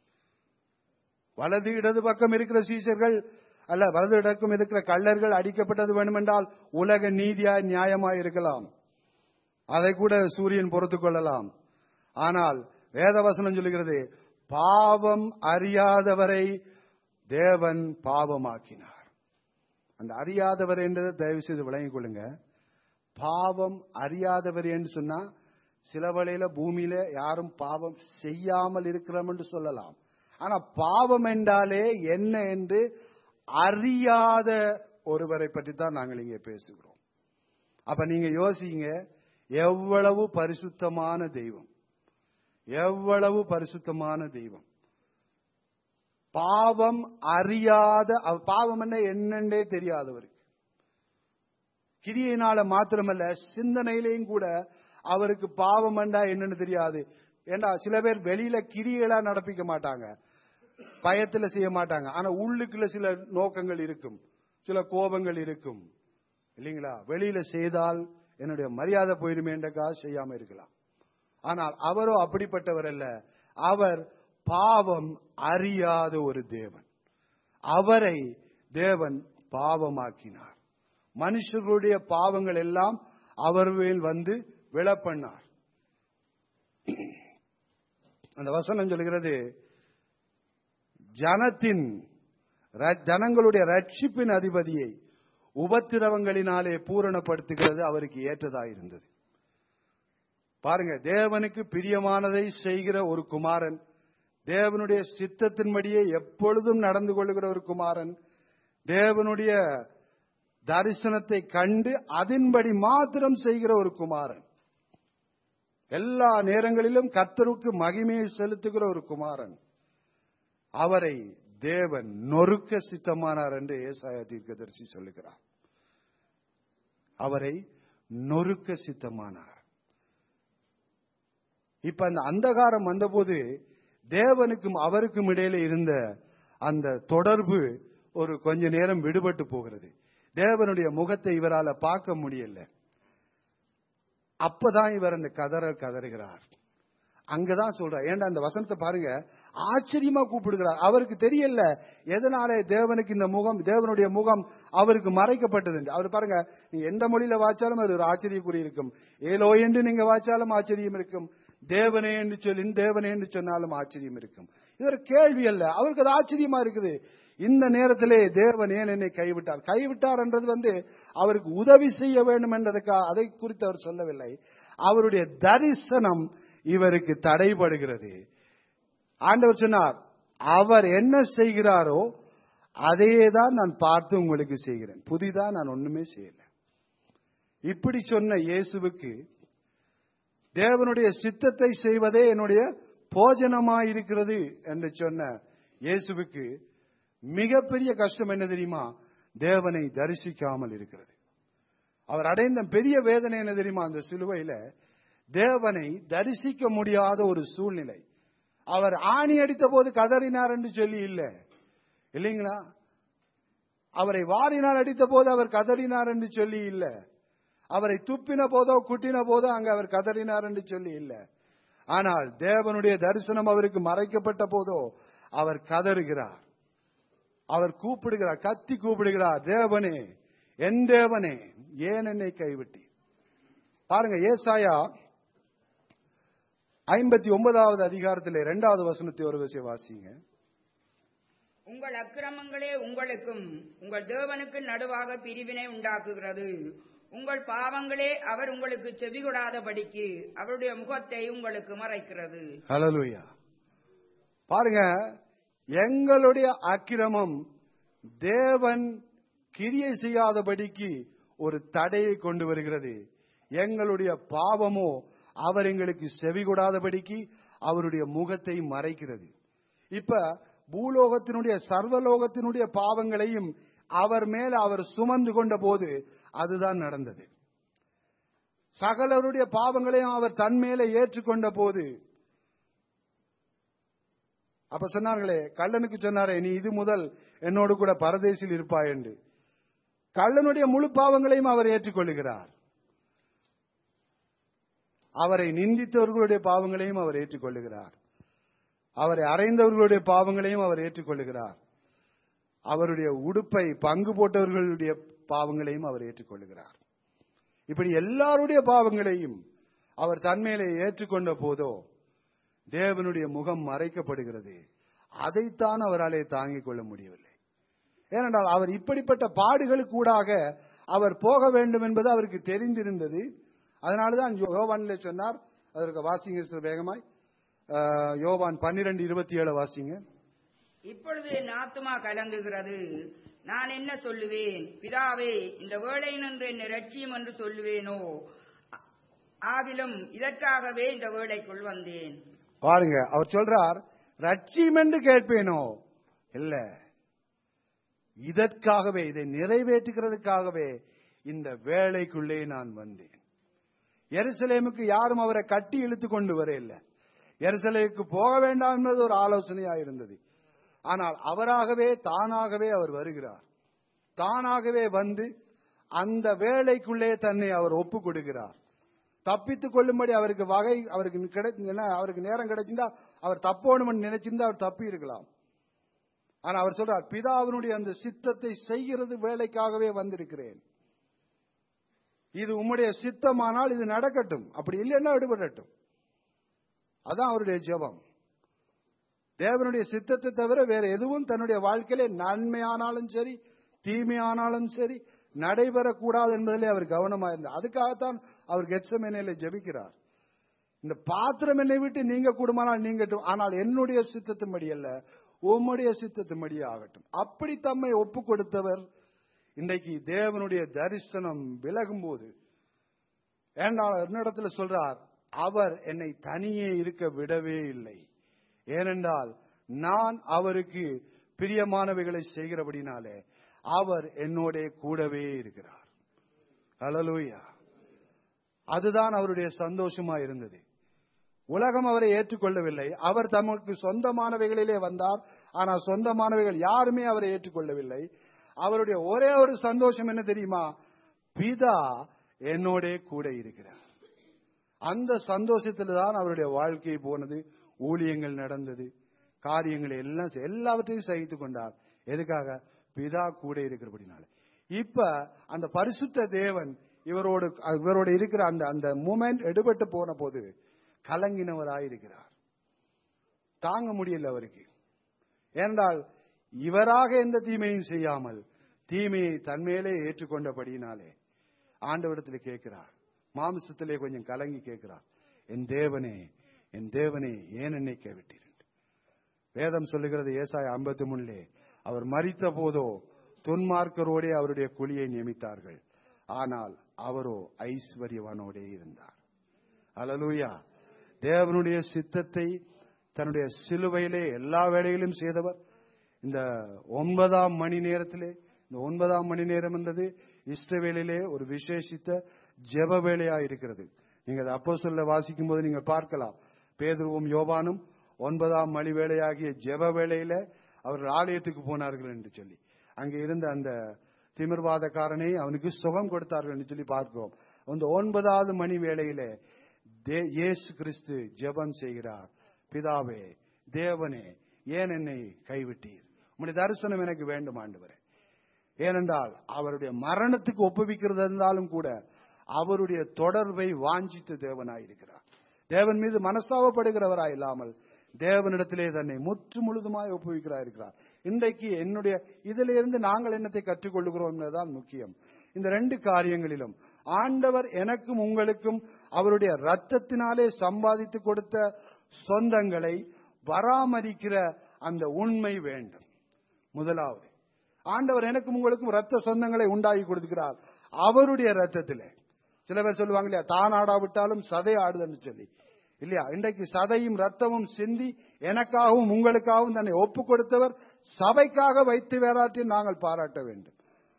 வலது இடது பக்கம் இருக்கிற சீசர்கள் அல்ல, வலது இடக்கம் இருக்கிற கள்ளர்கள் அடிக்கப்பட்டது வேண்டுமென்றால் உலக நீதியாய் நியாயமாய் இருக்கலாம், அதை கூட சூரியன் பொறுத்துக் கொள்ளலாம். ஆனால் வேதவசனம் சொல்லுகிறது பாவம் அறியாதவரை தேவன் பாவமாக்கினார். அந்த அறியாதவர் என்றதை தயவு செய்து விளங்கிக் கொள்ளுங்க. பாவம் அறியாதவர் என்று சொன்னா சில வேளையில பூமியில யாரும் பாவம் செய்யாமல் இருக்கிறோம் என்று சொல்லலாம். ஆனா பாவம் என்றாலே என்ன என்று அறியாத ஒருவரை பற்றி தான் நாங்கள் இங்கே பேசுகிறோம். அப்ப நீங்க யோசிங்க, எவ்வளவு பரிசுத்தமான தெய்வம், எவ்வளவு பரிசுத்தமான தெய்வம். பாவம் அறியாத, பாவம் என்ன என்னன்னே தெரியாதவருக்கு, கிரியையினால மாத்திரமல்ல சிந்தனையிலையும் கூட அவருக்கு பாவம் என்றா என்னன்னு தெரியாது. ஏண்டா சில பேர் வெளியில கிரியைகளா நடப்பிக்க மாட்டாங்க, பயத்துல செய்ய மாட்டாங்க, ஆனா உள்ளுக்குள்ள சில நோக்கங்கள் இருக்கும், சில கோபங்கள் இருக்கும் இல்லைங்களா? வெளியில செய்தால் என்னுடைய மரியாதை போயிருமேன்றக்கா செய்யாம இருக்கலாம். ஆனால் அவரோ அப்படிப்பட்டவர் அல்ல. அவர் பாவம் அறியாத ஒரு தேவன். அவரை தேவன் பாவமாக்கினார். மனுஷர்களுடைய பாவங்கள் எல்லாம் அவர் மேல் வந்து விழப்பண்ணார். அந்த வசனம் சொல்கிறது ஜனத்தின் ஜனங்களுடைய ரட்சிப்பின் அதிபதியை உபத்திரவங்களினாலே பூரணப்படுத்துகிறது அவருக்கு ஏற்றதாயிருந்தது. பாருங்க, தேவனுக்கு பிரியமானதை செய்கிற ஒரு குமாரன், தேவனுடைய சித்தத்தின்படியே எப்பொழுதும் நடந்து கொள்ளுகிற ஒரு குமாரன், தேவனுடைய தரிசனத்தை கண்டு அதன்படி மாத்திரம் செய்கிற ஒரு குமாரன், எல்லா நேரங்களிலும் கர்த்தருக்கு மகிமையை செலுத்துகிற ஒரு குமாரன், அவரை தேவன் நொறுக்க சித்தமானார் என்று ஏசாயா தீர்க்கதரிசி சொல்லுகிறார். அவரை நொறுக்க சித்தமானார். இப்ப அந்த அந்தகாரம் வந்தபோது தேவனுக்கும் அவருக்கும் இடையில இருந்த அந்த தொடர்பு ஒரு கொஞ்ச நேரம் விடுபட்டு போகிறது. தேவனுடைய முகத்தை இவரால பார்க்க முடியல. அப்பதான் இவர் அந்த கதற கதறுகிறார். அங்கதான் சொல்றார். ஏண்டா அந்த வசனத்தை பாருங்க, ஆச்சரியமா கூப்பிடுகிறார். அவருக்கு தெரியல எதனாலே தேவனுக்கு இந்த முகம், தேவனுடைய முகம் அவருக்கு மறைக்கப்பட்டது. அவர் பாருங்க, நீங்க எந்த மொழியில வாச்சாலும் அது ஒரு ஆச்சரியக்குறி இருக்கும். ஏலோ என்று நீங்க வாச்சாலும் ஆச்சரியம் இருக்கும், தேவனே என்று சொல்லி தேவனே என்று சொன்னாலும் ஆச்சரியம் இருக்கும். இது ஒரு கேள்வி அல்ல, அவருக்கு அது ஆச்சரியமா இருக்குது. இந்த நேரத்திலே தேவன் ஏன் என்னை கைவிட்டார்? கைவிட்டார் என்றது வந்து அவருக்கு உதவி செய்ய வேண்டும் என்றதுக்கா, அதை குறித்து அவர் சொல்லவில்லை. அவருடைய தரிசனம் இவருக்கு தடைபடுகிறது. ஆண்டவர் சொன்னார், அவர் என்ன செய்கிறாரோ அதையேதான் நான் பார்த்து உங்களுக்கு செய்கிறேன், புதிதா நான் ஒண்ணுமே செய்யல. இப்படி சொன்ன இயேசுவுக்கு தேவனுடைய சித்தத்தை செய்வதே என்னுடைய போஜனமாயிருக்கிறது என்று சொன்ன இயேசுவுக்கு மிகப்பெரிய கஷ்டம் என்ன தெரியுமா? தேவனை தரிசிக்காமல் இருக்கிறது. அவர் அடைந்த பெரிய வேதனை என்ன தெரியுமா? அந்த சிலுவையில தேவனை தரிசிக்க முடியாத ஒரு சூழ்நிலை. அவர் ஆணி அடித்த போது கதறினார் என்று சொல்லி இல்லை இல்லைங்களா? அவரை வாரினால் அடித்த போது அவர் கதறினார் என்று சொல்லி இல்லை. அவரை துப்பின போதோ குட்டின போதோ அங்க அவர் கதறினார் என்று சொல்லி இல்லை. ஆனால் தேவனுடைய தரிசனம் அவருக்கு மறைக்கப்பட்ட போதோ அவர் கதறுகிறார், அவர் கூப்பிடுகிறார், கத்தி கூப்பிடுகிறார், தேவனே, என் தேவனே, ஏன் என்னை கைவிட்டி? பாருங்க, ஏசாயா ஐம்பத்தி ஒன்பதாவது அதிகாரத்திலே இரண்டாவது வசனத்தை ஒரு விஷயம் வாசிங்க. உங்கள் அக்கிரமங்களே உங்களுக்கும் உங்கள் தேவனுக்கு நடுவாக பிரிவினை உண்டாக்குகிறது. உங்கள் பாவங்களே அவர் உங்களுக்கு செவிகொடாதபடிக்கு அவருடைய முகத்தை உங்களுக்கு மறைக்கிறது. ஹல்லேலூயா. பாருங்க, எங்களுடைய அக்கிரமம் தேவன் கிரியை செய்யாதபடிக்கு ஒரு தடையை கொண்டு வருகிறது. எங்களுடைய பாவமோ அவர் எங்களுக்கு செவிகொடாதபடிக்கு அவருடைய முகத்தை மறைக்கிறது. இப்ப பூலோகத்தினுடைய சர்வலோகத்தினுடைய பாவங்களையும் அவர் மேல அவர் சுமந்து கொண்ட போது அதுதான் நடந்தது. சகலருடைய பாவங்களையும் அவர் தன் மேலே ஏற்றுக்கொண்ட போது, அப்ப சொன்னார்களே, கள்ளனுக்கு சொன்னாரே, நீ இது முதல் என்னோடு கூட பரதேசில் இருப்பாய் என்று. கள்ளனுடைய முழு பாவங்களையும் அவர் ஏற்றுக்கொள்கிறார். அவரை நிந்தித்தவர்களுடைய பாவங்களையும் அவர் ஏற்றுக்கொள்கிறார். அவரை அறைந்தவர்களுடைய பாவங்களையும் அவர் ஏற்றுக்கொள்கிறார். அவருடைய உடுப்பை பங்கு போட்டவர்களுடைய பாவங்களையும் அவர் ஏற்றுக்கொள்கிறார். இப்படி எல்லாருடைய பாவங்களையும் அவர் தன்மேலே ஏற்றுக்கொண்ட போதோ தேவனுடைய முகம் மறைக்கப்படுகிறது. அதைத்தான் அவராலே தாங்கிக் கொள்ள முடியவில்லை. ஏனென்றால் அவர் இப்படிப்பட்ட பாடுகளுக்கூடாக அவர் போக வேண்டும் என்பது அவருக்கு தெரிந்திருந்தது. அதனாலதான் யோவானிலே சொன்னார். அதற்கு வாசிங்க வேகமாய், யோவான் பன்னிரண்டு இருபத்தி ஏழு வாசிங்க. இப்பொழுது என் ஆத்துமா கலங்குகிறது, நான் என்ன சொல்லுவேன்? பிதாவே, இந்த வேளையினின்று என்னை ரட்சியும் என்று சொல்லுவேனோ? ஆதிலும் இதற்காகவே இந்த வேளைக்குள் வந்தேன். பாருங்க, அவர் சொல்றார், ரட்சியும் என்று கேட்பேனோ? இல்ல, இதற்காகவே, இதை நிறைவேற்றுகிறதுக்காகவே இந்த வேளைக்குள்ளே நான் வந்தேன். எருசலேமுக்கு யாரும் அவரை கட்டி இழுத்து கொண்டு வர இல்லை. எருசலேமுக்கு போக வேண்டாம் என்பது ஒரு ஆலோசனையா இருந்தது. ஆனால் அவராகவே தானாகவே அவர் வருகிறார். தானாகவே வந்து அந்த வேளைக்குள்ளே தன்னை அவர் ஒப்பு கொடுக்கிறார். தப்பித்துக் கொள்ளும்படி அவருக்கு வகை அவருக்கு கிடைச்சா, அவருக்கு நேரம் கிடைச்சிருந்தா அவர் தப்போணும் நினைச்சிருந்தா அவர் தப்பி இருக்கலாம். ஆனா அவர் சொல்றார், பிதாவினுடைய அந்த சித்தத்தை செய்கிறது வேலைக்காகவே வந்திருக்கிறேன். இது உம்முடைய சித்தமானால் இது நடக்கட்டும், அப்படி இல்லைன்னா விடுபடட்டும். அதான் அவருடைய ஜெபம். தேவனுடைய சித்தத்தை தவிர வேற எதுவும் தன்னுடைய வாழ்க்கையில நன்மையானாலும் சரி தீமையானாலும் சரி நடைபெறக்கூடாது என்பதிலே அவர் கவனமா இருந்தார். அதுக்காகத்தான் அவர் கெத்செமனேல ஜெபிக்கிறார். இந்த பாத்திரம் என்னை விட்டு நீங்க கூடுமானால் நீங்கட்டும், ஆனால் என்னுடைய சித்தத்தின்படி அல்ல, உம்முடைய சித்தத்தின்படி ஆகட்டும். அப்படி தம்மை ஒப்பு கொடுத்தவர் இன்றைக்கு தேவனுடைய தரிசனம் விலகும் போது என்னிடத்துல சொல்றார், அவர் என்னை தனியே இருக்க விடவே இல்லை. ஏனென்றால் நான் அவருக்கு பிரியமானவைகளை செய்கிறபடினாலே அவர் என்னோட கூடவே இருக்கிறார். ஹல்லேலூயா. அதுதான் அவருடைய சந்தோஷமா இருந்தது. உலகம் அவரை ஏற்றுக்கொள்ளவில்லை. அவர் தமக்கு சொந்தமானவைகளிலே வந்தார். ஆனால் சொந்தமானவைகள் யாருமே அவரை ஏற்றுக்கொள்ளவில்லை. அவருடைய ஒரே ஒரு சந்தோஷம் என்ன தெரியுமா? பிதா என்னோட கூட இருக்கிறார். அந்த சந்தோஷத்தில் தான் அவருடைய வாழ்க்கை போனது. ஊழியங்கள் நடந்தது, காரியங்கள் எல்லாம் எல்லாவற்றையும் சகித்துக் கொண்டார். எதுக்காக? பிதா கூட இருக்கிறபடினால. இப்ப அந்த பரிசுத்த தேவன் இவரோடு இவரோடு இருக்கிற அந்த அந்த மூமெண்ட் எடுபட்டு போன போது கலங்கினவராயிருக்கிறார். தாங்க முடியல அவருக்கு. ஏனென்றால் இவராக எந்த தீமையும் செய்யாமல் தீமையை தன்மேலே ஏற்றுக்கொண்டபடியினாலே ஆண்டவரிடத்தில் கேட்கிறார். மாம்சத்திலே கொஞ்சம் கலங்கி கேட்கிறார், என் தேவனே என் தேவனே ஏன் என்னை கைவிட்டீர்? வேதம் சொல்லுகிறது ஏசாயா ஐம்பத்தி மூணுலே, அவர் மரித்த போதோ துன்மார்க்கரோடே அவருடைய குழியை நியமித்தார்கள், ஆனால் அவரோ ஐஸ்வர்யவானோடே இருந்தார். அல்லேலூயா. தேவனுடைய சித்தத்தை தன்னுடைய சிலுவையிலே எல்லா வேளைகளிலும் செய்தவர். இந்த ஒன்பதாம் மணி நேரத்திலே, இந்த ஒன்பதாம் மணி நேரம் என்றது இஸ்ரவேலிலே ஒரு விசேஷித்த ஜெப வேளையா இருக்கிறது. நீங்க அப்போஸ்தலரை வாசிக்கும் போது நீங்க பார்க்கலாம், பேதுருவும் யோவானும் ஒன்பதாம் மணி வேளையாகிய ஜெப வேளையில அவர்கள் ஆலயத்துக்கு போனார்கள் என்று சொல்லி, அங்கே இருந்த அந்த திமிர்வாதக்காரனை அவனுக்கு சுகம் கொடுத்தார்கள் என்று சொல்லி பார்க்கிறோம். அந்த ஒன்பதாவது மணி வேளையில இயேசு கிறிஸ்து ஜெபம் செய்கிறார், பிதாவே தேவனே ஏன் என்னை கைவிட்டீர்? உம்முடைய தரிசனம் எனக்கு வேண்டும் ஆண்டவரே. ஏனென்றால் அவருடைய மரணத்துக்கு ஒப்புவிக்கிறது இருந்தாலும் கூட அவருடைய தொடர்பை வாஞ்சித்த தேவனாயிருக்கிறார். தேவன் மீது மனஸ்தாபப்படுகிறவராய் இல்லாமல் தேவனிடத்திலே தன்னை முற்று முழுதுமாய் ஒப்புவிக்கிறார் இருக்கிறார். இன்றைக்கு என்னுடைய இதிலிருந்து நாங்கள் என்னத்தை கற்றுக்கொள்ளுகிறோம் என்பதுதான் முக்கியம். இந்த ரெண்டு காரியங்களிலும் ஆண்டவர் எனக்கும் உங்களுக்கும் அவருடைய ரத்தத்தினாலே சம்பாதித்து கொடுத்த சொந்தங்களை பராமரிக்கிற அந்த உண்மை வேண்டும். முதலாவது, ஆண்டவர் எனக்கும் உங்களுக்கும் ரத்த சொந்தங்களை உண்டாகி கொடுக்கிறார் அவருடைய ரத்தத்திலே. சில பேர் சொல்லுவாங்க இல்லையா, தான் ஆடாவிட்டாலும் சதை ஆடுதுன்னு சொல்லி, இல்லையா? இன்றைக்கு சதையும் ரத்தமும் சிந்தி எனக்காகவும் உங்களுக்காகவும் தன்னை ஒப்பு கொடுத்தவர் சபைக்காக வைத்து வேறாற்றி நாங்கள் பாராட்ட வேண்டும்.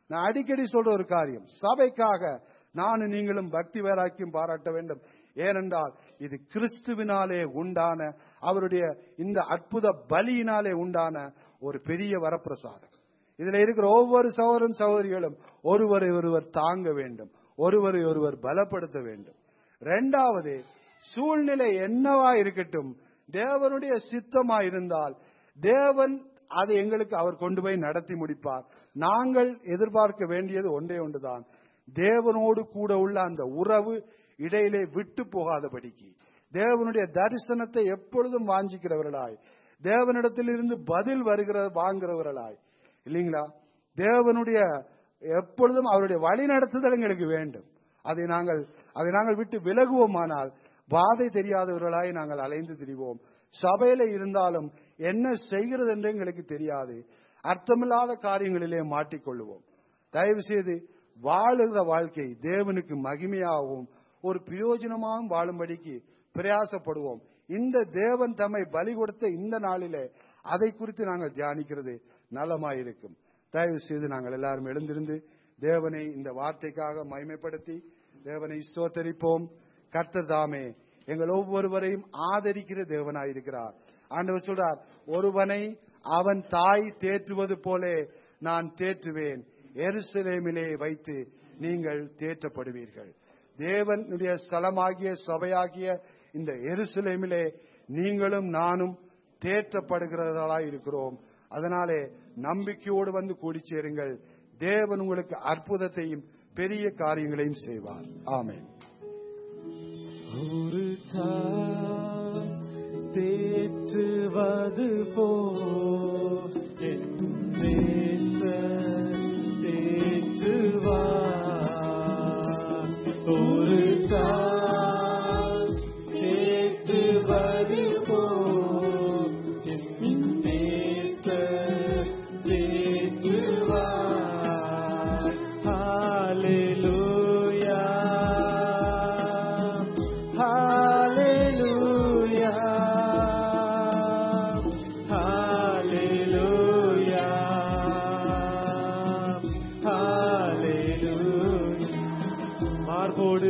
நான் அடிக்கடி சொல்ற ஒரு காரியம், சபைக்காக நானும் நீங்களும் பக்தி வைராக்கியம் பாராட்ட வேண்டும். ஏனென்றால் இது கிறிஸ்துவினாலே உண்டான, அவருடைய இந்த அற்புத பலியினாலே உண்டான ஒரு பெரிய வரப்பிரசாதம். இதுல இருக்கிற ஒவ்வொரு சகோதரன் சகோதரிகளும் ஒருவரை ஒருவர் தாங்க வேண்டும், ஒருவரை ஒருவர் பலப்படுத்த வேண்டும். இரண்டாவது, சூழ்நிலை என்னவா இருக்கட்டும், தேவனுடைய சித்தமா இருந்தால் தேவன் அதை எங்களுக்கு அவர் கொண்டு போய் நடத்தி முடிப்பார். நாங்கள் எதிர்பார்க்க வேண்டியது ஒன்றே ஒன்றுதான், தேவனோடு கூட உள்ள அந்த உறவு இடையிலே விட்டு போகாதபடிக்கு, தேவனுடைய தரிசனத்தை எப்பொழுதும் வாஞ்சிக்கிறவர்களாய், தேவனிடத்தில் இருந்து பதில் வருகிற வாங்குறவர்களாய் இல்லைங்களா, தேவனுடைய எப்பொழுதும் அவருடைய வழி நடத்துதல் எங்களுக்கு வேண்டும். அதை நாங்கள் அதை நாங்கள் விட்டு விலகுவோமானால் பாதை தெரியாதவர்களாய் நாங்கள் அலைந்து திரிவோம். சபையில இருந்தாலும் என்ன செய்கிறது என்று எங்களுக்கு தெரியாது, அர்த்தமில்லாத காரியங்களிலே மாட்டிக்கொள்ளுவோம். தயவு செய்து வாழுகிற வாழ்க்கை தேவனுக்கு மகிமையாகவும் ஒரு பிரயோஜனமாகவும் வாழும்படிக்கு பிரயாசப்படுவோம். இந்த தேவன் தம்மை பலி கொடுத்த இந்த நாளிலே அதை குறித்து நாங்கள் தியானிக்கிறது நலமாயிருக்கும். தயவு செய்து நாங்கள் எல்லாரும் எழுந்திருந்து தேவனை இந்த வார்த்தைக்காக மகிமைப்படுத்தி தேவனை ஸ்தோத்தரிப்போம். கர்த்தர் தாமே எங்கள் ஒவ்வொருவரையும் ஆதரிக்கிற தேவனாயிருக்கிறார். ஆண்டவர் சொல்றார், ஒருவனை அவன் தாய் தேற்றுவது போல நான் தேற்றுவேன், எருசலேமிலே வைத்து நீங்கள் தேற்றப்படுவீர்கள். தேவனுடைய ஸ்தலமாகிய சபையாகிய இந்த எருசலேமிலே நீங்களும் நானும் தேற்றப்படுகிறவர்களாய் இருக்கிறோம். அதனாலே நம்பிக்கையோடு வந்து கூடி சேருங்கள். தேவன் உங்களுக்கு அற்புதத்தையும் பெரிய காரியங்களையும் செய்வார். ஆமென். ஒரு தாய் தேற்றுவது போல் என் நேசர் தேற்றுவார். ஒரு தாய் தேற்றுவது போல் என் நேசர் தேற்றுவார். ஹல்லேலூயா, ஹல்லேலூயா, ஹல்லேலூயா, ஹல்லேலூயா. மார்போடு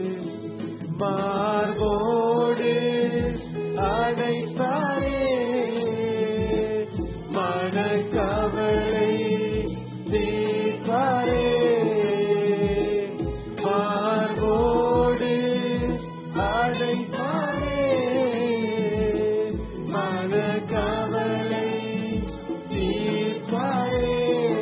மார்போடு அடைத்தாரே, மனக்கவலை தீர்ப்பாரே. மார்போடு அடைத்தாரே, மனக்கவலை தீர்ப்பாரே.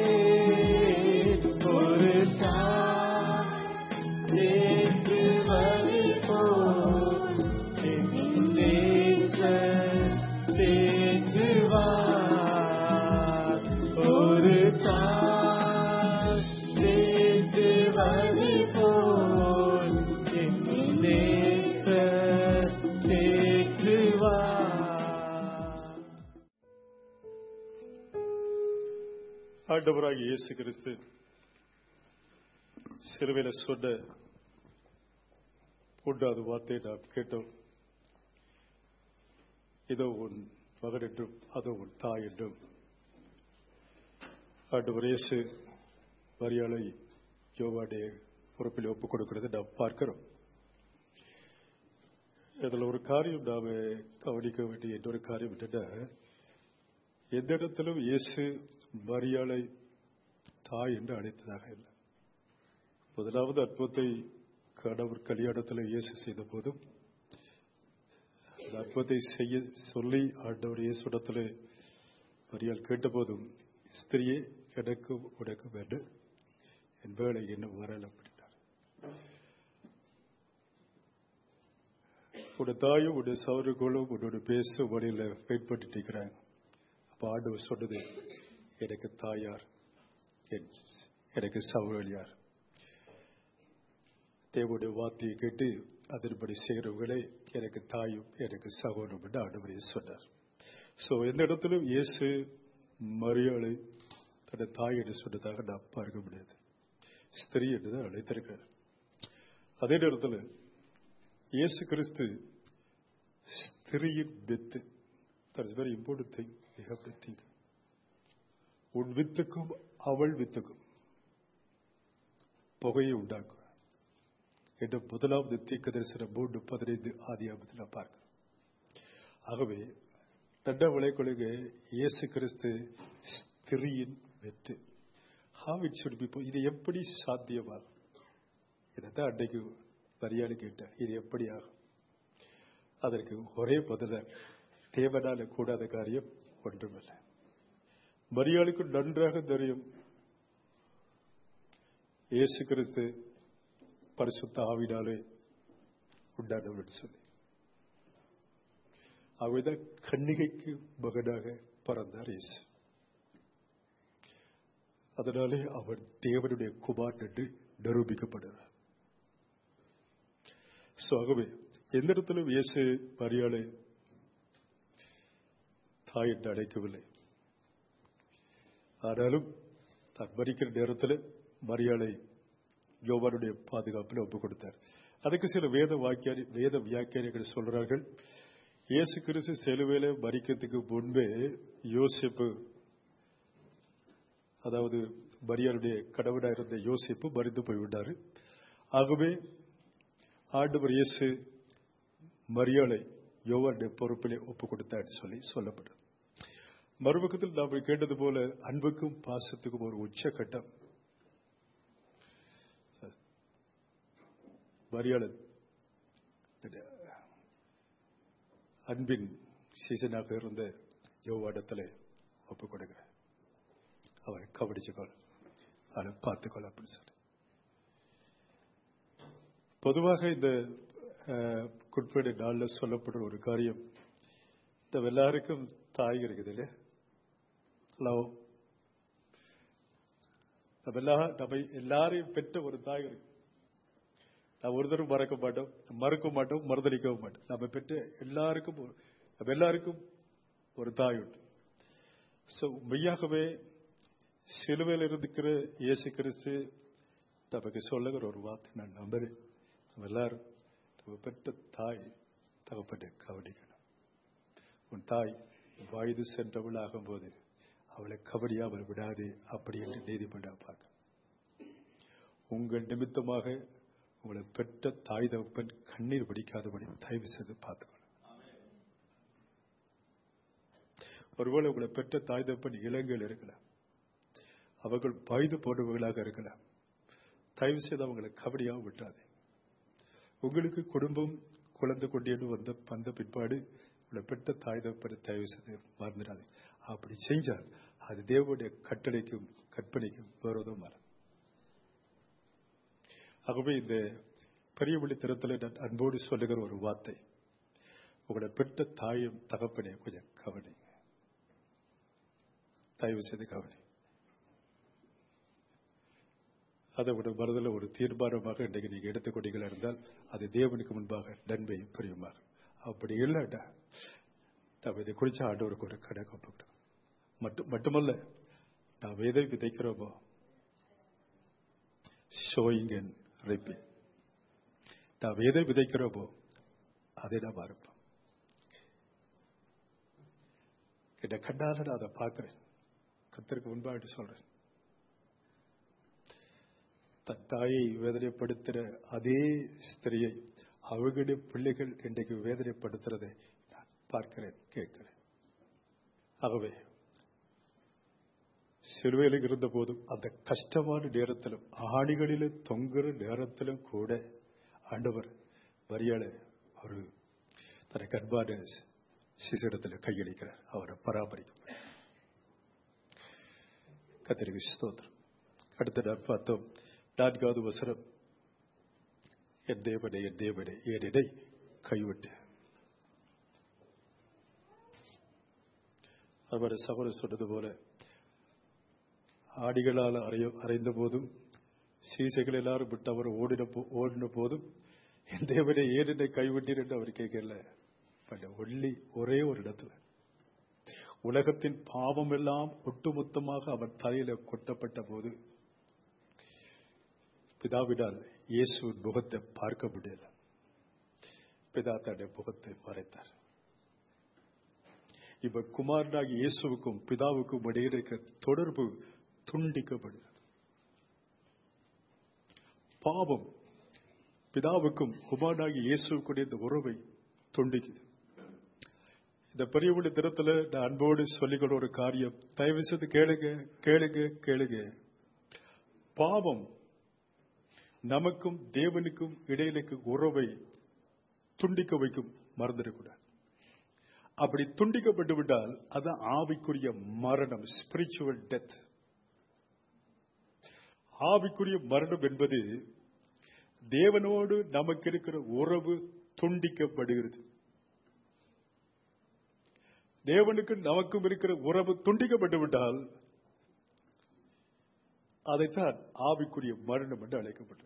ஒரு தாய் தேற்றுவது போல் என் நேசர் தேற்றுவார். ஒரு தாய் தேற்றுவது போல் என் நேசர் தேற்றுவார். ஆண்டவராகிய இயேசு கிறிஸ்து சிலுவையில சொன்ன மூன்றாவது வார்த்தை நாம் கேட்டோம். இதோ உன் மகன் என்றும் அதோ உன் தாய் என்றும். ஆண்டவர் இயேசு மரியாளை யோவானுடைய பொறுப்பில் ஒப்புக் கொடுக்கிறது நாம் பார்க்கிறோம். இதுல ஒரு காரியம் நாம கவனிக்க வேண்டிய இன்னொரு காரியம் என்னன்னா, எந்த இடத்திலும் இயேசு மரியாளை தாய் என்று அழைத்ததாக இல்லை. முதலாவது அற்புதத்தை கடவுள் கல்யாணத்தில் இயேசு செய்த போதும் அந்த அற்புதத்தை செய்ய சொல்லி ஆண்டவர் இயேசுடத்தில் மரியாள் கேட்ட போதும், ஸ்திரியே எனக்கும் உனக்கும் வேண்டும், என் வேலை இன்னும் வரல அப்படின்னார். உடைய தாயும் உடைய சௌரர்களும் உன்னோட பேச வழியில் வெயிட் பண்ணிட்டு இருக்கிறாங்க. அப்ப ஆண்டவர் சொன்னது, எனக்கு தாயார், எனக்கு சௌரலியார். தேவனுடைய வார்த்தையை கேட்டு அதன்படி செய்கிறவர்களே எனக்கு தாயும் எனக்கு சகோதரம் என்று ஆண்டவரே சொன்னார். சோ எந்த இடத்திலும் இயேசு மரியாளை தன்னை தாய் என்று சொன்னதாக நாம் பார்க்க முடியாது. ஸ்திரீ என்றுதான் அழைத்திருக்கிறார். அதே நேரத்தில் இயேசு கிறிஸ்து ஸ்திரீயின் வித்து. That is very important thing we have to think. உன் வித்துக்கும் அவள் வித்துக்கும். புகையை உண்டாக்குவார் என்று முதலாவது தீர்க்க தரிசனம் மூன்று பதினைந்து ஆதியாகமத்தில் பார்க்கிறோம். ஆகவே ரெண்ட விளைக்கொழுக இயேசு கிறிஸ்து ஸ்திரியின் வெத்து. How it should be, இது எப்படி சாத்தியமாகும்? இதைத்தான் அன்றைக்கு மரியாதை கேட்டார், இது எப்படி ஆகும்? அதற்கு ஒரே பதில, தேவனால கூடாத காரியம் ஒன்றுமில்லை. மரியாளுக்கு நன்றாக தெரியும் இயேசு கிறிஸ்து பரிசுத்த ஆவினாலே உண்டானவர் சொல்லி. அவர்தான் கன்னிகைக்கு மகனாக பிறந்தார் இயேசு. அதனாலே அவர் தேவனுடைய குமார் என்று நிரூபிக்கப்படுகிறார். ஆகவே எந்த இடத்திலும் இயேசு மரியாளை தாய் என்று அழைக்கவில்லை. ஆனாலும் தான் மரிக்கிற நேரத்தில் மரியாளை யோவானுடைய பாதுகாப்பில் ஒப்புக் கொடுத்தார். அதுக்கு சில வேத வாக்கிய வேத வியாக்கியானிகள் சொல்றார்கள், இயேசு கிறிஸ்து சிலுவையில மரிக்கிறதுக்கு முன்பே யோசேப்பு, அதாவது மரியாளுடைய கடவுளாக இருந்த யோசேப்பு மரித்து போய்விட்டாரு. ஆகவே ஆண்டவர் இயேசு மரியாளை யோவானுடைய பொறுப்பிலே ஒப்புக் கொடுத்தார் சொல்லி சொல்லப்படும். மறுபக்கத்தில் நாம் கேட்டது போல அன்புக்கும் பாசத்துக்கும் ஒரு உச்சகட்டம் மரியாளை அன்பின் சீசனாக இருந்த யோவானிடத்தில் ஒப்புக் கொடுக்கிறார். அவரை கவனிச்சுக்கொள், அதை பார்த்துக்கொள் அப்படின்னு சொல்லி. பொதுவாக இந்த குட்பேடை நாளில் சொல்லப்படுற ஒரு காரியம், நம்ம எல்லாருக்கும் தாய் இருக்குது இல்லையா? ஹலோ, நம்ம எல்லா நம்ம எல்லாரையும் பெற்ற ஒரு தாய் இருக்கு. நாம் ஒருத்தரும் மறக்க மாட்டோம், மறக்க மாட்டோம், மறுதளிக்கவும் மாட்டோம். நம்ம பெற்ற எல்லாருக்கும் நம்ம எல்லாருக்கும் ஒரு தாய் உண்டு. ஸோ மெய்யாகவே சிலுவையில் இருக்கிற இயேசு கிறிஸ்து நமக்கு சொல்லுகிற ஒரு வார்த்தை நான் நம்புறேன். நம்ம எல்லாரும் நம்ம பெற்ற தாய் தகப்பட்டை கவனிக்கணும். உன் தாய் வயது சென்றவள் ஆகும் போது அவளை கபடியாமல் விடாதே அப்படி என்று நீதிமன்றம் பார்க்க. உங்கள் நிமித்தமாக உங்களை பெற்ற தாய் தகப்பன் கண்ணீர் வடிக்காதபடி தயவு செய்து பார்த்துக்கணும். ஒருவேளை உங்களை பெற்ற தாய் தகப்பன் இலங்கையில் இருக்கலாம், அவர்கள் வயது போன்றவர்களாக இருக்கலாம். தயவு செய்து அவங்களை கபடியாக விட்டாதே. உங்களுக்கு குடும்பம் குழந்தை கொண்டு வந்த வந்த பிற்பாடு உங்களை பெற்ற தாய் தகப்பனை தயவு செய்து மறந்துடாது. அப்படி செஞ்சால் அது தேவனுடைய கட்டளைக்கும் கற்பனைக்கும் விரோதமாக. ஆகவே இந்த பெரிய விழித்திரத்தில் நான் அன்போடு சொல்லுகிற ஒரு வார்த்தை, உங்களை பெற்ற தாயும் தகப்பனே கொஞ்சம் கவனி, தயவு செய்து கவனி. அதை விட மனதில் ஒரு தீர்மானமாக இன்றைக்கு நீங்க எடுத்துக்கொண்டீங்களா இருந்தால் அது தேவனுக்கு முன்பாக நன்மை புரியுமாக. அப்படி இல்லாட்டா நாம் இதை குறித்து ஆண்டவருக்கு ஒரு கணக்கு ஒப்புக்கிறோம். மட்டும் மட்டுமல்ல, நாம் எதை விதைக்கிறோமோ ஷோயிங் அண்ட் ரிப்பீங், நாம் எதை விதைக்கிறோமோ அதை நாம் அறுப்போம். என்னை கண்டால நான் அதை பார்க்கிறேன், கர்த்தருக்கு முன்பாக சொல்றேன். தன் தாயை வேதனைப்படுத்துகிற அதே ஸ்திரியை அவர்களுடைய பிள்ளைகள் இன்றைக்கு வேதனைப்படுத்துறதை நான் பார்க்கிறேன், கேட்கிறேன். ஆகவே சிலுவையில் இருந்த போதும் அந்த கஷ்டமான நேரத்திலும் ஆணிகளிலும் தொங்குற நேரத்திலும் கூட ஆண்டவர் மரியாதை அவர் தன்னை கண்பான சிசிடத்தில் கையளிக்கிறார், அவரை பராமரிக்கும். கர்த்தருக்கு ஸ்தோத்திரம். அடுத்த நாள் பார்த்தோம், நான்காவது வசனம், என் தேவனே என் தேவனே ஏன் என்னை கைவிட்டு. அவர் சகோதரர் சொன்னது போல ஆடிகளால் அறைய அறைந்த போதும் சீசைகள் எல்லாரும் விட்டு அவர் ஓடின ஓடின போதும் என் தேவனே ஏன் என்னை கைவிட்டீர் என்று அவர் கேட்கல. ஒல்லி ஒரே ஒரு இடத்துல உலகத்தின் பாவம் எல்லாம் ஒட்டுமொத்தமாக அவர் தலையில கொட்டப்பட்ட போது பிதாவினால் இயேசுவின் முகத்தை பார்க்க முடியல. பிதா தன்னுடைய முகத்தை மறைத்தார். இப்ப குமாரனாகி இயேசுவுக்கும் பிதாவுக்கும் இடையே இருக்கிற தொடர்பு துண்டிக்கப்படுகிறது. பாவம் பிதாவுக்கும் குமாரனாகிய இயேசுவுக்குடைய இந்த உறவை துண்டிக்குது. இந்த பெரியவழி தினத்துல நான் அன்போடு சொல்லிக்கொள்ள ஒரு காரியம், தயவு செய்து கேளுங்க கேளுங்க கேளுங்க. பாவம் நமக்கும் தேவனுக்கும் இடையிலுக்கு உறவை துண்டிக்க வைக்கும், மறந்துடக்கூடாது. அப்படி துண்டிக்கப்பட்டு விட்டால் அதான் ஆவிக்குரிய மரணம், ஸ்பிரிச்சுவல் டெத். ஆவிக்குரிய மரணம் என்பது தேவனோடு நமக்கு இருக்கிற உறவு துண்டிக்கப்படுகிறது. தேவனுக்கு நமக்கும் இருக்கிற உறவு துண்டிக்கப்பட்டு விட்டால் அதைத்தான் ஆவிக்குரிய மரணம் என்று அழைக்கப்பட்டது.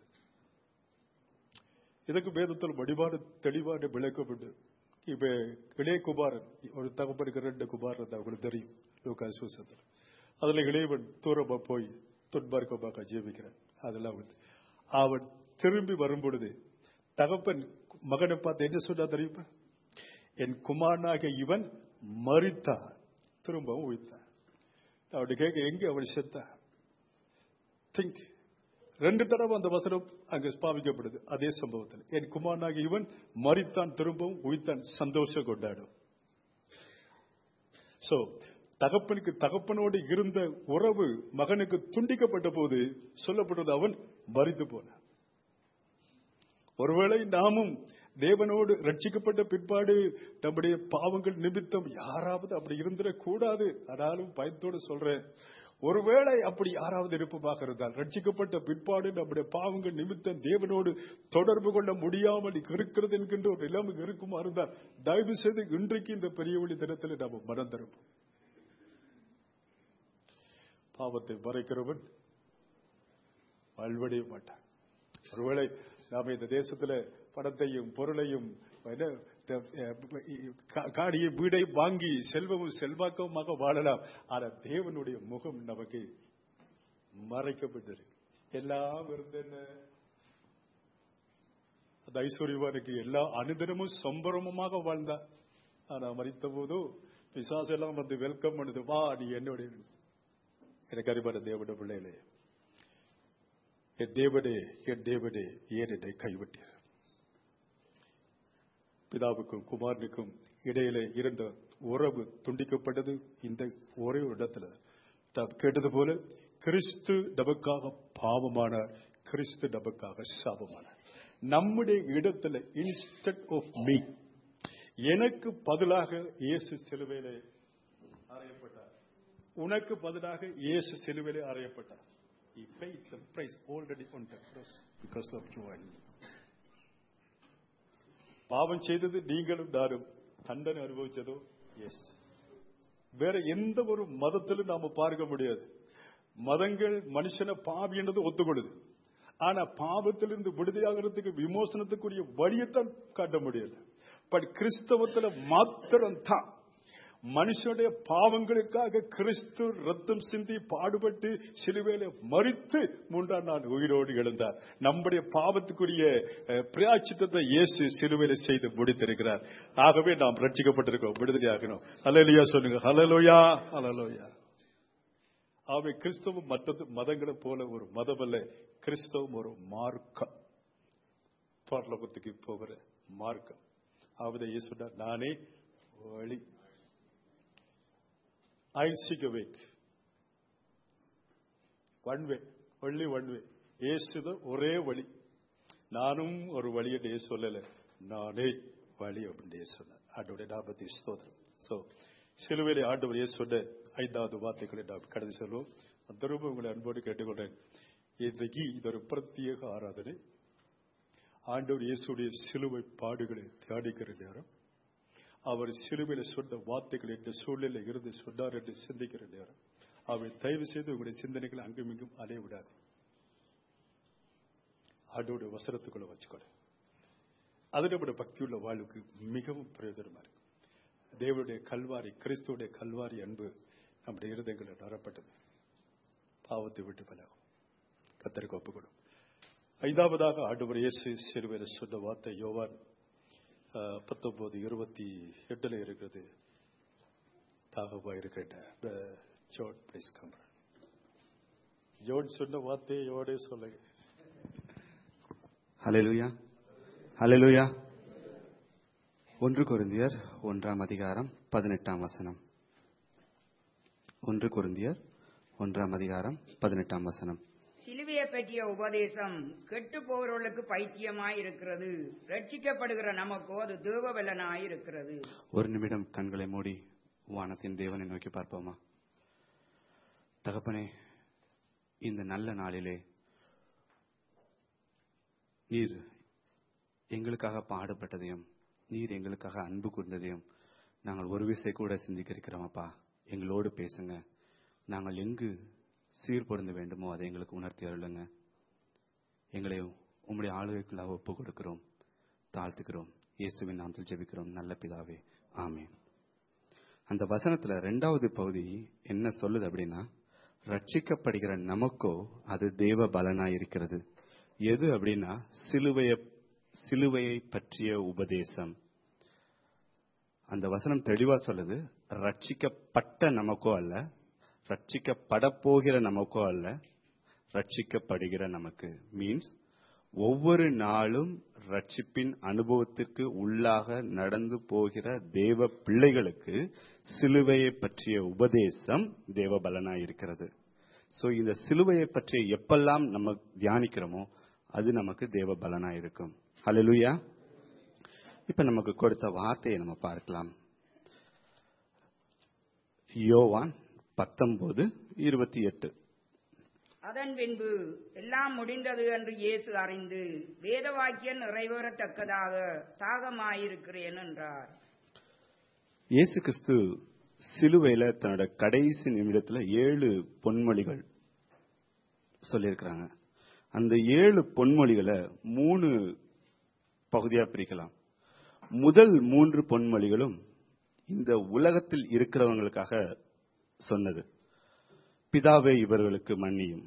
இதற்கு வேதத்தில் வடிவான தெளிவான விளக்கப்பட்டு, இப்ப இளைய குமாரன், ஒரு தகப்பனுக்கு ரெண்டு குமாரன் அவங்களுக்கு தெரியும் லூக்காஸ் சுவிசேஷத்தில். அதுல இளையவன் தூரமா போய் துன்பார்க்கமாக ஜீவிக்கிறான். அதெல்லாம் வந்து அவன் திரும்பி வரும் பொழுது தகப்பன் மகனை பார்த்து என்ன சொன்னா தெரியுமா? என் குமாரனாக இவன் மரித்தான், திரும்பவும் உயிர்த்தான். அப்படி கேட்க எங்க அவன் செத்தா? திங்க். ரெண்டு தடவை அந்த வசனம் அங்கு ஸ்பாவிக்கப்படுது அதே சம்பவத்தில். என் குமாரனாக இவன் மரித்தான், திரும்பவும் உயிர்த்தான், சந்தோஷம் கொண்டாடும். சோ தகப்பனுக்கு தகப்பனோடு இருந்த உறவு மகனுக்கு துண்டிக்கப்பட்ட போது சொல்லப்படுவது அவன் மரித்து போனான். ஒருவேளை நாமும் தேவனோடு ரட்சிக்கப்பட்ட பிற்பாடு நம்முடைய பாவங்கள் நிமித்தம் யாராவது அப்படி இருந்துடக்கூடாது. ஆனாலும் பயத்தோடு சொல்றேன், ஒருவேளை அப்படி யாராவது இருப்பதாக இருந்தால், ரட்சிக்கப்பட்ட பிற்பாடு நம்முடைய பாவங்கள் நிமித்தம் தேவனோடு தொடர்பு கொள்ள முடியாமல் இருக்கிறது என்கின்ற ஒரு நிலைமை இருக்குமா இருந்தால், தயவு செய்து இன்றைக்கு இந்த பெரிய ஒளி தினத்தில் நாம் மனம் தரும். பாவத்தை மறைக்கிறவன் வாழ்வடைய மாட்டான். ஒருவேளை நாம இந்த தேசத்துல பணத்தையும் பொருளையும் காடியை வீடை வாங்கி செல்வமும் செல்வாக்கமாக வாழலாம். ஆனா தேவனுடைய முகம் நமக்கு மறைக்கப்பட்டது. எல்லாம் இருந்தேன்னு அந்த ஐஸ்வர்யவானுக்கு எல்லா அனுதினமும் சம்பரமமாக வாழ்ந்தா. ஆனா மறித்த போதோ பிசாசெல்லாம் வந்து வெல்கம் பண்ணுது, வா நீ என்னுடைய. எனக்கு அறிவான தேவனுடைய பிள்ளைகளே, என் தேவனே என் தேவனே ஏன் என்னை கைவிட்டீர்? பிதாவுக்கும் குமாரனுக்கும் இடையிலே இருந்த உறவு துண்டிக்கப்பட்டது இந்த ஒரே இடத்துல. நாம் கேட்டது போல கிறிஸ்து நமக்காக பாவமானார், கிறிஸ்து நமக்காக சாபமானார். நம்முடைய இடத்துல இன்ஸ்டெட் ஆஃப் மீ, எனக்கு பதிலாக இயேசு சிலுவையிலே அறையப்பட்டார். உனக்கு பதிலாக இயேசு சிலுவையிலே அறையப்பட்டார். He paid the price already on the cross because of you and me. பாவம் செய்தது நீங்களும் நானும், தண்டனை அனுபவிச்சதோ எஸ். வேற எந்த ஒரு மதத்திலும் நாம பார்க்க முடியாது. மதங்கள் மனுஷனை பாவி என்றது ஒத்துக்கொள்ளுது. ஆனா பாவத்திலிருந்து விடுதலையாகிறதுக்கு விமோசனத்துக்குரிய வழியைத்தான் காட்ட முடியல. பட் கிறிஸ்தவத்துல மாத்திரம் தான் மனுஷனுடைய பாவங்களுக்காக கிறிஸ்து ரத்தம் சிந்தி பாடுபட்டு சிலுவையில மரித்து மூன்றாம் நாள் உயிரோடு எழுந்தார். நம்முடைய பாவத்துக்குரிய பிராயச்சித்தத்தை இயேசு சிலுவையில செய்து முடித்திருக்கிறார். ஆகவே நாம் ரட்சிக்கப்பட்டிருக்கோம், விடுதலையாகணும். ஹல்லேலூயா சொல்லுங்க. ஹல்லேலூயா, ஹல்லேலூயா. ஆகவே கிறிஸ்தவம் மற்ற மதங்களை போல ஒரு மதம் அல்ல. கிறிஸ்தவம் ஒரு மார்க்கம், பரலோகத்துக்கு போகிற மார்க்கம். ஆகவே இயேசு சொன்னார், நானே வழி. I seek a way. One way. Only one way. இயேசுதான் ஒரே வழி. நானும் ஒரு வழி என்று சொல்லல, நானே வழி அப்படின்னு சொன்னார். ஆண்டவருடைய நாமத்தை ஸ்தோத்திரம். சோ சிலுவையிலே ஆண்டவர் இயேசு சொன்ன ஐந்தாவது வார்த்தைகளை நாம் கடந்து செல்வோம். திரும்ப உங்களை அன்போடு கேட்டுக்கொண்டேன். இன்றைக்கு இது ஒரு பிரத்யேக ஆராதனை. ஆண்டவர் இயேசுடைய சிலுவை பாடுகளை தியானிக்கிற நேரம், அவர் சிலுவையில சொன்ன வார்த்தைகள் என்ற சூழ்நிலை இருந்து சொன்னார் என்று சிந்திக்கிற நேரம், அவர் தயவு செய்து உங்களுடைய சிந்தனைகளை அங்கும் இங்கும் அலைய விடாது. ஆண்டோட வசனத்துக்குள்ள வச்சுக்கொள்ள, அது நம்முடைய பக்தியுள்ள வாழ்வுக்கு மிகவும் பிரயோஜனமா இருக்கு. தேவனுடைய கல்வாரி, கிறிஸ்துடைய கல்வாரி அன்பு நம்முடைய இருதயங்களில் நிரப்பட்டது. பாவத்தை விட்டு பலகும் கர்த்தருக்கு ஒப்புக்கொடும். ஐந்தாவதாக ஆண்டவர் இயேசு சிலுவையில சொன்ன வார்த்தை யோவான் பத்தொன்பது இருபத்தி எட்டுல இருக்கிறது. தாகவா இருக்கிற ஜோன் பிளீஸ் கம். ஜோன் சொன்ன வார்த்தையை யோடே சொல்லுங்க. ஹல்லேலூயா, ஹல்லேலூயா. ஒன்று கொரிந்தியர் ஒன்றாம் அதிகாரம் பதினெட்டாம் வசனம். ஒன்று கொரிந்தியர் ஒன்றாம் அதிகாரம் பதினெட்டாம் வசனம். சிலுவையை பற்றிய உபதேசம் கெட்டு போகிறவர்களுக்கு பைத்தியமாய் இருக்கிறது, ரட்சிக்கப்படுகிற நமக்கோ அது தேவபலனாய் இருக்கிறது. ஒரு நிமிடம் கண்களை மூடி வானத்தின் தேவனை நோக்கி பார்ப்போமா? தகப்பனே, இந்த நல்ல நாளிலே நீர் எங்களுக்காக பாடுபட்டதையும் நீர் எங்களுக்காக அன்பு கூர்ந்ததையும் நாங்கள் ஒரு விசை கூட சிந்திக்க இருக்கிறோம். அப்பா, எங்களோடு பேசுங்க. நாங்கள் எங்கு சீர்பொருந்த வேண்டுமோ அதை எங்களுக்கு உணர்த்தி அருளுங்க. எங்களை உம்முடைய ஆளுகைக்குள்ளாக ஒப்பு கொடுக்கிறோம், தாழ்த்துக்கிறோம். இயேசுவின் நாமத்தில் ஜெபிக்கிறோம் நல்ல பிதாவே, ஆமென். அந்த வசனத்துல ரெண்டாவது பகுதி என்ன சொல்லுது அப்படின்னா, ரட்சிக்கப்படுகிற நமக்கோ அது தேவ பலனாய் இருக்கிறது. எது அப்படின்னா, சிலுவையை சிலுவையை பற்றிய உபதேசம். அந்த வசனம் தெளிவா சொல்லுது, ரட்சிக்கப்பட்ட நமக்கோ அல்ல, ரட்சிக்கப்பட போகிற நமக்கோ அல்ல, ரட்சிக்கப்படுகிற நமக்கு. மீன்ஸ் ஒவ்வொரு நாளும் ரட்சிப்பின் அனுபவத்திற்கு உள்ளாக நடந்து போகிற தேவ பிள்ளைகளுக்கு சிலுவையை பற்றிய உபதேசம் தேவ பலனாய் இருக்கிறது. சோ இந்த சிலுவையை பற்றி எப்பெல்லாம் நம்ம தியானிக்கிறோமோ அது நமக்கு தேவ பலனாய் இருக்கும். ஹல்லேலூயா. இப்ப நமக்கு கொடுத்த வார்த்தையை நம்ம பார்க்கலாம். யோவான் பத்தொன்பது இருபத்தி எட்டு. அதன் பின்பு எல்லாம் முடிந்தது என்று இயேசு அறிந்து வேத வாக்கியம் நிறைவேறத்தக்கதாக தாகமாயிருக்கிறேன் என்றார். இயேசு கிறிஸ்து சிலுவையில தன்னோட கடைசி நிமிடத்துல ஏழு பொன்மொழிகள் சொல்லியிருக்கிறாங்க. அந்த ஏழு பொன்மொழிகளை மூணு பகுதியா பிரிக்கலாம். முதல் மூன்று பொன்மொழிகளும் இந்த உலகத்தில் இருக்கிறவங்களுக்காக சொன்னது. பிதாவே, இவர்களுக்கு மன்னியும்,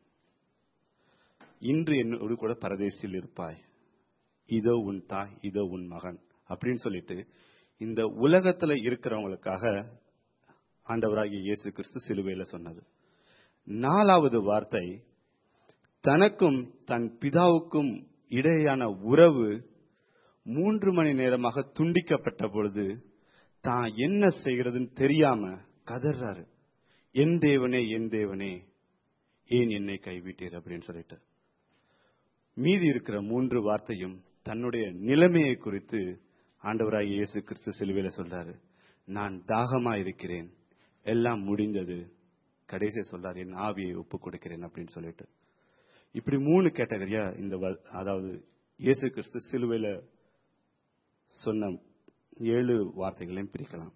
இன்று என்னோடு கூட பரதேசில் இருப்பாய், இதோ உன் தாய், இதோ உன் மகன் அப்படின்னு சொல்லிட்டு இந்த உலகத்துல இருக்கிறவங்களுக்காக ஆண்டவராகிய இயேசு கிறிஸ்து சிலுவையில சொன்னது. நாலாவது வார்த்தை, தனக்கும் தன் பிதாவுக்கும் இடையேயான உறவு மூன்று மணி நேரமாக துண்டிக்கப்பட்ட பொழுது தான் என்ன செய்கிறதுன்னு தெரியாம கதறாரு. என் தேவனே, என் தேவனே, ஏன் என்னை கைவிட்டீர் அப்படின்னு சொல்லிட்டு. மீதி இருக்கிற மூன்று வார்த்தையும் தன்னுடைய நிலைமையை குறித்து ஆண்டவராகிய இயேசு கிறிஸ்து சிலுவையில சொல்றாரு. நான் தாகமா இருக்கிறேன், எல்லாம் முடிந்தது, கடைசியா சொல்றாரு, என் ஆவியை ஒப்பு கொடுக்கிறேன் அப்படின்னு சொல்லிட்டு. இப்படி மூணு கேட்டகரியா இந்த அதாவது இயேசு கிறிஸ்து சிலுவையில சொன்ன ஏழு வார்த்தைகளையும் பிரிக்கலாம்.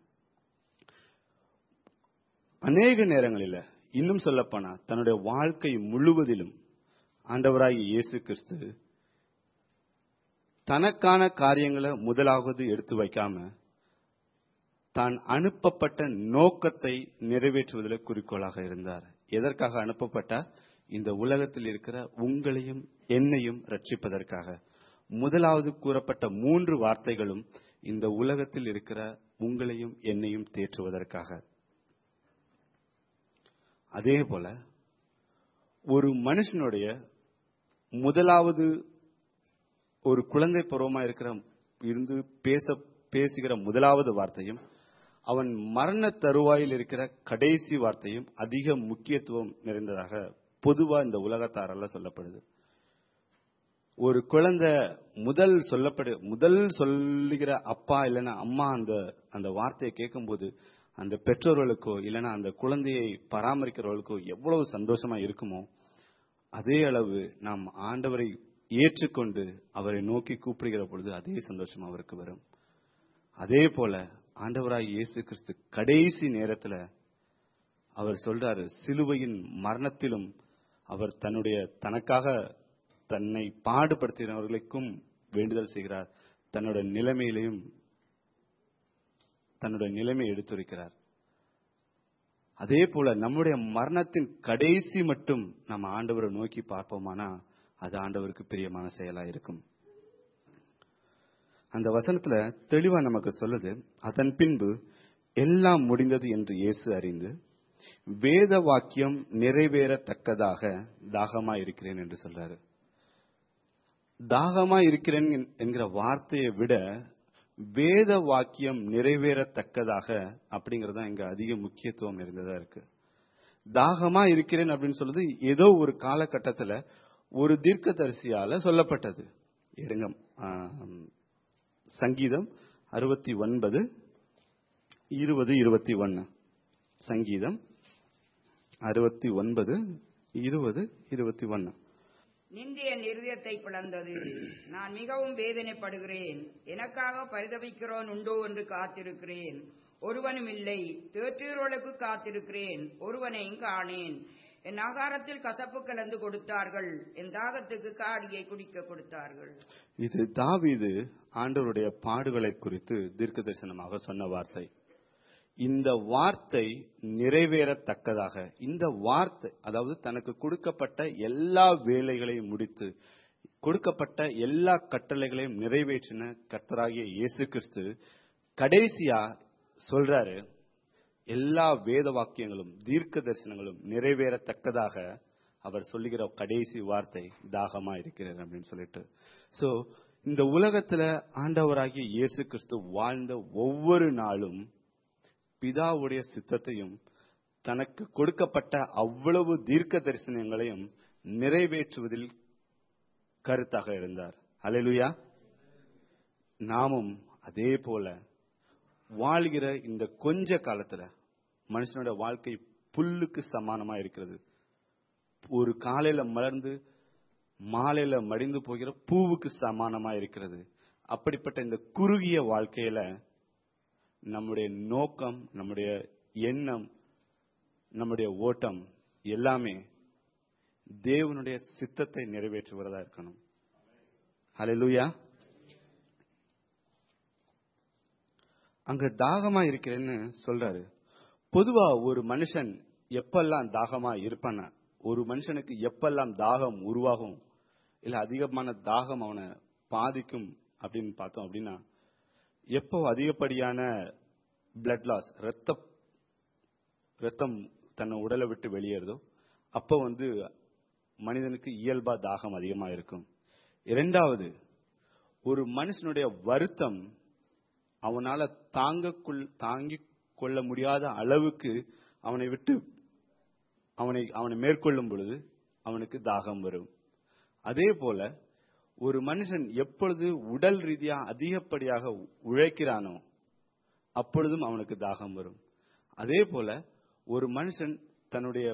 அநேக நேரங்களில், இன்னும் சொல்லப்போனா தன்னுடைய வாழ்க்கை முழுவதிலும் ஆண்டவராகிய இயேசு கிறிஸ்து தனக்கான காரியங்களை முதலாவது எடுத்து வைக்காம தான் அனுப்பப்பட்ட நோக்கத்தை நிறைவேற்றுவதில் குறிக்கோளாக இருந்தார். எதற்காக அனுப்பப்பட்டார்? இந்த உலகத்தில் இருக்கிற உங்களையும் என்னையும் ரட்சிப்பதற்காக. முதலாவது கூறப்பட்ட மூன்று வார்த்தைகளும் இந்த உலகத்தில் இருக்கிற உங்களையும் என்னையும் தேற்றுவதற்காக. அதே போல ஒரு மனுஷனுடைய முதலாவது ஒரு குழந்தை பருவமா இருக்கிற இருந்து பேச பேசுகிற முதலாவது வார்த்தையும் அவன் மரண தருவாயில் இருக்கிற கடைசி வார்த்தையும் அதிக முக்கியத்துவம் நிறைந்ததாக பொதுவா இந்த உலகத்தாரால சொல்லப்படுது. ஒரு குழந்தை முதல் சொல்லப்படு முதல் சொல்லுகிற அப்பா இல்லைன்னா அம்மா அந்த அந்த வார்த்தையை கேட்கும் போது அந்த பெற்றோர்களுக்கோ இல்லைன்னா அந்த குழந்தையை பராமரிக்கிறவர்களுக்கோ எவ்வளவு சந்தோஷமா இருக்குமோ, அதே அளவு நாம் ஆண்டவரை ஏற்றுக்கொண்டு அவரை நோக்கி கூப்பிடுகிற பொழுது அதே சந்தோஷம் அவருக்கு வரும். அதே போல ஆண்டவராய் இயேசு கிறிஸ்து கடைசி நேரத்துல அவர் சொல்றாரு, சிலுவையின் மரணத்திலும் அவர் தன்னுடைய தனக்காக தன்னை பாடுபடுத்தினவர்களுக்கும் வேண்டுதல் செய்கிறார். தன்னோட நிலைமையிலையும் தன்னுடைய நிலைமை எடுத்துரைக்கிறார். அதே போல நம்முடைய மரணத்தின் கடைசி மட்டும் நம்ம ஆண்டவரை நோக்கி பார்ப்போமானா அது ஆண்டவருக்கு பிரியமான செயலா இருக்கும். அந்த வசனத்துல தெளிவா நமக்கு சொல்லுது, அதன் பின்பு எல்லாம் முடிந்தது என்று இயேசு அறிந்து வேத வாக்கியம் நிறைவேறத்தக்கதாக தாகமா இருக்கிறேன் என்று சொல்றாரு. தாகமா இருக்கிறேன் என்கிற வார்த்தையை விட வேத வாக்கியம் நிறைவேறத்தக்கதாக அப்படிங்கறது தான் இங்க அதிக முக்கியத்துவம் இருந்ததா இருக்கு. தாகமா இருக்கிறேன் அப்படின்னு சொல்றது ஏதோ ஒரு காலகட்டத்துல ஒரு தீர்க்கதரிசியால சொல்லப்பட்டது. எடுங்க சங்கீதம் அறுபத்தி ஒன்பது இருபது இருபத்தி ஒன்னு. சங்கீதம் அறுபத்தி ஒன்பது இருபது இருபத்தி ஒன்னு. நிந்திய நிர்யத்தை பிளந்தது, நான் மிகவும் வேதனைப்படுகிறேன். எனக்காக பரிதபிக்கிறோன் உண்டோ என்று காத்திருக்கிறேன், ஒருவனும் இல்லை. தேற்றுகிறவர்களுக்கு காத்திருக்கிறேன், ஒருவனையும் காணேன். என் ஆகாரத்தில் கசப்பு கலந்து கொடுத்தார்கள், என் தாகத்துக்கு காடியை குடிக்க கொடுத்தார்கள். இது தாவீது ஆண்டவருடைய பாடுகளை குறித்து தீர்க்க தரிசனமாக சொன்ன வார்த்தை. இந்த வார்த்தை நிறைவேறத்தக்கதாக, இந்த வார்த்தை அதாவது தனக்கு கொடுக்கப்பட்ட எல்லா வேலைகளையும் முடித்து கொடுக்கப்பட்ட எல்லா கட்டளைகளையும் நிறைவேற்றின கர்த்தராகிய இயேசு கிறிஸ்து கடைசியா சொல்றாரு, எல்லா வேத வாக்கியங்களும் தீர்க்க தரிசனங்களும் நிறைவேறத்தக்கதாக அவர் சொல்லுகிற கடைசி வார்த்தை தாகமா இருக்கிறார் அப்படின்னு சொல்லிட்டு. சோ இந்த உலகத்துல ஆண்டவராகிய இயேசு கிறிஸ்து வாழ்ந்த ஒவ்வொரு நாளும் பிதாவுடைய சித்தத்தையும் தனக்கு கொடுக்கப்பட்ட அவ்வளவு தீர்க்க தரிசனங்களையும் நிறைவேற்றுவதில் கருத்தாக இருந்தார். அல்லேலூயா. நாமும் அதே போல வாழ்கிற இந்த கொஞ்ச காலத்துல மனுஷனோட வாழ்க்கை புல்லுக்கு சமானமா இருக்கிறது. ஒரு காலையில மலர்ந்து மாலையில மடிந்து போகிற பூவுக்கு சமானமா இருக்கிறது. அப்படிப்பட்ட இந்த குறுகிய வாழ்க்கையில நம்முடைய நோக்கம், நம்முடைய எண்ணம், நம்முடைய ஓட்டம் எல்லாமே தேவனுடைய சித்தத்தை நிறைவேற்றுவதா இருக்கணும். ஹல்லேலூயா. அங்க தாகமா இருக்கிறேன்னு சொல்றாரு. பொதுவா ஒரு மனுஷன் எப்பெல்லாம் தாகமா இருப்பான, ஒரு மனுஷனுக்கு எப்பெல்லாம் தாகம் உருவாகும் இல்ல அதிகமான தாகம் அவனை பாதிக்கும் அப்படின்னு பார்த்தோம் அப்படின்னா, எப்போ அதிகப்படியான பிளட் லாஸ், ரத்த ரத்தம் தன்னை உடலை விட்டு வெளியேறதோ அப்போ வந்து மனிதனுக்கு இயல்பா தாகம் அதிகமா இருக்கும். இரண்டாவது, ஒரு மனுஷனுடைய வருத்தம் அவனால தாங்க தாங்கிக் கொள்ள முடியாத அளவுக்கு அவனை விட்டு அவனை அவனை மேற்கொள்ளும் பொழுது அவனுக்கு தாகம் வரும். அதே போல ஒரு மனுஷன் எப்பொழுது உடல் ரீதியா அதிகப்படியாக உழைக்கிறானோ அப்பொழுதும் அவனுக்கு தாகம் வரும். அதே போல ஒரு மனுஷன் தன்னுடைய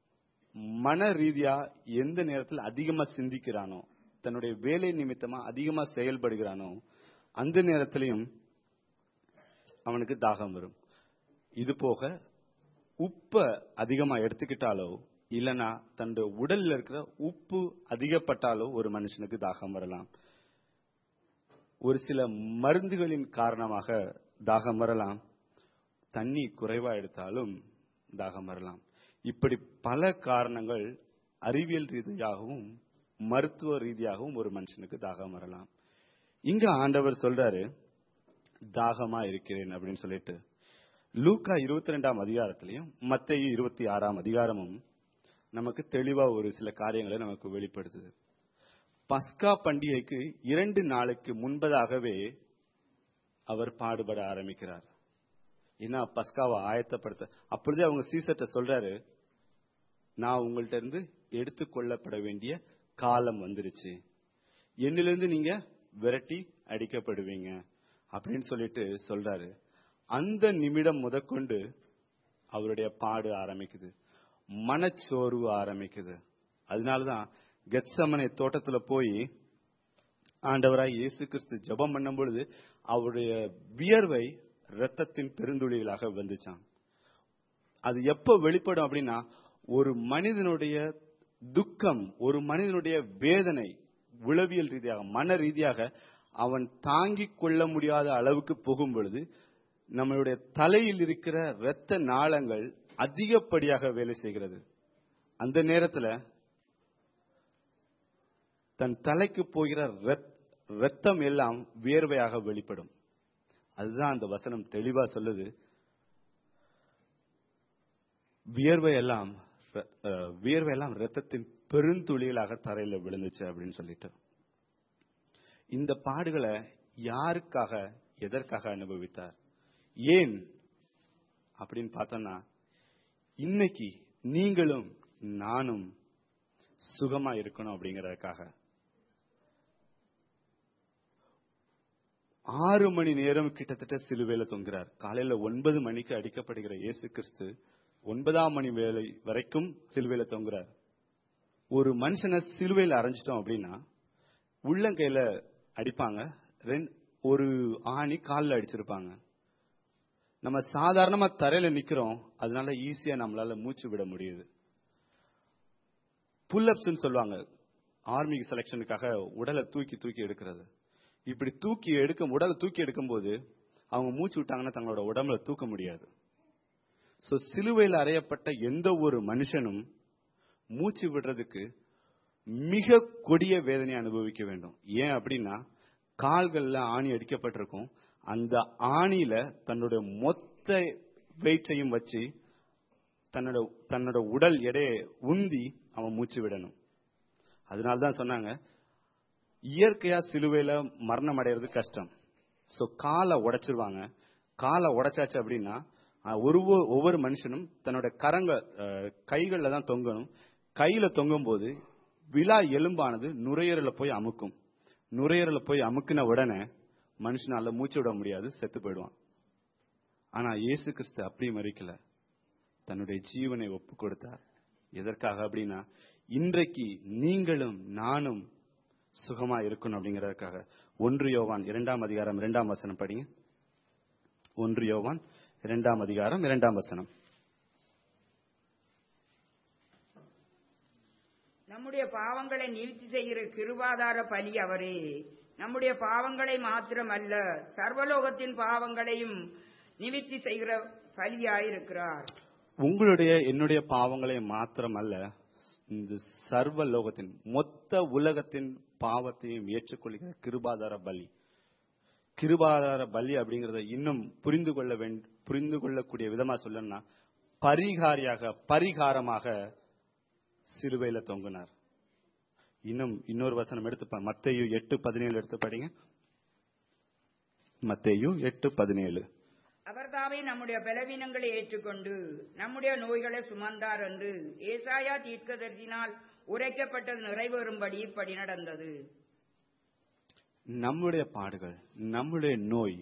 மன ரீதியா எந்த நேரத்தில் அதிகமா சிந்திக்கிறானோ, தன்னுடைய வேலை நிமித்தமா அதிகமா செயல்படுகிறானோ அந்த நேரத்திலையும் அவனுக்கு தாகம் வரும். இது போக உப்ப அதிகமா எடுத்துக்கிட்டாலோ இல்லனா தன்னுடைய உடல்ல இருக்கிற உப்பு அதிகப்பட்டாலோ ஒரு மனுஷனுக்கு தாகம் வரலாம். ஒரு சில மருந்துகளின் காரணமாக தாகம் வரலாம். தண்ணி குறைவா எடுத்தாலும் தாகம் வரலாம். இப்படி பல காரணங்கள் அறிவியல் ரீதியாகவும் மருத்துவ ரீதியாகவும் ஒரு மனுஷனுக்கு தாகம் வரலாம். இங்க ஆண்டவர் சொல்றாரு தாகமா இருக்கிறேன் அப்படின்னு சொல்லிட்டு. லூக்கா இருபத்தி ரெண்டாம் அதிகாரத்திலையும் மத்தேயு இருபத்தி ஆறாம் அதிகாரமும் நமக்கு தெளிவா ஒரு சில காரியங்களை நமக்கு வெளிப்படுத்துது. பஸ்கா பண்டிகைக்கு இரண்டு நாளைக்கு முன்பதாகவே அவர் பாடுபட ஆரம்பிக்கிறார். ஏன்னா பஸ்காவை ஆயத்தப்படுத்த அப்பொழுதே அவங்க சீசர்ட்ட சொல்றாரு, நான் உங்கள்ட்ட இருந்து எடுத்துக்கொள்ளப்பட வேண்டிய காலம் வந்துருச்சு, என்னிலிருந்து நீங்க விரட்டி அடிக்கப்படுவீங்க அப்படின்னு சொல்லிட்டு சொல்றாரு. அந்த நிமிடம் முதற்கொண்டு அவருடைய பாடு ஆரம்பிக்குது, மனச்சோர்வு ஆரம்பிக்குது. அதனாலதான் கெத்சமனே தோட்டத்துல போய் ஆண்டவராய் இயேசு கிறிஸ்து ஜெபம் பண்ணும் பொழுது அவருடைய வியர்வை இரத்தத்தின் பெருந்துளிகளாக வந்துச்சான். அது எப்ப வெளிப்படும் அப்படின்னா, ஒரு மனிதனுடைய துக்கம், ஒரு மனிதனுடைய வேதனை உளவியல் ரீதியாக மன ரீதியாக அவன் தாங்கிக் கொள்ள முடியாத அளவுக்கு போகும் பொழுது நம்மளுடைய தலையில் இருக்கிற இரத்த நாளங்கள் அதிகப்படியாக வேலை செய்கிறது. அந்த நேரத்தில் தன் தலைக்கு போகிற இரத்தம் எல்லாம் வியர்வையாக வெளிப்படும். அதுதான் அந்த வசனம் தெளிவா சொல்லுது. வியர்வை எல்லாம் வியர்வை எல்லாம் இரத்தத்தின் பெருந்துளிகளாக தரையில விழுந்துச்சு அப்படின்னு சொல்லிட்டு. இந்த பாடுகளை யாருக்காக, எதற்காக அனுபவித்தார்? ஏன் அப்படின்னு பார்த்தோம்னா, இன்னைக்கு நீங்களும் நானும் சுகமா இருக்கணும் அப்படிங்கறதுக்காக. ஆறு மணி நேரம் கிட்டத்தட்ட சிலுவையில தொங்குறார். காலையில ஒன்பது மணிக்கு அடிக்கப்படுகிற இயேசு கிறிஸ்து ஒன்பதாம் மணி வேலை வரைக்கும் சிலுவையில தொங்குறார். ஒரு மனுஷனை சிலுவையில அரைஞ்சிட்டோம் அப்படின்னா உள்ளங்கையில அடிப்பாங்க, ஒரு ஆணி காலில் அடிச்சிருப்பாங்க. நம்ம சாதாரணமா தரையில நிக்கிறோம், அதனால ஈஸியா நம்மளால மூச்சு விட முடியுது. புல்-அப்ஸ் சொல்லுவாங்க, ஆர்மி செலக்ஷனுக்காக உடலை தூக்கி தூக்கி எடுக்கிறது. இப்படி தூக்கி எடுக்க உடலை தூக்கி எடுக்கும் போது அவங்க மூச்சு விட்டாங்கன்னா தங்களோட உடம்புல தூக்க முடியாது. சோ சிலுவையில் அறையப்பட்ட எந்த ஒரு மனுஷனும் மூச்சு விடுறதுக்கு மிக கொடிய வேதனை அனுபவிக்க வேண்டும். ஏன் அப்படின்னா, கால்கள்ல ஆணி அடிக்கப்பட்டிருக்கும். அந்த ஆணியில தன்னுடைய மொத்த வெயிட்டையும் வச்சு தன்னோட தன்னோட உடல் எடையை உந்தி அவன் மூச்சு விடணும். அதனால்தான் சொன்னாங்க, இயற்கையா சிலுவையில மரணம் அடைகிறது கஷ்டம். சோ காலை உடைச்சிருவாங்க. காலை உடைச்சாச்சு அப்படின்னா ஒரு ஒவ்வொரு மனுஷனும் தன்னோட கரங்க கைகள்ல தான் தொங்கணும். கையில தொங்கும் போது விழா எலும்பானது நுரையீரல போய் அமுக்கும். நுரையீரல போய் அமுக்கின உடனே மனுஷனால மூச்சு விட முடியாது, செத்து போயிடுவான். ஆனா இயேசு கிறிஸ்து அப்படி மறிக்கல, தன்னுடைய ஜீவனை ஒப்பு கொடுத்தார். எதற்காக அப்படின்னா, இன்றைக்கு நீங்களும் நானும் சுகமா இருக்கணும் அப்படிங்கறதுக்காக. ஒன்று யோவான் இரண்டாம் அதிகாரம் இரண்டாம் வசனம் படிங்க. ஒன்று யோவான் இரண்டாம் அதிகாரம் இரண்டாம் வசனம். நம்முடைய பாவங்களை நிவர்த்தி செய்கிற கிருபாதார பலி அவரே. நம்முடைய பாவங்களை மாத்திரமல்ல, சர்வலோகத்தின் பாவங்களையும் நிவர்த்தி செய்கிற பலியாயிருக்கிறார். உங்களுடைய என்னுடைய பாவங்களை மாத்திரமல்ல, இந்த சர்வ லோகத்தின் மொத்த உலகத்தின் பாவத்தையும் ஏற்றுக்கொள்கிற கிருபாதார பலி. கிருபாதார பலி அப்படிங்கறத இன்னும் புரிந்து கொள்ள வேண்டும். புரிந்து கொள்ளக்கூடிய விதமா சொல்லணும்னா, பரிகாரியாக பரிகாரமாக சிலுவையில தொங்கினார். இன்னும் இன்னொரு வசனம் எடுத்து மத்தேயு எட்டு பதினேழு எடுத்து படிங்க. மத்தேயு எட்டு பதினேழு. அவர்தாமே நம்முடைய பலவீனங்களை ஏற்றுக்கொண்டு நம்முடைய நோய்களை சுமந்தார் என்று ஏசாயா தீர்க்கதரிசினால் உரைக்கப்பட்டது நிறைவேறும்படி இப்படி நடந்தது. நம்முடைய பாடுகள், நம்முடைய நோய்,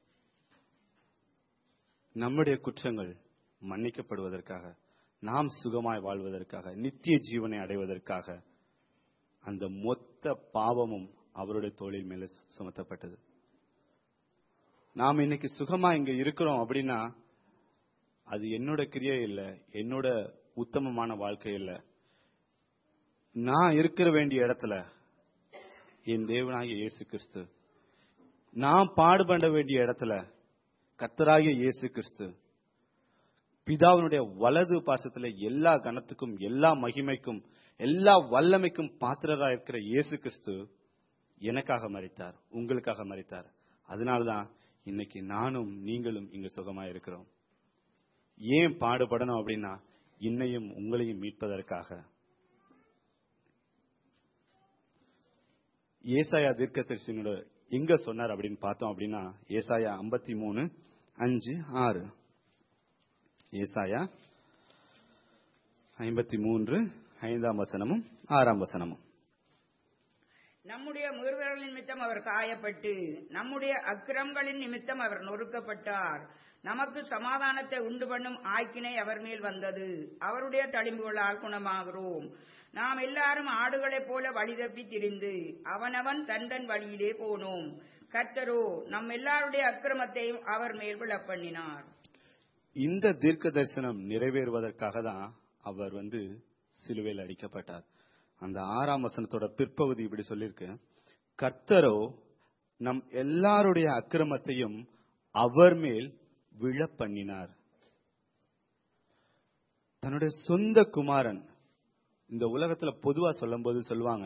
நம்முடைய குற்றங்கள் மன்னிக்கப்படுவதற்காக, நாம் சுகமாய் வாழ்வதற்காக, நித்திய ஜீவனை அடைவதற்காக அந்த மொத்த பாவமும் அவருடைய தோளின் மேல சுமத்தப்பட்டது. நாம் இன்னைக்கு சுகமா இங்க இருக்கிறோம் அப்படின்னா அது என்னோட கிரியை இல்ல, என்னோட உத்தமமான வாழ்க்கை இல்ல. நான் இருக்கிற வேண்டிய இடத்துல என் தேவனாகிய இயேசு கிறிஸ்து, நான் பாடுபட வேண்டிய இடத்துல கர்த்தராகிய இயேசு கிறிஸ்து, பிதாவினுடைய வலது பாசத்துல எல்லா கனத்துக்கும் எல்லா மகிமைக்கும் எல்லா வல்லமைக்கும் பாத்திரராக இருக்கிற இயேசு கிறிஸ்து எனக்காக மரித்தார், உங்களுக்காக மரித்தார். அதனால்தான் இன்னைக்கு நானும் நீங்களும் இங்க சுகமா இருக்கிறோம். ஏன் பாடுபடணும் அப்படின்னா, இன்னையும் உங்களையும் மீட்பதற்காக. ஏசாயா தீர்க்கதரிசியோட எங்க சொன்னார் அப்படின்னு பார்த்தோம் அப்படின்னா, ஏசாயா ஐம்பத்தி மூணு அஞ்சு ஆறு. ஏசாயா ஐம்பத்தி மூன்று ஐந்தாம் வசனமும் ஆறாம் வசனமும். நம்முடைய மீறுதல்களின் நிமித்தம் அவர் காயப்பட்டு நம்முடைய அக்கிரமங்களின் நிமித்தம் அவர் நொறுக்கப்பட்டார். நமக்கு சமாதானத்தை உண்டு பண்ணும் ஆக்கினை அவர் மேல் வந்தது. அவருடைய தழும்புகளால் குணமாகிறோம். நாம் எல்லாரும் ஆடுகளைப் போல வழி தப்பி திரிந்து அவனவன் தன் தன் வழியிலே போனோம். கர்த்தரோ நம் எல்லாருடைய அக்கிரமத்தையும் அவர் மேல் விழப்பண்ணினார். இந்த தீர்க்க தரிசனம் நிறைவேறுவதற்காக தான் அவர் வந்து சிலுவையில் அடிக்கப்பட்டார். அந்த ஆறாம் வசனத்தோட பிற்பகுதி இப்படி சொல்லிருக்கு, கர்த்தரோ நம் எல்லாருடைய அக்கிரமத்தையும் அவர் மேல் விழ பண்ணினார். தன்னுடைய சொந்த குமாரன், இந்த உலகத்துல பொதுவா சொல்லும் போது சொல்லுவாங்க,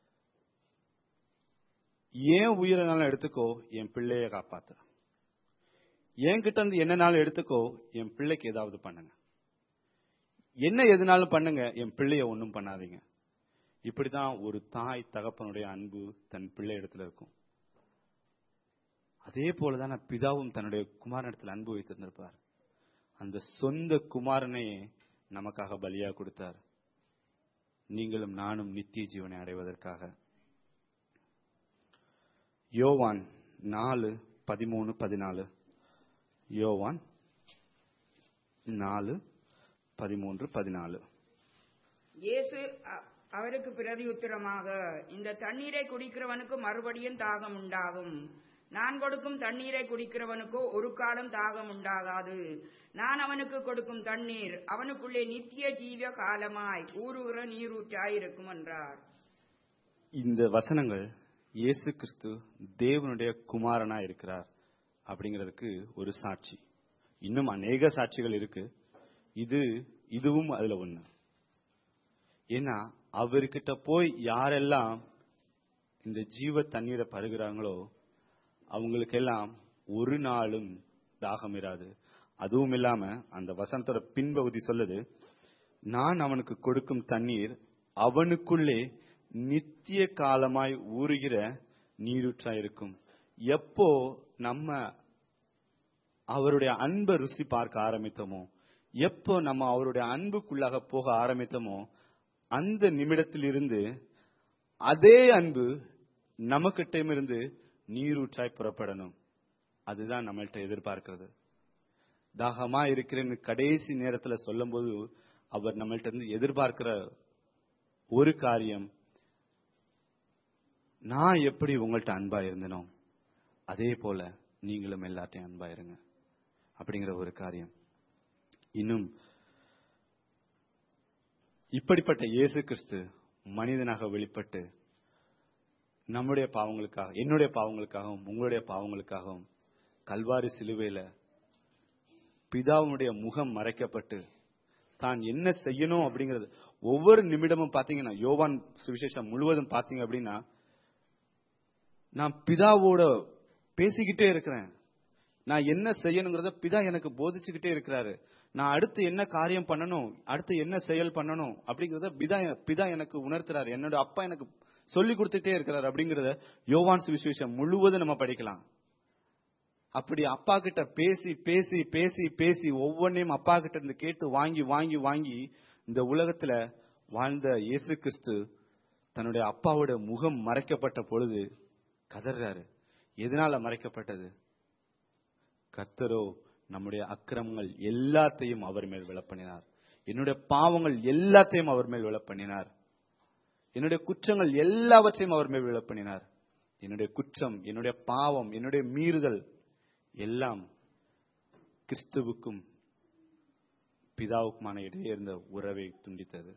ஏன் உயிரினாலும் எடுத்துக்கோ, என் பிள்ளைய காப்பாத்து. என்கிட்ட இருந்து என்னனாலும் எடுத்துக்கோ, என் பிள்ளைக்கு ஏதாவது பண்ணுங்க. என்ன எதுனாலும் பண்ணுங்க, என் பிள்ளைய ஒன்னும் பண்ணாதீங்க. இப்படிதான் ஒரு தாய் தகப்பனுடைய அன்பு தன் பிள்ளை இடத்துல இருக்கும். அதே போலதான் பிதாவும் தன்னுடைய குமாரனிடத்தில் அன்பு வைத்திருந்திருப்பார். அந்த சொந்த குமாரனையே நமக்காக பலியா கொடுத்தார், நீங்களும் நானும் நித்திய ஜீவனை அடைவதற்காக. யோவான் நாலு பதிமூணு பதினாலு. யோவான் நாலு பதிமூன்று பதினாலு. இயேசு அவருக்கு பிரதியுத்தரமாக, இந்த தண்ணீரை குடிக்கிறவனுக்கு மறுபடியும் தாகம் உண்டாகும். நான் கொடுக்கும் தண்ணீரை குடிக்கிறவனுக்கோ ஒரு காலம் தாகம் உண்டாகாது. நான் அவனுக்கு கொடுக்கும் தண்ணீர் அவனுக்குள்ளே நித்திய ஜீவ காலமாய் ஊறுகிற நீரூற்றாய் இருக்கும் என்றார். இந்த வசனங்கள் இயேசு கிறிஸ்து தேவனுடைய குமாரனா இருக்கிறார் அப்படிங்கிறதுக்கு ஒரு சாட்சி. இன்னும் அநேக சாட்சிகள் இருக்கு, இது இதுவும் அதுல ஒண்ணு. ஏன்னா அவர்கிட்ட போய் யாரெல்லாம் இந்த ஜீவ தண்ணீரை பருகிறாங்களோ அவங்களுக்கெல்லாம் ஒரு நாளும் தாகம் இராது. அதுவும் இல்லாம அந்த வசனத்தோட பின்பகுதி சொல்லுது, நான் அவனுக்கு கொடுக்கும் தண்ணீர் அவனுக்குள்ளே நித்திய காலமாய் ஊறுகிற நீரூற்றா இருக்கும். எப்போ நம்ம அவருடைய அன்பை ருசி பார்க்க ஆரம்பித்தோமோ, எப்போ நம்ம அவருடைய அன்புக்குள்ளாக போக ஆரம்பித்தோமோ, அந்த நிமிடத்தில் இருந்து அதே அன்பு நமக்கிட்ட இருந்து நீரூற்றாய் புறப்படணும். அதுதான் நம்மள்கிட்ட எதிர்பார்க்கிறது. தாகமா இருக்கிறேன்னு கடைசி நேரத்துல சொல்லும் போது அவர் நம்மள்கிட்ட இருந்து எதிர்பார்க்கிற ஒரு காரியம், நான் எப்படி உங்கள்கிட்ட அன்பா இருந்தனோ அதே போல நீங்களும் எல்லாத்தையும் அன்பா இருங்க அப்படிங்கிற ஒரு காரியம். இன்னும் இப்படிப்பட்ட இயேசு கிறிஸ்து மனிதனாக வெளிப்பட்டு நம்முடைய பாவங்களுக்காக, என்னுடைய பாவங்களுக்காகவும் உங்களுடைய பாவங்களுக்காகவும் கல்வாரி சிலுவையில பிதாவுடைய முகம் மறைக்கப்பட்டு தான் என்ன செய்யணும் அப்படிங்கிறது ஒவ்வொரு நிமிடமும் பாத்தீங்கன்னா, யோவான் சுவிசேஷம் முழுவதும் பாத்தீங்க அப்படின்னா, நான் பிதாவோட பேசிக்கிட்டே இருக்கிறேன், நான் என்ன செய்யணுங்கிறத பிதா எனக்கு போதிச்சுக்கிட்டே இருக்கிறாரு, நான் அடுத்து என்ன காரியம் பண்ணணும், அடுத்து என்ன செயல் பண்ணணும் அப்படிங்கறத பிதா பிதா எனக்கு உணர்த்துறாரு, என்னோட அப்பா எனக்கு சொல்லி கொடுத்துட்டே இருக்கிறார் அப்படிங்கறத யோவான் சுவிசேஷம் முழுவதும் நம்ம படிக்கலாம். அப்படி அப்பா கிட்ட பேசி பேசி பேசி பேசி ஒவ்வொன்றையும் அப்பா கிட்ட இருந்து கேட்டு வாங்கி வாங்கி வாங்கி இந்த உலகத்துல வாழ்ந்த இயேசு கிறிஸ்து தன்னுடைய அப்பாவோட முகம் மறைக்கப்பட்ட பொழுது கதறாரு. எதனால மறைக்கப்பட்டது? கர்த்தரோ நம்முடைய அக்கிரமங்கள் எல்லாத்தையும் அவர் மேல் விழப்பண்ணினார், என்னுடைய பாவங்கள் எல்லாத்தையும் அவர் மேல் விழப்பண்ணினார், என்னுடைய குற்றங்கள் எல்லாவற்றையும் அவர் மேல் விழப்பண்ணினார். என்னுடைய குற்றம், என்னுடைய பாவம், என்னுடைய மீறுதல் எல்லாம் கிறிஸ்துவுக்கும் பிதாவுக்குமான இடையே இருந்த உறவை துண்டித்தது.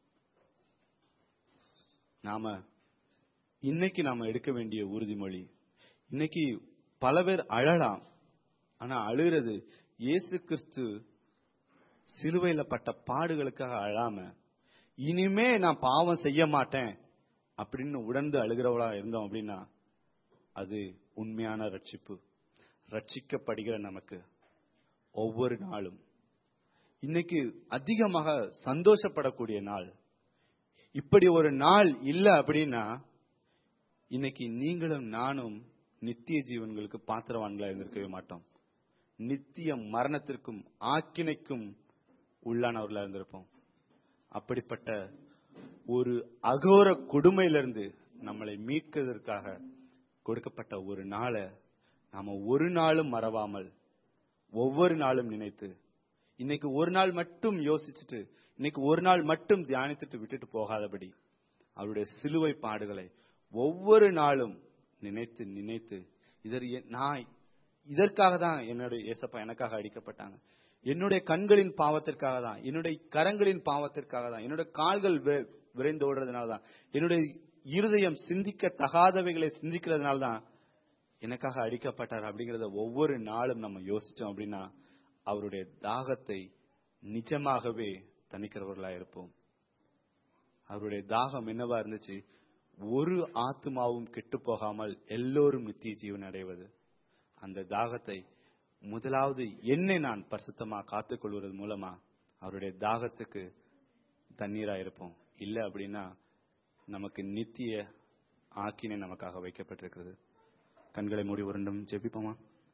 நாம இன்னைக்கு நாம எடுக்க வேண்டிய உறுதிமொழி, இன்னைக்கு பல பேர் அழலாம், ஆனா அழுகிறது இயேசு கிறிஸ்து சிலுவையில பட்ட பாடுகளுக்காக அழாம, இனிமே நான் பாவம் செய்ய மாட்டேன் அப்படின்னு உணர்ந்து அழுகிறவளா இருந்தோம் அப்படின்னா அது உண்மையான ரட்சிப்பு. ரட்சிக்கப்படுகிற நமக்கு ஒவ்வொரு நாளும் இன்னைக்கு அதிகமாக சந்தோஷப்படக்கூடிய நாள். இப்படி ஒரு நாள் இல்லை அப்படின்னா இன்னைக்கு நீங்களும் நானும் நித்திய ஜீவன்களுக்கு பாத்திரவான்களா இருந்திருக்கவே மாட்டோம். நித்திய மரணத்திற்கும் ஆக்கினைக்கும் உள்ளானவர்களா இருந்திருப்போம். அப்படிப்பட்ட ஒரு அகோர கொடுமையிலிருந்து நம்மளை மீட்கிறதற்காக கொடுக்கப்பட்ட ஒரு நாளை நாம ஒரு நாளும் மறவாமல் ஒவ்வொரு நாளும் நினைத்து, இன்னைக்கு ஒரு நாள் மட்டும் யோசிச்சுட்டு, இன்னைக்கு ஒரு நாள் மட்டும் தியானித்துட்டு விட்டுட்டு போகாதபடி அவருடைய சிலுவை பாடுகளை ஒவ்வொரு நாளும் நினைத்து நினைத்து இதர் நான் இதற்காக தான் என்னுடைய இயேசப்பா எனக்காக அடிக்கப்பட்டாங்க, என்னுடைய கண்களின் பாவத்திற்காக தான், என்னுடைய கரங்களின் பாவத்திற்காக தான், என்னுடைய கால்கள் விரைந்து ஓடுறதுனால தான், என்னுடைய இருதயம் சிந்திக்க தகாதவைகளை சிந்திக்கிறதுனால தான் எனக்காக அடிக்கப்பட்டார் அப்படிங்கறத ஒவ்வொரு நாளும் நம்ம யோசிச்சோம் அப்படின்னா அவருடைய தாகத்தை நிஜமாகவே தணிக்கிறவர்களா இருப்போம். அவருடைய தாகம் என்னவா இருந்துச்சு? ஒரு ஆத்மாவும் கெட்டு போகாமல் எல்லோரும் நித்திய ஜீவன் அடைவது. அந்த தாகத்தை முதலாவது என்னை நான் பரிசுத்தமா காத்துக்கொள்வது மூலமா அவருடைய தாகத்துக்கு தண்ணீரா இருப்போம். இல்லை அப்படின்னா நமக்கு நித்திய ஆக்கினை நமக்காக வைக்கப்பட்டிருக்கிறது. கண்களை மூடி உருண்டும் ஜெபிப்போமா?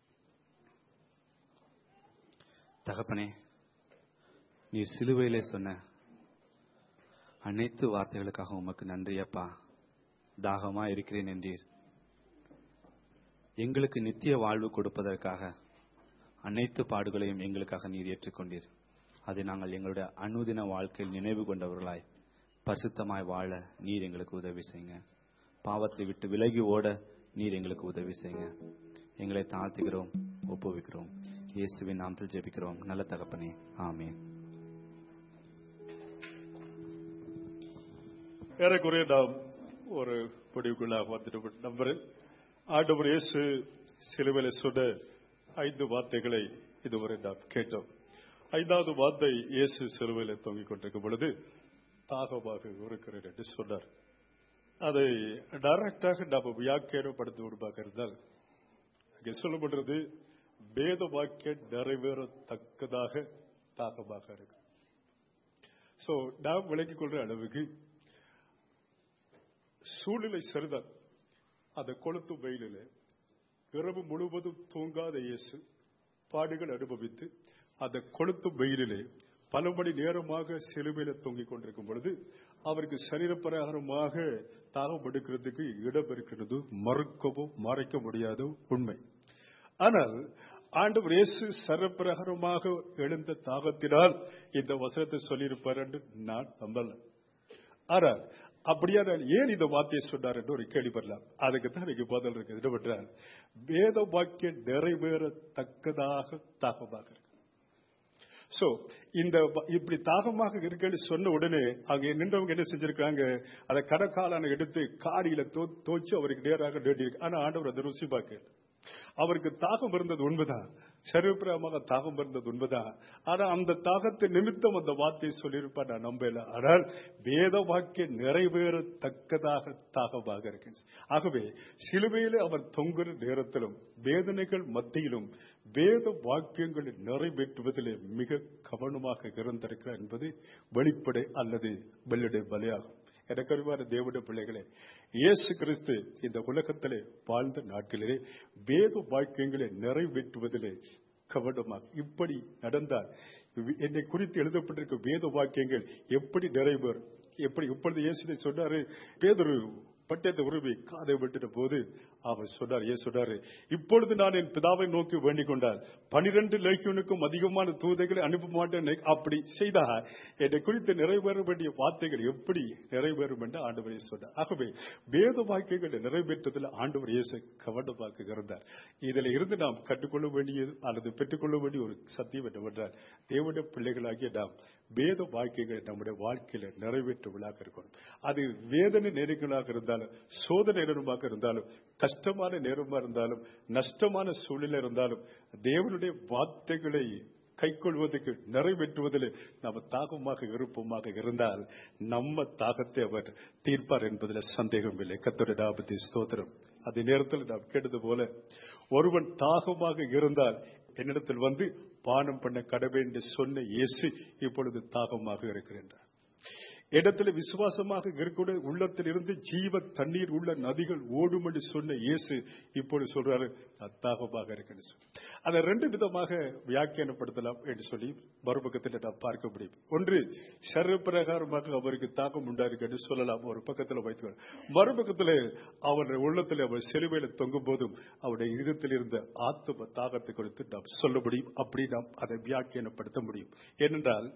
தகப்பனே, நீர் சிலுவையிலே சொன்ன அனைத்து வார்த்தைகளுக்காக உமக்கு நன்றி அப்பா. தாகமா இருக்கிறேன் என்றீர். எங்களுக்கு நித்திய வாழ்வு கொடுப்பதற்காக அனைத்து பாடுகளையும் எங்களுக்காக நீர் ஏற்றுக்கொண்டீர். அதை நாங்கள் எங்களுடைய அனுதின வாழ்க்கையில் நினைவு கொண்டவர்களாய் பரிசுத்தமாய் வாழ நீர் எங்களுக்கு உதவி செய்யுங்க. பாவத்தை விட்டு விலகி ஓட நீர் எங்களுக்கு உதவி செய்யுங்க. எங்களை தாழ்த்துகிறோம், ஒப்புவிக்கிறோம். இயேசுவின் நாமத்தில் ஜெபிக்கிறோம் நல்ல தகப்பனே, ஆமென். ஏறக்குறைய நாம் ஒரு முடிவுக்குள்ளாக வந்துட்டு நம்புறேன். ஆண்டவர் இயேசு சிலுவையிலே சொன்ன ஐந்து வார்த்தைகளை இதுவரை நாம் கேட்டோம். ஐந்தாவது வார்த்தை, இயேசு சிலுவையிலே தொங்கிக் கொண்டிருக்கும் பொழுது தாகமாக இருக்கிறேன் என்று சொன்னார். அதை டைரக்டாக நாம் வியாக்கியானப்படுத்தி விடுவாக இருந்தால் அங்கே சொல்லப்படுறது வேத வாக்கியம் நிறைவேறத்தக்கதாக தாகமாக இருக்கு. சோ நாம் விளங்கிக் கொள்ற அளவுக்கு சூழ்நிலை சரிதான். அந்த கொளுத்து வெயிலில் இரவு முழுவதும் தூங்காத இயேசு பாடுகள் அனுபவித்து அந்த கொளுத்து வெயிலிலே பல மணி நேரமாக சிலுவையில தொங்கிக் கொண்டிருக்கும் பொழுது அவருக்கு சரீரப்பிரகாரமாக தாகம் எடுக்கிறதுக்கு இடம் இருக்கிறது, மறுக்கவும் மறைக்க முடியாத உண்மை. ஆனால் ஆண்டவர் இயேசு சரீரப்பிரகாரமாக எழுந்த தாகத்தினால் இந்த வசனத்தை சொல்லியிருப்பார் என்று நான் நம்பல. ஆனால் அப்படியானால் ஏன் இந்த வார்த்தையை சொன்னார் என்று ஒரு கேள்வி வரலாம். அதுக்கு தான் எனக்கு பதில் இருக்கு. என்னவென்றால் வேத வாக்கியம் நிறைவேறத்தக்கதாக தாகமாக இருக்கு. சோ இந்த இப்படி தாகமாக இருக்குன்னு சொன்ன உடனே அங்க நின்றவங்க என்ன செஞ்சிருக்காங்க, அதை கடற்காலான எடுத்து காடியில தோச்சு அவருக்கு நேராக நேட்டிருக்கு. ஆனா ஆண்டவர் அதை ருசி பார்க்க, அவருக்கு தாகம் இருந்தது உண்மைதான், சரீரப்பிரமாக தாகம் இருந்தது உண்மைதான். ஆனா அந்த தாகத்தை நிமித்தம் அந்த வார்த்தையை சொல்லியிருப்பார், நான் நம்பல. ஆனால் வேத வாக்கியம் நிறைவேறத்தக்கதாக தாகமாக இருக்கு. ஆகவே சிலுவையிலே அவர் தொங்குற நேரத்திலும் வேதனைகள் மத்தியிலும் வேத வாக்கியங்களை நிறைவேற்றுவதிலே மிக கவனமாக இருந்திருக்கிறார் என்பது வெளிப்படை அல்லது வெள்ளடை பலியாகும். எனக்கு அறிவான தேவனுடைய பிள்ளைகளே, இயேசு கிறிஸ்து இந்த உலகத்திலே வாழ்ந்த நாட்களிலே வேத வாக்கியங்களை நிறைவேற்றுவதிலே கவனமாக இப்படி நடந்தால் என்னை குறித்து எழுதப்பட்டிருக்க வேத வாக்கியங்கள் எப்படி நிறைவேறும்? எப்படி இப்பொழுது இயேசு சொன்னாரு, பேதுரு பட்டயத்தை உருவி காதை விட்டுட்ட போது அவர் சொன்னார், ஏன் சொன்னாரு, இப்பொழுது நான் என் பிதாவை நோக்கி வேண்டிக் கொண்டால் பனிரெண்டு லேக்கியனுக்கும் அதிகமான தூதைகளை அனுப்ப மாட்டேன். அப்படி செய்தால் என்னை குறித்து நிறைவேற வேண்டிய வார்த்தைகள் எப்படி நிறைவேறும் என்று ஆண்டவர் சொன்னார். ஆகவே வேத வாக்கியங்களை நிறைவேற்றதில் ஆண்டவர் இயேசு கவனமாக இருந்தார். இதில் இருந்து நாம் கற்றுக்கொள்ள வேண்டியது அல்லது பெற்றுக்கொள்ள வேண்டிய ஒரு சத்தியம் என்னவென்றால், தேவனுடைய பிள்ளைகளாகிய நாம் வேத வாக்கியங்களை நம்முடைய வாழ்க்கையில நிறைவேற்றுவதாக இருக்கணும். அது வேதனை நேரங்களாக இருந்தாலும், சோதனை நேரமாக இருந்தாலும், கஷ்டமான நேரமா இருந்தாலும், நஷ்டமான சூழ்நிலை இருந்தாலும், தேவனுடைய வார்த்தைகளை கைக்கொள்வதற்கு நிறைவேற்றுவதில் நம்ம தாகமாக விருப்பமாக இருந்தால் நம்ம தாகத்தை அவர் தீர்ப்பார் என்பதில் சந்தேகம் இல்லை. கர்த்தருடைய நாமத்திற்கு ஸ்தோத்திரம். அதே நேரத்தில் நாம் கேட்டது போல, ஒருவன் தாகமாக இருந்தால் என்னிடத்தில் வந்து பானம் பண்ண கடவை என்று சொன்ன இயேசு இப்பொழுது தாகமாக இருக்கிறார். இடத்துல விசுவாசமாக இருக்கக்கூடிய உள்ளத்தில் இருந்து ஜீவ தண்ணீர் உள்ள நதிகள் ஓடும் என்று சொன்ன இயேசு இப்பொழுது சொல்றாரு, தாகமாக இருக்கிறது. அதை ரெண்டு விதமாக வியாக்கியானப்படுத்தலாம் என்று சொல்லி மறுபக்கத்தில் நாம் பார்க்க முடியும். ஒன்று, சரீரப்பிரகாரமாக அவருக்கு தாகம் உண்டாயிருக்கு என்று சொல்லலாம், ஒரு பக்கத்தில் வைத்துக் மறுபக்கத்தில் அவருடைய உள்ளத்தில் அவர் சிலுவையில தொங்கும் போதும் அவருடைய இதயத்தில் இருந்த ஆத்ம தாகத்தை குறித்து நாம் சொல்ல முடியும். அப்படி நாம் அதை வியாக்கியானப்படுத்த முடியும். ஏனென்றால்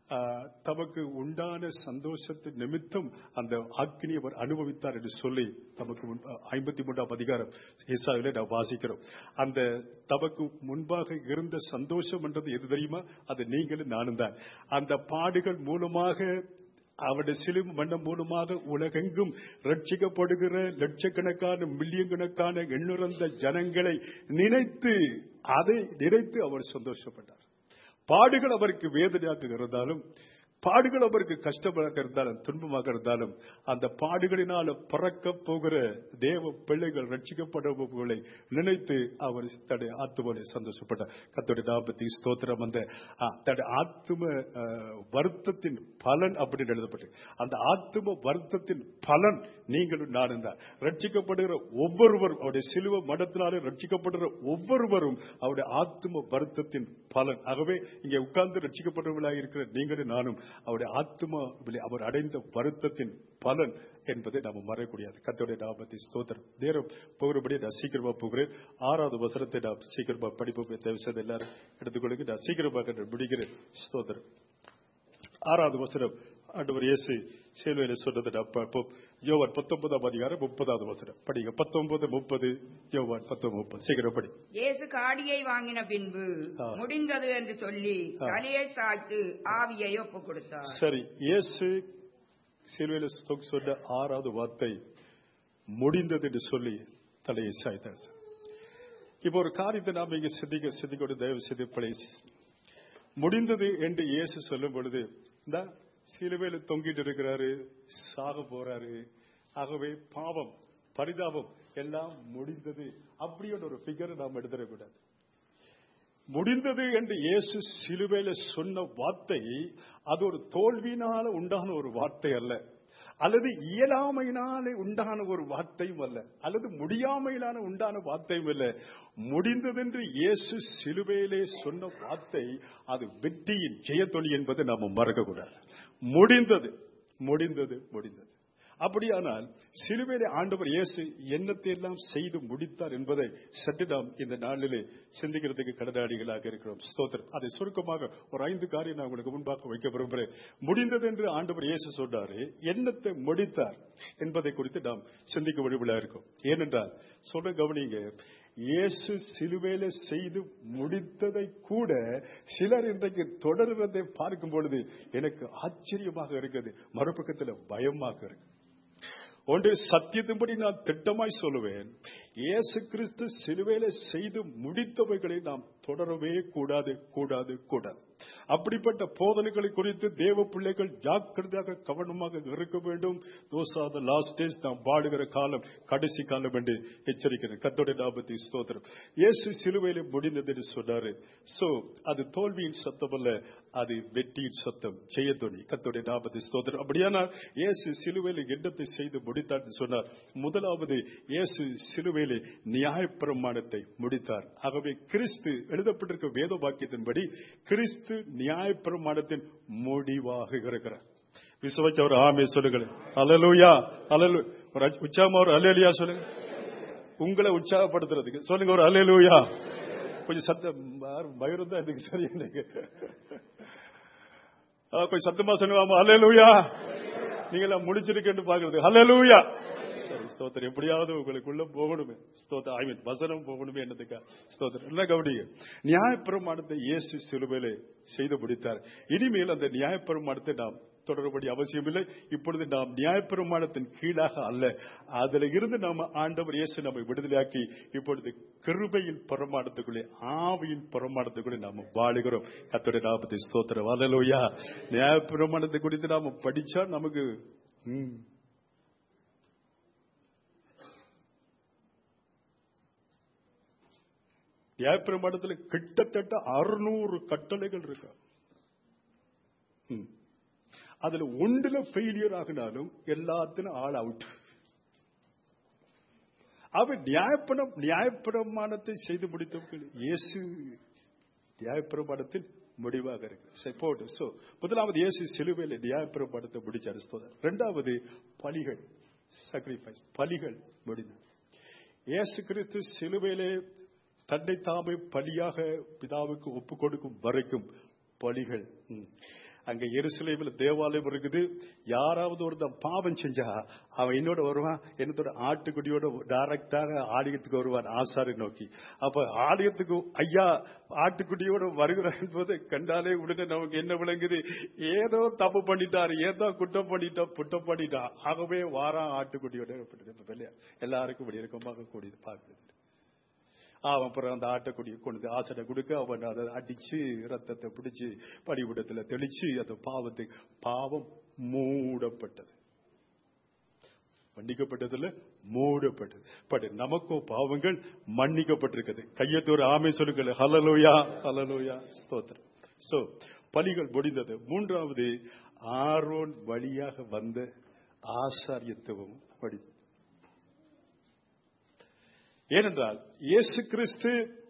தமக்கு உண்டான சந்தோஷத்தின் நிமித்தம் அந்த அக்கினி அவர் அனுபவித்தார் என்று சொல்லி தமக்கு ஐம்பத்தி மூன்றாம் அதிகாரம் ஏசாயாவிலே நாம் வாசிக்கிறோம். அந்த தமக்கு முன்பாக இருந்த சந்தோஷம் என்றது எது தெரியுமா? அது நீங்களும் நானும் தான். அந்த பாடுகள் மூலமாக அவருடைய சிலுவை மன்னம் மூலமாக உலகெங்கும் ரட்சிக்கப்படுகிற லட்சக்கணக்கான மில்லியன் கணக்கான எண்ணுறந்த ஜனங்களை நினைத்து அதை நினைத்து அவர் சந்தோஷப்பட்டார். பாடுகள் அவருக்கு வேதனையாக இருந்தாலும் பாடுகள் அவருக்கு கஷ்டமாக இருந்தாலும் துன்பமாக இருந்தாலும் அந்த பாடுகளினால பறக்க போகிற தேவ பிள்ளைகள் ரட்சிக்கப்படுபவர்களை நினைத்து அவர் தன்னுடைய ஆத்துமனை சந்தோஷப்பட்டார். கர்த்தருடைய நாமத்துக்கு ஸ்தோத்திரம். அந்த தன்னுடைய ஆத்தும வருத்தத்தின் பலன் அப்படின்னு எழுதப்பட்டு அந்த ஆத்தும வருத்தத்தின் பலன் நீங்களும் நானும் தான். ரட்சிக்கப்படுகிற ஒவ்வொருவரும் அவருடைய சிலுவை மடத்தினாலே ரட்சிக்கப்படுகிற ஒவ்வொருவரும் அவருடைய ஆத்தும வருத்தத்தின் பலன். ஆகவே இங்கே உட்கார்ந்து ரட்சிக்கப்படுவர்களாக இருக்கிற நீங்களும் நானும் அவருடைய ஆத்மா அவர் அடைந்த வருத்தத்தின் பலன் என்பதை நாம் மறக்கக்கூடாது. கர்த்தருடைய நாமத்தை ஸ்தோத்திரம். நேரம் போகிறபடி நான் சீக்கிரமா போகிறேன். ஆறாவது வசனத்தை நான் சீக்கிரமா படிப்போம். தேவை செய்த எல்லாரும் எடுத்துக்கொள்ளுங்க. நான் சீக்கிரமாக முடிக்கிறேன். ஸ்தோத்திரம். ஆறாவது வசனம் ஆண்டவர் இயேசு சிலுவையிலே சொன்னதை நாம் பார்ப்போம். யோவான் பத்தொன்பதாம் அதிகாரம் முப்பதாவது வசனம் படிங்க. பத்தொன்பது முப்பது யோவான் பத்தொன்பது முப்பது சீக்கிரம் படி. இயேசு காடியை வாங்கின பின்பு முடிந்தது என்று சொல்லி தலையை சாய்த்து ஆவியை ஒப்பு கொடுத்தார். சரி, இயேசு சிலுவையிலே சொன்ன ஆறாவது வார்த்தை முடிந்தது என்று சொல்லி தலையை சாய்த்தார். இப்போ ஒரு காரியத்தை நாம் இங்க சிந்திக்க சிந்திக்கொண்டு தயவு செய்து பிளேஸ் முடிந்தது என்று இயேசு சொல்லும் பொழுது இந்த சிலுவையில தொங்கிட்டு இருக்கிறாரு, சாக போறாரு. ஆகவே பாவம் பரிதாபம் எல்லாம் முடிந்தது அப்படின்ற ஒரு பிகரை நாம் எடுத்துடக்கூடாது. முடிந்தது என்று இயேசு சிலுவையில சொன்ன வார்த்தை அது ஒரு தோல்வியினால உண்டான ஒரு வார்த்தை அல்ல, அல்லது இயலாமையினாலே உண்டான ஒரு வார்த்தையும் அல்ல, அல்லது முடியாமையிலான உண்டான வார்த்தையும் அல்ல. முடிந்ததென்று இயேசு சிலுவையிலே சொன்ன வார்த்தை அது வெற்றியின் ஜெயத்தொலி என்பதை நாம் மறக்கக்கூடாது. முடிந்தது முடிந்தது முடிந்தது. அப்படியானால் சிலுவையிலே ஆண்டவர் இயேசு என்னத்தை எல்லாம் செய்து முடித்தார் என்பதை சற்று நாம் இந்த நாளிலே சிந்திக்கிறதுக்கு கடனாளிகளாக இருக்கிறோம். ஸ்தோத்திரம். அதை சுருக்கமாக ஒரு ஐந்து காரியம் நான் உங்களுக்கு முன்பாக வைக்க விரும்புகிறேன். முடிந்தது என்று ஆண்டவர் இயேசு சொன்னாரு, என்னத்தை முடித்தார் என்பதை குறித்து நாம் சிந்திக்க விரும்பலா இருக்கும். ஏனென்றால் சொல்ற கவனிங்க, இயேசு சிலுவையில செய்து முடித்ததை கூட சிலர் இன்றைக்கு தொடர்வதை பார்க்கும் பொழுது எனக்கு ஆச்சரியமாக இருக்கிறது, மறுபக்கத்தில் பயமாக இருக்கு. ஒன்று சத்தியத்தின்படி நான் திட்டமாய் சொல்லுவேன், இயேசு கிறிஸ்து சிலுவையில செய்து முடித்தவைகளை நாம் தொடரவே கூடாது கூடாது கூடாது. அப்படிப்பட்ட போதனைகளை குறித்து தேவ பிள்ளைகள் ஜாக்கிரதையாக கவனமாக இருக்க வேண்டும். Those are the last days. நாம் வாழுகிற காலம் கடைசி காலம் என்று எச்சரிக்கிறேன். கர்த்தருடைய நாமத்துக்கு ஸ்தோத்திரம். இயேசு சிலுவையிலே முடிந்தது என்று சொன்னாரு. சோ அது தோல்வியின் சத்தம் அல்ல, அது வெற்றியின் சத்தம், ஜெயத்தொனி. கர்த்தருடைய நாமத்துக்கு ஸ்தோத்திரம். அப்படியானால் இயேசு சிலுவையிலே என்னத்தை செய்து முடித்தார் என்று சொன்னார். முதலாவது இயேசு சிலுவையிலே நியாயப்பிரமாணத்தை முடித்தார். ஆகவே கிறிஸ்து எழுதப்பட்டிருக்க வேத வாக்கியத்தின்படி கிறிஸ்து நியாயப்பிரமாணத்தின் முடிவாக இருக்கிறார். விசுவாசவர் ஆமே சொல்லுங்கள். அல்லேலூயா அல்லேலூயா. ஒரு உற்சாகமா ஒரு அல்லேலூயா சொல்லுங்க. உங்களை உற்சாகப்படுத்துறதுக்கு சொல்லுங்க ஒரு அல்லேலூயா. கொஞ்சம் சத்தம் பயிரும் தான் இதுக்கு சரி. கொஞ்சம் சத்தமா சொல்லுவாமா அல்லேலூயா. நீங்க எல்லாம் முடிச்சிருக்கேன்னு பாக்குறது அல்லேலூயா. சரி, ஸ்தோத்திரம். எப்படியாவது உங்களுக்குள்ள போகணுமே, ஸ்தோத்திரம். ஐ மீன் வசனம் போகணுமே என்னதுக்கா ஸ்தோத்திரம். என்ன கவனிங்க, நியாயப்பிரமாணத்தை இயேசு சிலுவையிலே செய்து முடித்தார். இனிமேல் அந்த நியாயப்பிரமாணத்தை நாம் தொடர்படி அவசியம் இல்லை. இப்பொழுது நாம் நியாயப்பிரமாணத்தின் கீழாக அல்ல, அதுல இருந்து நாம ஆண்டவர் இயேசு நம்மை விடுதலையாக்கி இப்பொழுது கிருபையின் பிரமாணத்துக்குள்ளே ஆவியின் பிரமாணத்துக்குள்ளே நாம வாழுகிறோம். கர்த்தருடைய நாமத்தை ஸ்தோத்திரம். அல்லேலூயா. நியாயப்பிரமாணத்தை குறித்து நாம படிச்சா நமக்கு நியாயப்பிரமாணத்தில் கிட்டத்தட்ட அறுநூறு கட்டளைகள் இருக்கு. அதுல ஒன்றுல ஃபெயிலியர் ஆகினாலும் எல்லாத்திலும் ஆல் அவுட். அவ நியாயப்பிரம் நியாயப்பிரமாணத்தை செய்து முடித்தவர்கள் இயேசு நியாயப்பிரமாணத்தின் முடிவாக இருக்கு. சோ முதலாவது இயேசு சிலுவையில் நியாயப்பிரமாணத்தை முடிச்சார். இரண்டாவது பலிகள், சாக்ரிஃபைஸ், பலிகள் முடிந்தது. இயேசு கிறிஸ்து சிலுவையிலே தன்னை தாமே பலியாக பிதாவுக்கு ஒப்பு கொடுக்கும் வரைக்கும் பலிகள். அங்க எருசலேமில் தேவாலயம் இருக்குது. யாராவது ஒருத்தன் பாவம் செஞ்சா அவன் என்னோட வருவான், என்னோட ஆட்டுக்குடியோட டைரக்டாக ஆலயத்துக்கு வருவான் ஆசாரை நோக்கி. அப்ப ஆலயத்துக்கு ஐயா ஆட்டுக்குடியோட வருகிறார் என்பது கண்டாலே உடனே நமக்கு என்ன விளங்குது, ஏதோ தப்பு பண்ணிட்டாரு, ஏதோ குற்றம் பண்ணிட்டா குற்றம் பண்ணிட்டா ஆகவே வாரா ஆட்டுக்குடியோட எல்லாருக்கும் இப்படி இருக்கமாக கூடியது பார்க்குது. அவன் அப்புறம் அந்த ஆட்டக்குடியை கொண்டு ஆசனை கொடுக்க அவன் அதை அடிச்சு ரத்தத்தை பிடிச்சு பலிபீடத்துல தெளிச்சு அந்த பாவத்தை பாவம் மூடப்பட்டது. மன்னிக்கப்பட்டதுல மூடப்பட்டது. பட் நமக்கோ பாவங்கள் மன்னிக்கப்பட்டிருக்கிறது. கையத்தோர் ஆமை சொல்லுங்கள். ஹல்லேலூயா, ஹல்லேலூயா, ஸ்தோத்திரம். சோ பலிகள் முடிந்தது. மூன்றாவது ஆரோன் வழியாக வந்த ஆசாரியத்துவம் முடிந்தது. ஏனென்றால் இயேசு கிறிஸ்து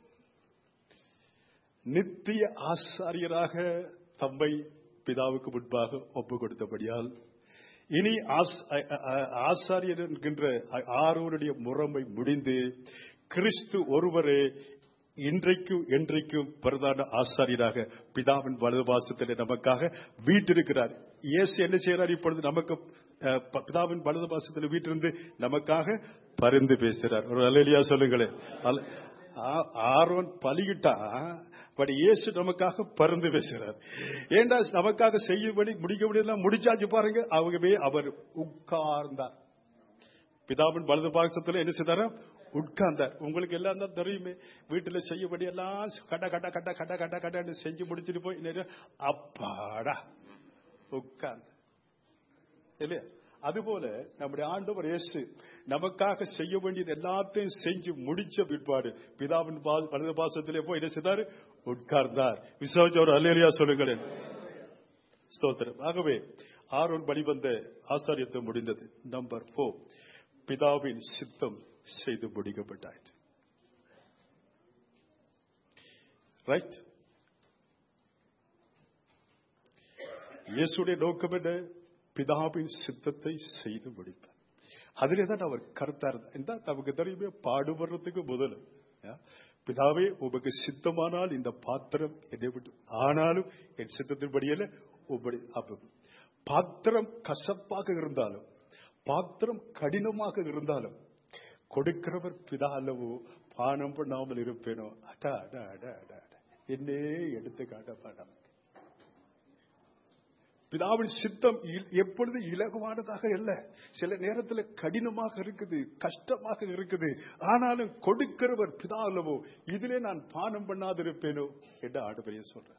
நித்திய ஆசாரியராக தம்மை பிதாவுக்கு முன்பாக ஒப்பு கொடுத்தபடியால் இனி ஆசாரியர் என்கின்ற ஆரோனுடைய முறைமை முடிந்து கிறிஸ்து ஒருவரே இன்றைக்கும் என்றைக்கும் பிரதான ஆசாரியராக பிதாவின் வலதுபாசத்தில் நமக்காக வீட்டிருக்கிறார். இயேசு என்ன செய்யறார்? இப்பொழுது நமக்கு பிதாவின் வலதுபாசத்தில் வீட்டிலிருந்து நமக்காக பரிந்து பேசுகிறார். ஒரு அல்லேலூயா சொல்லுங்களேன். ஆரோன் பலியிட்டா பட் இயேசு நமக்காக பரிந்து பேசுகிறார். ஏண்டா நமக்காக செய்யபடி முடிக்க முடிச்சாச்சு பாருங்க. அவங்கவே அவர் உட்கார்ந்தார். பிதாவின் வலது பாகத்துல என்ன செய்தாரா? உட்கார்ந்தார். உங்களுக்கு எல்லாம் தான் தெரியுமே, வீட்டுல செய்யபடி எல்லாம் கட்ட கட்ட கட்ட கட்ட கட்ட கட்ட செஞ்சு முடிச்சுட்டு போய் அப்பாடா உட்கார்ந்த இல்லையா? அதுபோல நம்முடைய ஆண்டவர் இயேசு நமக்காக செய்ய வேண்டியது எல்லாத்தையும் செஞ்சு முடிச்ச பிற்பாடு பிதாவின் வலது பாசத்திலே போய் என்ன செய்தார்? உட்கார்ந்தார். விசுவாச அல்லேலூயா சொல்லுங்களேன். ஸ்தோத்திரம். ஆகவே ஆரோன் பலி வந்த ஆசாரியத்துவம் முடிந்தது. நம்பர் போர், பிதாவின் சித்தம் செய்து முடிக்கப்பட்டாயிற்று. ரைட். இயேசுடைய நோக்கம் என்ன? பிதாவின் சித்தத்தை செய்து முடிப்பார். அதிலேதான் அவர் கருத்தா இருந்தார். நமக்கு தெரியுமே, பாடுபடுறதுக்கு முதல்ல பிதாவே உமக்கு சித்தமானால் இந்த பாத்திரம் என்னை விட்டு, ஆனாலும் என் சித்தத்தின்படியில உபடி. பாத்திரம் கசப்பாக இருந்தாலும் பாத்திரம் கடினமாக இருந்தாலும் கொடுக்கிறவர் பிதா அல்லவோ, பானம் பண்ணாமல் இருப்பேனோ. அடா அடா அடா அடா என்னே எடுத்து காட்டப்பா. நமக்கு பிதாவின் சித்தம் எப்பொழுது இலகுவானதாக அல்ல, சில நேரத்தில் கடினமாக இருக்குது, கஷ்டமாக இருக்குது. ஆனாலும் கொடுக்கிறவர் பிதா அல்லவோ, இதிலே நான் பானம் பண்ணாதிருப்பேனோ என்று ஆண்டவர் சொல்றார்.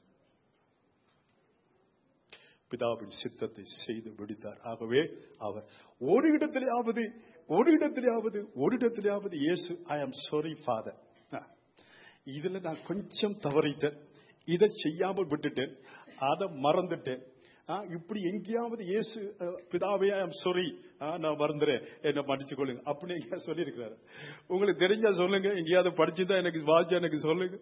பிதாவின் சித்தத்தை செய்து முடித்தார். ஆகவே அவர் ஒரு இடத்திலேயாவது ஒரு இடத்திலேயாவது ஒரு இடத்திலேயாவது இயேசு ஐ ஆம் சாரி ஃபாதர், இதுல நான் கொஞ்சம் தவறிட்டேன், இதை செய்யாமல் விட்டுட்டேன், அதை மறந்துட்டேன், இப்படி எங்கேயாவது இயேசு பிதாவே ஐ ஆம் சாரி, நான் மறந்துறேன், என்ன மன்னிச்சு கொள்ளுங்க அப்படி எங்கேயா சொல்லி இருக்கிறாரு? உங்களுக்கு தெரிஞ்சா சொல்லுங்க. எங்கேயாவது படிச்சுதான் எனக்கு வாஜா எனக்கு சொல்லுங்க.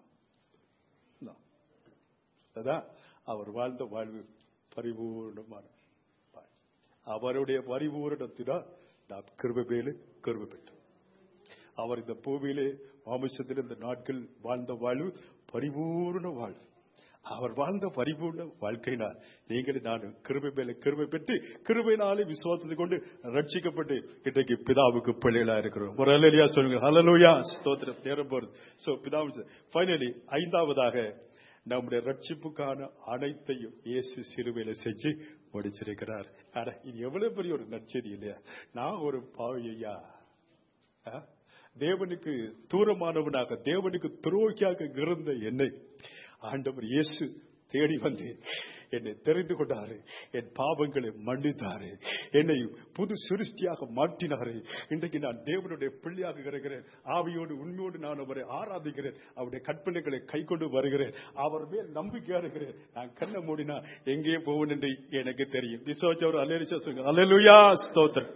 அதான் அவர் வாழ்ந்த வாழ்வு பரிபூர்ணமான அவருடைய பரிபூரணத்தினால் நாம் கிருபையிலே கிருபை பெற்றோம். அவர் இந்த பூமியிலே மாமிசத்தில் இந்த நாட்கள் வாழ்ந்த வாழ்வு பரிபூர்ண வாழ்வு. அவர் வாழ்ந்த பரிபூர்ண வாழ்க்கையினால் நீங்கள் நானும் கிருபை மேல கிருபை பெற்று கிருபையினாலே விசுவாசத்தை கொண்டு ரட்சிக்கப்பட்டு இன்றைக்கு பிதாவுக்கு பிள்ளைகளா இருக்கிறோம். ஒரு அல்லேலூயா சொல்லுங்க. ஹல்லேலூயா, ஸ்தோத்திரம். நேரம் போறது. சோ பிதாவு ஃபைனலி ஐந்தாவதாக நம்முடைய ரட்சிப்புக்கான அனைத்தையும் இயேசு சிலுவையில செஞ்சு முடிச்சிருக்கிறார். இது எவ்வளவு பெரிய ஒரு நற்செய்தி இல்லையா? நான் ஒரு பாவியா, தேவனுக்கு தூரமானவனாக, தேவனுக்கு துரோகியாக இருந்த என்னை ஆண்டவர் இயேசு தேடி வந்து என்னை தெரிந்து கொண்டாரு, என் பாவங்களை மன்னித்தாரு, என்னை புது சிருஷ்டியாக மாற்றினாரு. இன்றைக்கு நான் தேவனுடைய பிள்ளையாக இருக்கிறேன். ஆவியோடு உண்மையோடு நான் அவரை ஆராதிக்கிறேன், அவருடைய கற்பனைகளை கை கொண்டு வருகிறேன், அவர் மேல் நம்பிக்கையா இருக்கிறேன். நான் கண்ணை மூடினா எங்கே போவேன் என்று எனக்கு தெரியும். விசுவாசம் அல்லேலூயா சொல்லுங்க. அல்லேலூயா, ஸ்தோத்திரம்.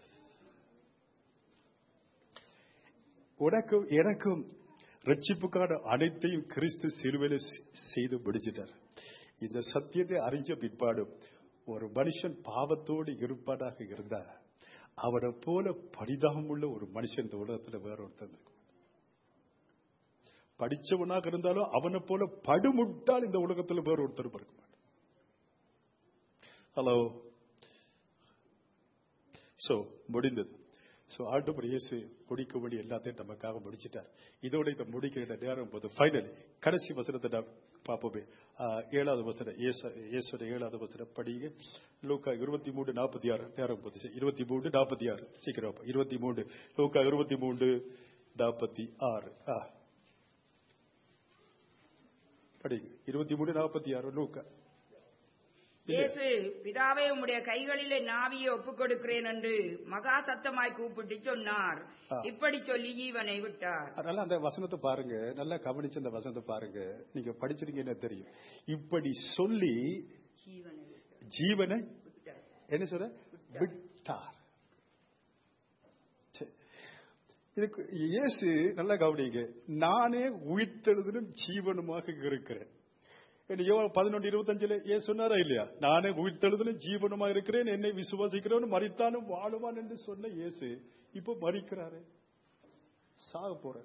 உனக்கும் எனக்கும் ரட்சிப்புக்கான அனைத்தையும் கிறிஸ்து சிலுவையில செய்து முடிச்சிட்டார். இந்த சத்தியத்தை அறிஞ்ச பிற்பாடும் ஒரு மனுஷன் பாவத்தோடு இருப்பானாக இருந்தா அவனை போல பரிதாபம் உள்ள ஒரு மனுஷன் இந்த உலகத்தில் வேற ஒருத்தன் இருக்கும். படிச்சவனாக இருந்தாலும் அவனை போல படுமுட்டால் இந்த உலகத்தில் வேற ஒருத்தர் இருக்க மாட்டான். ஹலோ. சோ முடிந்தது. சோ ஆண்டவர் இயேசு முடிக்கும்படி எல்லாத்தையும் நமக்காக முடிச்சிட்டார். இதோட இதை முடிக்கிற நேரம் போது ஃபைனலி கடைசி வசனத்தை நாம் பார்ப்போமே. ஏழாவது வசனம், இயேசுடைய ஏழாவது வசனம் படிங்க. லூக்கா இருபத்தி மூன்று நாற்பத்தி ஆறு நேரம் போது இருபத்தி மூன்று நாற்பத்தி ஆறு சீக்கிரம் இருபத்தி மூன்று லூக்கா இருபத்தி மூன்று நாற்பத்தி ஆறு படிங்க. இருபத்தி மூணு நாற்பத்தி ஆறு லூக்கா. இயேசு, பிதாவே, உம்முடைய கைகளிலே நாவியை ஒப்புக் கொடுக்கிறேன் என்று மகா சத்தமாய் கூப்பிட்டு சொன்னார். இப்படி சொல்லி ஜீவனை விட்டார். அதனால அந்த வசனத்தை பாருங்க, நல்லா கவனிச்சு அந்த வசனத்தை பாருங்க. நீங்க படிச்சிருக்கீங்கன்னு தெரியும். இப்படி சொல்லி ஜீவனை என்ன சொல்ற விட்டார். இதுக்கு இயேசு நல்லா கவனிங்க, நானே உயிர்த்தெழுதலும் ஜீவனுமாக இருக்கிறேன். பதினொன்று இருபத்தஞ்சுல ஏன் சொன்னாரா இல்லையா? நானே உயிர்த்தெழுதலும் ஜீவனுமா இருக்கிறேன், என்னை விசுவாசிக்கிறவன் மரித்தாலும் வாழுவான் என்று சொன்ன இயேசு இப்ப மரிக்கிறாரு, சாக போற.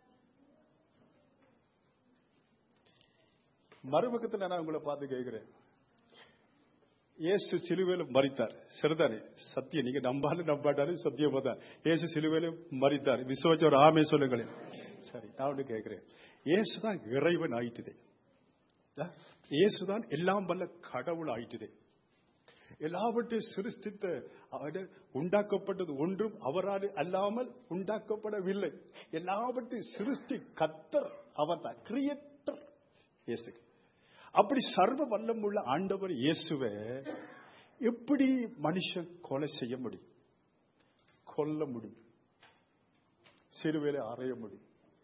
மறுபக்கத்தில் நான் உங்களை பார்த்து கேட்கிறேன், இயேசு சிலுவையில மரித்தார், சரிதானே? சத்தியம், நீங்க நம்பாலும் நம்பாட்டாலும் சத்தியமா தான். இயேசு சிலுவையில மரித்தார், விசுவாச ஒரு ஆமே சொல்லுங்களேன். சரி, நான் ஒன்று கேட்கிறேன், இயேசுதான் இறைவன் ஆயிட்டுதே, இயேசுதான் எல்லாம் வல்ல கடவுள் ஆயிட்டுதே. எல்லாவற்றையும் சிருஷ்டித்த உண்டாக்கப்பட்டது ஒன்றும் அவரால் அல்லாமல் உண்டாக்கப்படவில்லை. எல்லாவற்றையும் சிருஷ்டி கர்த்தர் அவர் தான், கிரியேட்டர் இயேசு. அப்படி சர்வ வல்லம் உள்ள ஆண்டவர் இயேசுவை எப்படி மனுஷன் கொலை செய்ய முடியும்? கொல்ல முடியும், சிலுவையில அறைய முடியும்.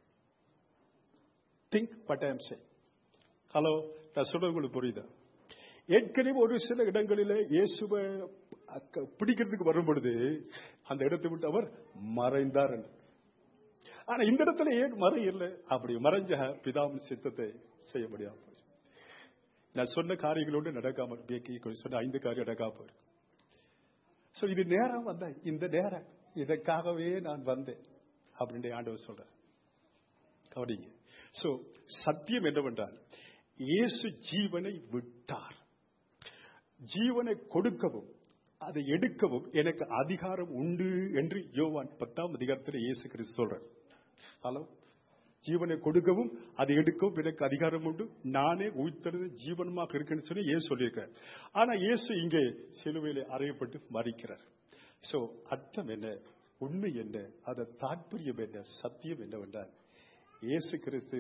Think what I am saying. Hello, நான் சொல்றது உங்களுக்கு புரியுதா? ஏற்கனவே ஒரு சில இடங்களிலே இயேசுவை பிடிக்கிறதுக்கு வரும் பொழுது அந்த இடத்தை விட்டு அவர் மறைந்தார். ஆனா இந்த இடத்துல ஏன் மறையல? அப்படி மறைஞ்ச பிதாவின் சித்தத்தை செய்ய முடியாம, நான் சொன்ன காரியங்களோடு நடக்காம, சொன்ன ஐந்து காரியம் நடக்காம. இது நேரம் வந்த இந்த நேரம் இதற்காகவே நான் வந்தேன் அப்படின்னு ஆண்டவர் சொல்ற. கவனிங்க. சோ சத்தியம் என்னவென்றால், இயேசு ஜீவனை விட்டார். ஜீவனை கொடுக்கவும் அதை எடுக்கவும் எனக்கு அதிகாரம் உண்டு என்று யோவான் பத்தாம் அதிகாரத்தில் இயேசு கிறிஸ்து சொல்ற. ஹலோ, ஜீவனை கொடுக்கவும் அதை எடுக்கவும் எனக்கு அதிகாரம் உண்டு, நானே உயிர்த்தெழுந்த ஜீவனமாக இருக்குன்னு சொல்லி இயேசு சொல்லியிருக்கிறார். ஆனா இயேசு இங்கே சிலுவையிலே அறையப்பட்டு மரிக்கிறார். சோ அர்த்தம் என்ன, உண்மை என்ன, அத தாற்பயம் என்ன, சத்தியம் என்னவென்றால், இயேசு கிறிஸ்து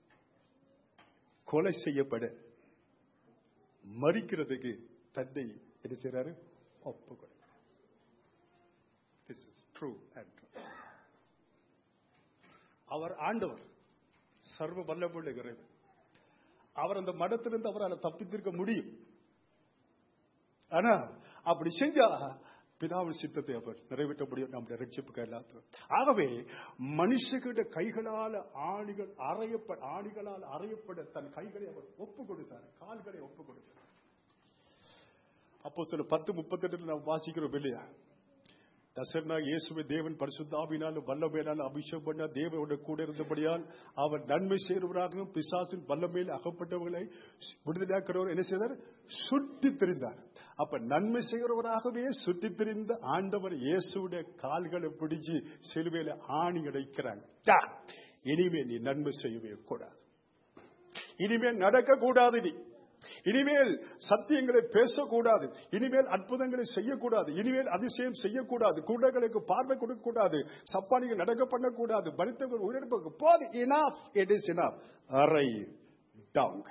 கொலை செய்யப்பட மரிக்கிறதுக்கு தன்னை என்ன செய்யறாரு? ஒப்பு கொடுக்கிறார். This is true and true. அவர் ஆண்டவர், சர்வ வல்லமுள்ள இறைவன். அவர் அந்த மடத்திலிருந்து அவரால் தப்பித்திருக்க முடியும். ஆனா அப்படி செஞ்சா பிதாவின் சித்தத்தை அவர் நிறைவேற்ற முடியும், நம்முடைய ரட்சிப்புக்கு எல்லாத்துக்கும். ஆகவே மனுஷகிட்ட கைகளால் ஆணிகள் அறையப்பட ஆணிகளால் அறையப்பட தன் கைகளை அவர் ஒப்பு கொடுத்தார், கால்களை ஒப்பு கொடுத்தார். அப்போ சில பத்து முப்பத்தி எட்டுல நாம் வாசிக்கிறோம் இல்லையா? தசர்னா இயேசுவை தேவன் பரிசுத்தாவினாலும் வல்லமையினாலும் அபிஷேகம் பண்ண தேவனோட கூட இருந்தபடியால் அவர் நன்மை செய்கிறவராகவும் பிசாசின் வல்லமையில் அகப்பட்டவர்களை விடுதலையாக்கிறவர் என்ன செய்தார்? சுற்றி திரிந்தார். அப்ப நன்மை செய்கிறவராகவே சுற்றி திரிந்த ஆண்டவர் இயேசுடைய கால்களை பிடிச்சு சிலுவையில ஆணி அடைக்கிறாங்க. இனிமே நீ நன்மை செய்யவே கூடாது, இனிமேல் நடக்க கூடாது, நீ இனிமேல் சத்தியங்களை பேசக்கூடாது, இனிமேல் அற்புதங்களை செய்யக்கூடாது, இனிமேல் அதிசயம் செய்யக்கூடாது, குருடர்களுக்கு பார்வை கொடுக்கக்கூடாது, சப்பானிகள் நடக்க பண்ணக்கூடாது, பரித்தவர்கள் உயிரிழப்பு போது. enough, it is enough. அறை டவுன்.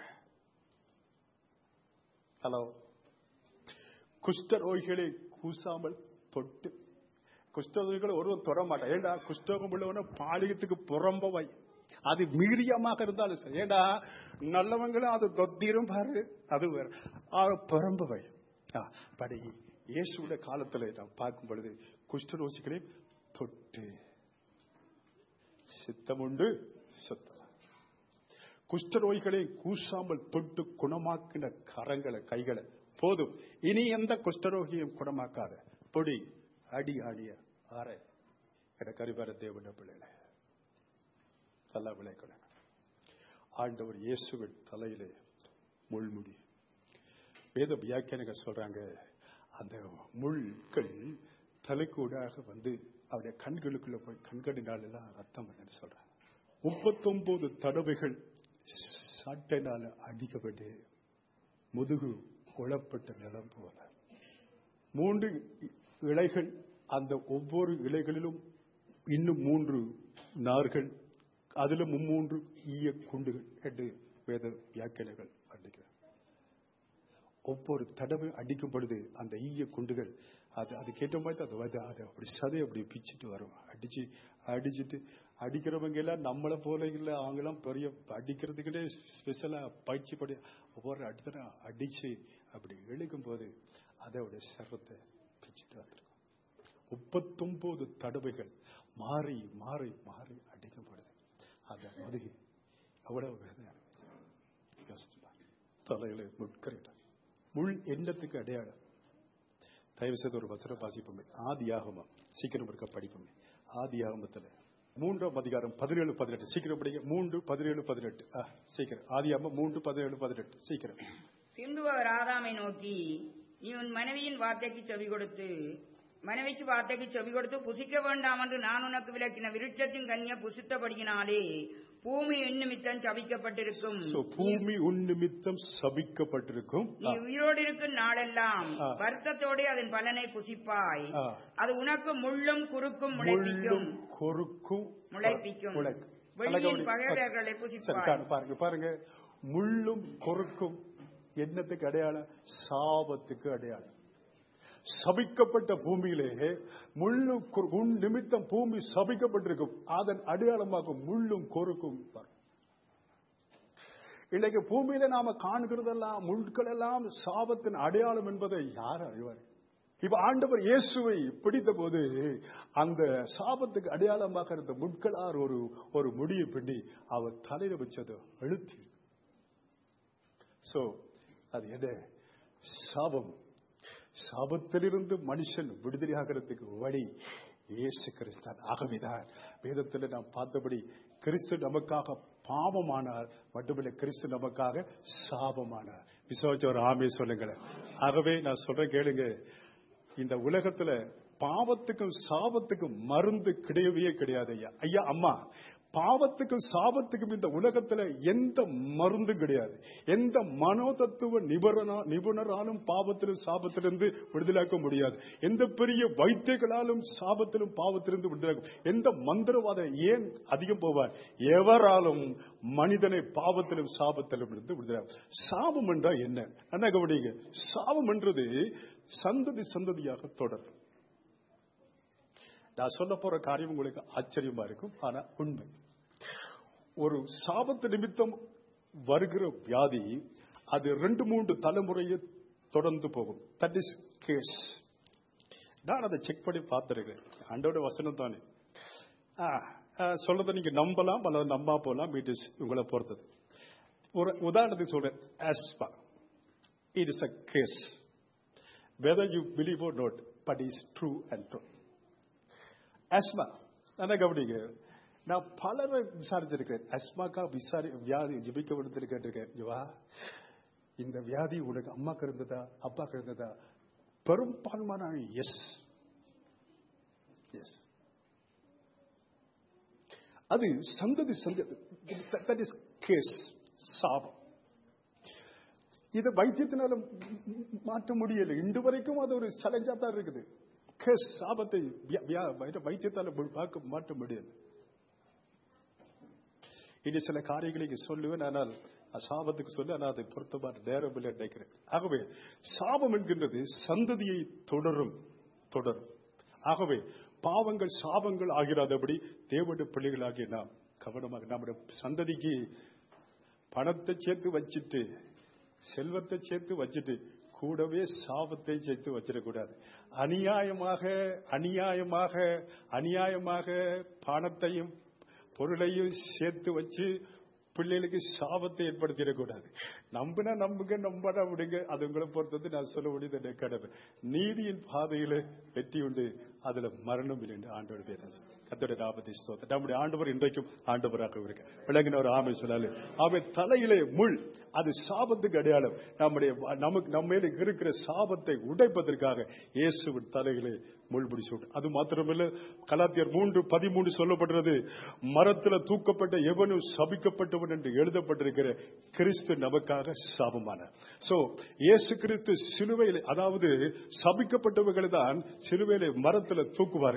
ஹலோ, குஷ்டரோகிகளை கூசாமல் தொட்டு, குஷ்டரோகிகளை ஒருவன் தொட மாட்டான். ஏண்டா, குஷ்டரோகம் உள்ளவன பாலியத்துக்கு புறம்பவை, அது மீறியமாக இருந்தாலும் சரி. ஏண்டா, நல்லவங்களும் அது தொத்திரும் பாரு, அது புறம்பவை. படி இயேசுடைய காலத்தில் நாம் பார்க்கும் பொழுது குஷ்டரோகிகளை தொட்டு சித்தமுண்டு சுத்தம். குஷ்டரோகிகளை கூசாமல் தொட்டு குணமாக்கின கரங்களை கைகளை போதும், இனி எந்த குஷ்டரோகியும் குணமாக்காத பொடி அடி ஆடிய ஆரை எனக்கு அறிவார தேவன பிள்ளைகளை நல்லா விளைக்கணும். ஆண்டவர் இயேசுவின் தலையிலே முள்முடி. வேத வியாக்கியானங்க சொல்றாங்க, அந்த முள்கள் தலைக்கூடாக வந்து அவருடைய கண்களுக்குள்ள போய் கண்களினால் எல்லாம் ரத்தம் பண்ணு சொல்றாங்க. முப்பத்தி ஒன்பது தடவைகள் சாட்டையினால அடிக்கப்பட்டு முதுகு குழப்பட்ட நிலம் போல. மூன்று இலைகள், அந்த ஒவ்வொரு இலைகளிலும் இன்னும் மூன்று நார்கள் அதுல மும்மூன்று ஈய குண்டுகள் என்று வேத வியாக்கியானங்கள் அடிக்கிறார். ஒவ்வொரு தடவை அடிக்கும் பொழுது அந்த ஈய குண்டுகள் அது அது கேட்ட மாதிரி அது வந்து அதை அப்படி சதை அப்படி பிச்சுட்டு வரும். அடிச்சு அடிச்சுட்டு அடிக்கிறவங்க எல்லாம் நம்மளை போல இல்லை, அவங்கெல்லாம் பெரிய அடிக்கிறதுக்கிட்டே ஸ்பெஷலா பயிற்சி படி ஒவ்வொரு அடித்தன அடிச்சு அப்படி இழுக்கும் போது அதோட சரத்தை பிச்சுட்டு வந்துருக்கும். முப்பத்தொன்பது தடவைகள் மாறி மாறி மாறி அடிக்கும் பொழுது அந்த முதுகி அவ்வளவு வேதனை. தலையில முட்கரையிட முள் எண்ணத்துக்கு அடையாளம். தயவு செய்து ஒரு வசனம் வாசிப்போமே. ஆதி ஆகமம் சீக்கிரம் இருக்க படிப்போமே. ஆதி ஆகமத்துல மூன்றாம் அதிகாரம் பதினேழு பதினெட்டு சீக்கிரம் படிக்க. மூன்று பதினேழு பதினெட்டு சீக்கிரம். ஆதி ஆகமம் மூன்று பதினேழு பதினெட்டு சீக்கிரம். பின்பு அவர் ஆதாமை நோக்கி, நீ உன் மனைவியின் வார்த்தைக்கு செவி கொடுத்து மனைவிக்கு வார்த்தைக்கு செவி கொடுத்து புசிக்க வேண்டாம் என்று நான் உனக்கு விளக்கின விருட்சத்தின் கனியை புசித்தபடியினாலே பூமி உன்னிமித்தம் சபிக்கப்பட்டிருக்கும். பூமி உன்னிமித்தம் சபிக்கப்பட்டிருக்கும். நீ உயிரோடு இருக்கும் நாளெல்லாம் வருத்தத்தோடு அதன் பலனை புசிப்பாய். அது உனக்கு முள்ளும் குறுக்கும் முளைப்பிக்கும் குறுக்கும் முளைப்பிக்கும் வெளியின் பகைவர்களை புசிப்பாய். பாருங்க பாருங்க, முள்ளும் குறுக்கும் என்னத்துக்கு அடையாளம்? சாபத்துக்கு அடையாளம். சபிக்கப்பட்ட பூமியிலே முள்ளு உன் நிமித்தம் பூமி சபிக்கப்பட்டிருக்கும். அதன் அடையாளமாக முள்ளும் கொறுக்கும். இன்னைக்கு பூமியில நாம காண்கிறதெல்லாம் முட்கள் எல்லாம் சாபத்தின் அடையாளம் என்பதை யார் அறிவார்? இப்ப ஆண்டவர் இயேசுவை பிடித்த போது அந்த சாபத்துக்கு அடையாளமாக இருந்த முட்களார் ஒரு ஒரு முடியை பிண்டி அவர் தலையில வச்சது அழுத்தி. சோ அது என்ன? சாபம். சாபத்திலிருந்து மனுஷன் விடுதலையாகிறதுக்கு வழி இயேசு கிறிஸ்தான். ஆகவேதான் வேதத்தில் நாம் பார்த்தபடி கிறிஸ்து நமக்காக பாவமானார், மட்டுமில்லை கிறிஸ்து நமக்காக சாபமானார். விசுவாச ஒரு ஆமே சொல்லுங்களேன். ஆகவே நான் சொல்றேன் கேளுங்க, இந்த உலகத்துல பாவத்துக்கும் சாபத்துக்கும் மருந்து கிடையவே கிடையாது. ஐயா ஐயா அம்மா, பாவத்துக்கும் சாபத்துக்கும் இந்த உலகத்துல எந்த மருந்தும் கிடையாது. எந்த மனோதத்துவ நிபுணரா நிபுணராலும் பாவத்திலும் சாபத்திலிருந்து விடுதலாக்க முடியாது. எந்த பெரிய வைத்தியர்களாலும் சாபத்திலும் பாவத்திலிருந்து விடுதலாக்க, எந்த மந்திரவாத ஏன் அதிகம் போவார், எவராலும் மனிதனை பாவத்திலும் சாபத்திலும் இருந்து விடுதலாக்க. சாபம் என்றா என்ன? என்ன கவனிங்க, சாபம் என்றது சந்ததி சந்ததியாக தொடரும். நான் சொல்ல போற காரியம் உங்களுக்கு ஆச்சரியமா இருக்கும், ஆனா உண்மை. ஒரு சாபத்து நிமித்தம் வருகிற வியாதி அது ரெண்டு மூன்று தலைமுறையை தொடர்ந்து போகும். That is case. நான் அதை செக் பண்ணி பார்த்திருக்கேன். ஆண்டோட வசனம் தானே சொல்றதை நீங்க நம்பலாம் அல்லது நம்பா போலாம். இட் இஸ் உங்களை பொறுத்தது. ஒரு உதாரணத்துக்கு சொல்றேன். Asthma, it is a case. whether you believe or not, but it is true and true. Asthma என்ன கவனிங்க, நான் பலரை விசாரிச்சிருக்கேன். அஸ்மாக்கா விசாரி வியாதி ஜிபிக்க விடுதல் கேட்டிருக்கேன். ஜிவா, இந்த வியாதி உனக்கு அம்மாக்கு இருந்ததா அப்பாக்கு இருந்ததா? பெரும்பான்மையான எஸ் எஸ். அது சந்ததி சந்ததி. தட் இஸ் கேஸ், சாபம். இதை வைத்தியத்தினால மாற்ற முடியல. இன்று வரைக்கும் அது ஒரு சேலஞ்சா தான் இருக்குது. கேஸ், சாபத்தை வைத்தியத்தால மாற்ற முடியல. இது சில காரியங்களை சொல்லுவேன், ஆனால் சாபத்துக்கு சொல்லி ஆனால் அதை பொருத்தமான நேரம் இல்லை நினைக்கிறேன். ஆகவே சாபம் என்கின்றது சந்ததியை தொடரும் தொடரும். ஆகவே பாவங்கள் சாபங்கள் ஆகிறாதபடி தேவனுடைய பிள்ளைகளாகிய நாம் கவனமாக நம்முடைய சந்ததிக்கு பணத்தை சேர்த்து வச்சுட்டு செல்வத்தை சேர்த்து வச்சுட்டு கூடவே சாபத்தை சேர்த்து வச்சிடக்கூடாது. அநியாயமாக அநியாயமாக அநியாயமாக பணத்தையும் பொருளையும் சேர்த்து வச்சு பிள்ளைகளுக்கு சாபத்தை ஏற்படுத்திடக்கூடாது. நம்பினா நம்புங்க, நம்பனா விடுங்க, அது உங்களை பொறுத்தது. நான் சொல்ல முடியுது கடமை. நீதியின் பாதையில வெற்றி உண்டு, அதுல மரணம் இல்லை என்று ஆண்டவர் பேர். கர்த்தருடைய நாமத்தை ஸ்தோத்திரம். நம்முடைய ஆண்டவர் இன்றைக்கும் ஆண்டவராக இருக்க விளங்கின ஒரு ஆமை சொல்லாரு. அவை தலையிலே முள், அது சாபத்துக்கு அடையாளம். நம்முடைய நமக்கு நம்ம இருக்கிற சாபத்தை உடைப்பதற்காக இயேசுவின் தலையிலே முள் பிடிச்சு. அது மாத்திரமல்ல, கலாத்தியர் மூன்று பதிமூன்று சொல்லப்படுறது, மரத்துல தூக்கப்பட்ட எவனும் சபிக்கப்பட்டவன் என்று எழுதப்பட்டிருக்கிற கிறிஸ்து நமக்காக சாபமான. சோ இயேசு கிறிஸ்து சிலுவையில், அதாவது சபிக்கப்பட்டவர்கள் தான் சிலுவையிலே மரத்துல தூக்குவார்கள்.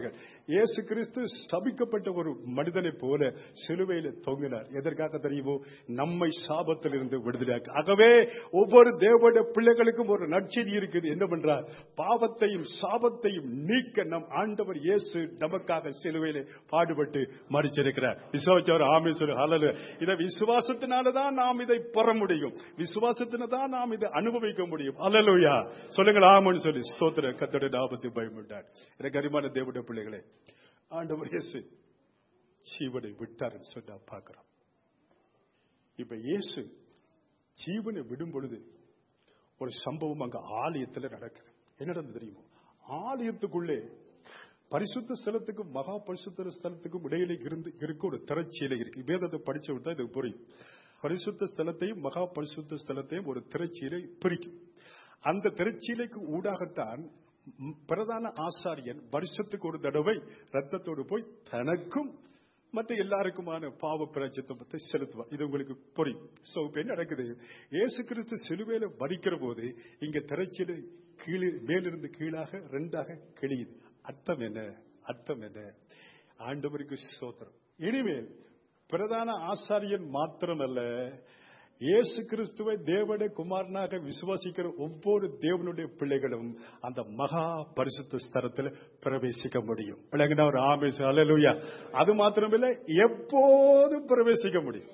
இயேசு கிறிஸ்து சபிக்கப்பட்ட ஒரு மனிதனை போல சிலுவையில தொங்கினார். எதற்காக தெரியுமோ? நம்மை சாபத்திலிருந்து விடுதலையாக்க. ஆகவே ஒவ்வொரு தேவனுடைய பிள்ளைகளுக்கும் ஒரு நற்செய்தி இருக்குது. என்னவென்றால், பாவத்தையும் சாபத்தையும் நீக்க நம் ஆண்டவர் இயேசு நமக்காக சிலுவையிலே பாடுபட்டு மரிச்சிருக்கிறார். விசுவாசவர் ஆமே சொல்லு. ஹல்லேலூயா. இதை விசுவாசத்தினாலதான் நாம் இதை பெற முடியும். விசுவாசத்தினால்தான் நாம் இதை அனுபவிக்க முடியும். ஹல்லேலூயா. சொல்லுங்கள் ஆமென் சொல்லி. ஸ்தோத்திரம். கர்த்தருடைய நாமத்தை பயமுண்டார். எனக்கு அருமையான தேவனுடைய பிள்ளைகளே, ஆண்டவர் இயேசு ஜீவனை விட்டார் சொன்னா பார்க்கிறோம். இப்ப இயேசு ஜீவனை விடும் பொழுது ஒரு சம்பவம் அங்க ஆலயத்தில் நடக்குது. என்ன நடந்தது தெரியுமோ? ஆலயத்துக்குள்ளே பரிசுத்த ஸ்தலத்துக்கும் மகா பரிசுத்த ஸ்தலத்துக்கும் இடையிலே இருந்து இருக்க ஒரு திரைச்சீலை இருக்கு. வேதத்தை படிச்சு விட்டா இது புரியும். பரிசுத்த ஸ்தலத்தையும் மகா பரிசுத்த ஸ்தலத்தையும் ஒரு திரைச்சீலை பிரிக்கும். அந்த திரைச்சீலைக்கு ஊடாகத்தான் பிரதான ஆசாரியன் வருஷத்துக்கு ஒரு தடவை ரத்தத்தோடு போய் தனக்கும் மற்ற எல்லாருக்குமான பாவ பிராயச்சித்தத்தை செலுத்துவார். இது உங்களுக்கு புரியும். சோ இப்ப என்ன நடக்குது? இயேசு கிறிஸ்து சிலுவையில மரிக்கிற போது இங்க திரைச்சீலை கீழே மேலிருந்து கீழாக ரெண்டாக கிழியுது. அர்த்தம் என்ன? அர்த்தம் என்ன? ஆண்டவருக்கு ஸ்தோத்திரம். இனிமேல் பிரதான ஆசாரியன் மாத்திரமல்ல, இயேசு கிறிஸ்துவை தேவனுடைய குமாரனாக விசுவாசிக்கிற ஒவ்வொரு தேவனுடைய பிள்ளைகளும் அந்த மகா பரிசுத்த ஸ்தலத்தில் பிரவேசிக்க முடியும். ஒரு ஆமென் ஹல்லேலூயா. அது மாத்திரமில்லை, எப்போதும் பிரவேசிக்க முடியும்.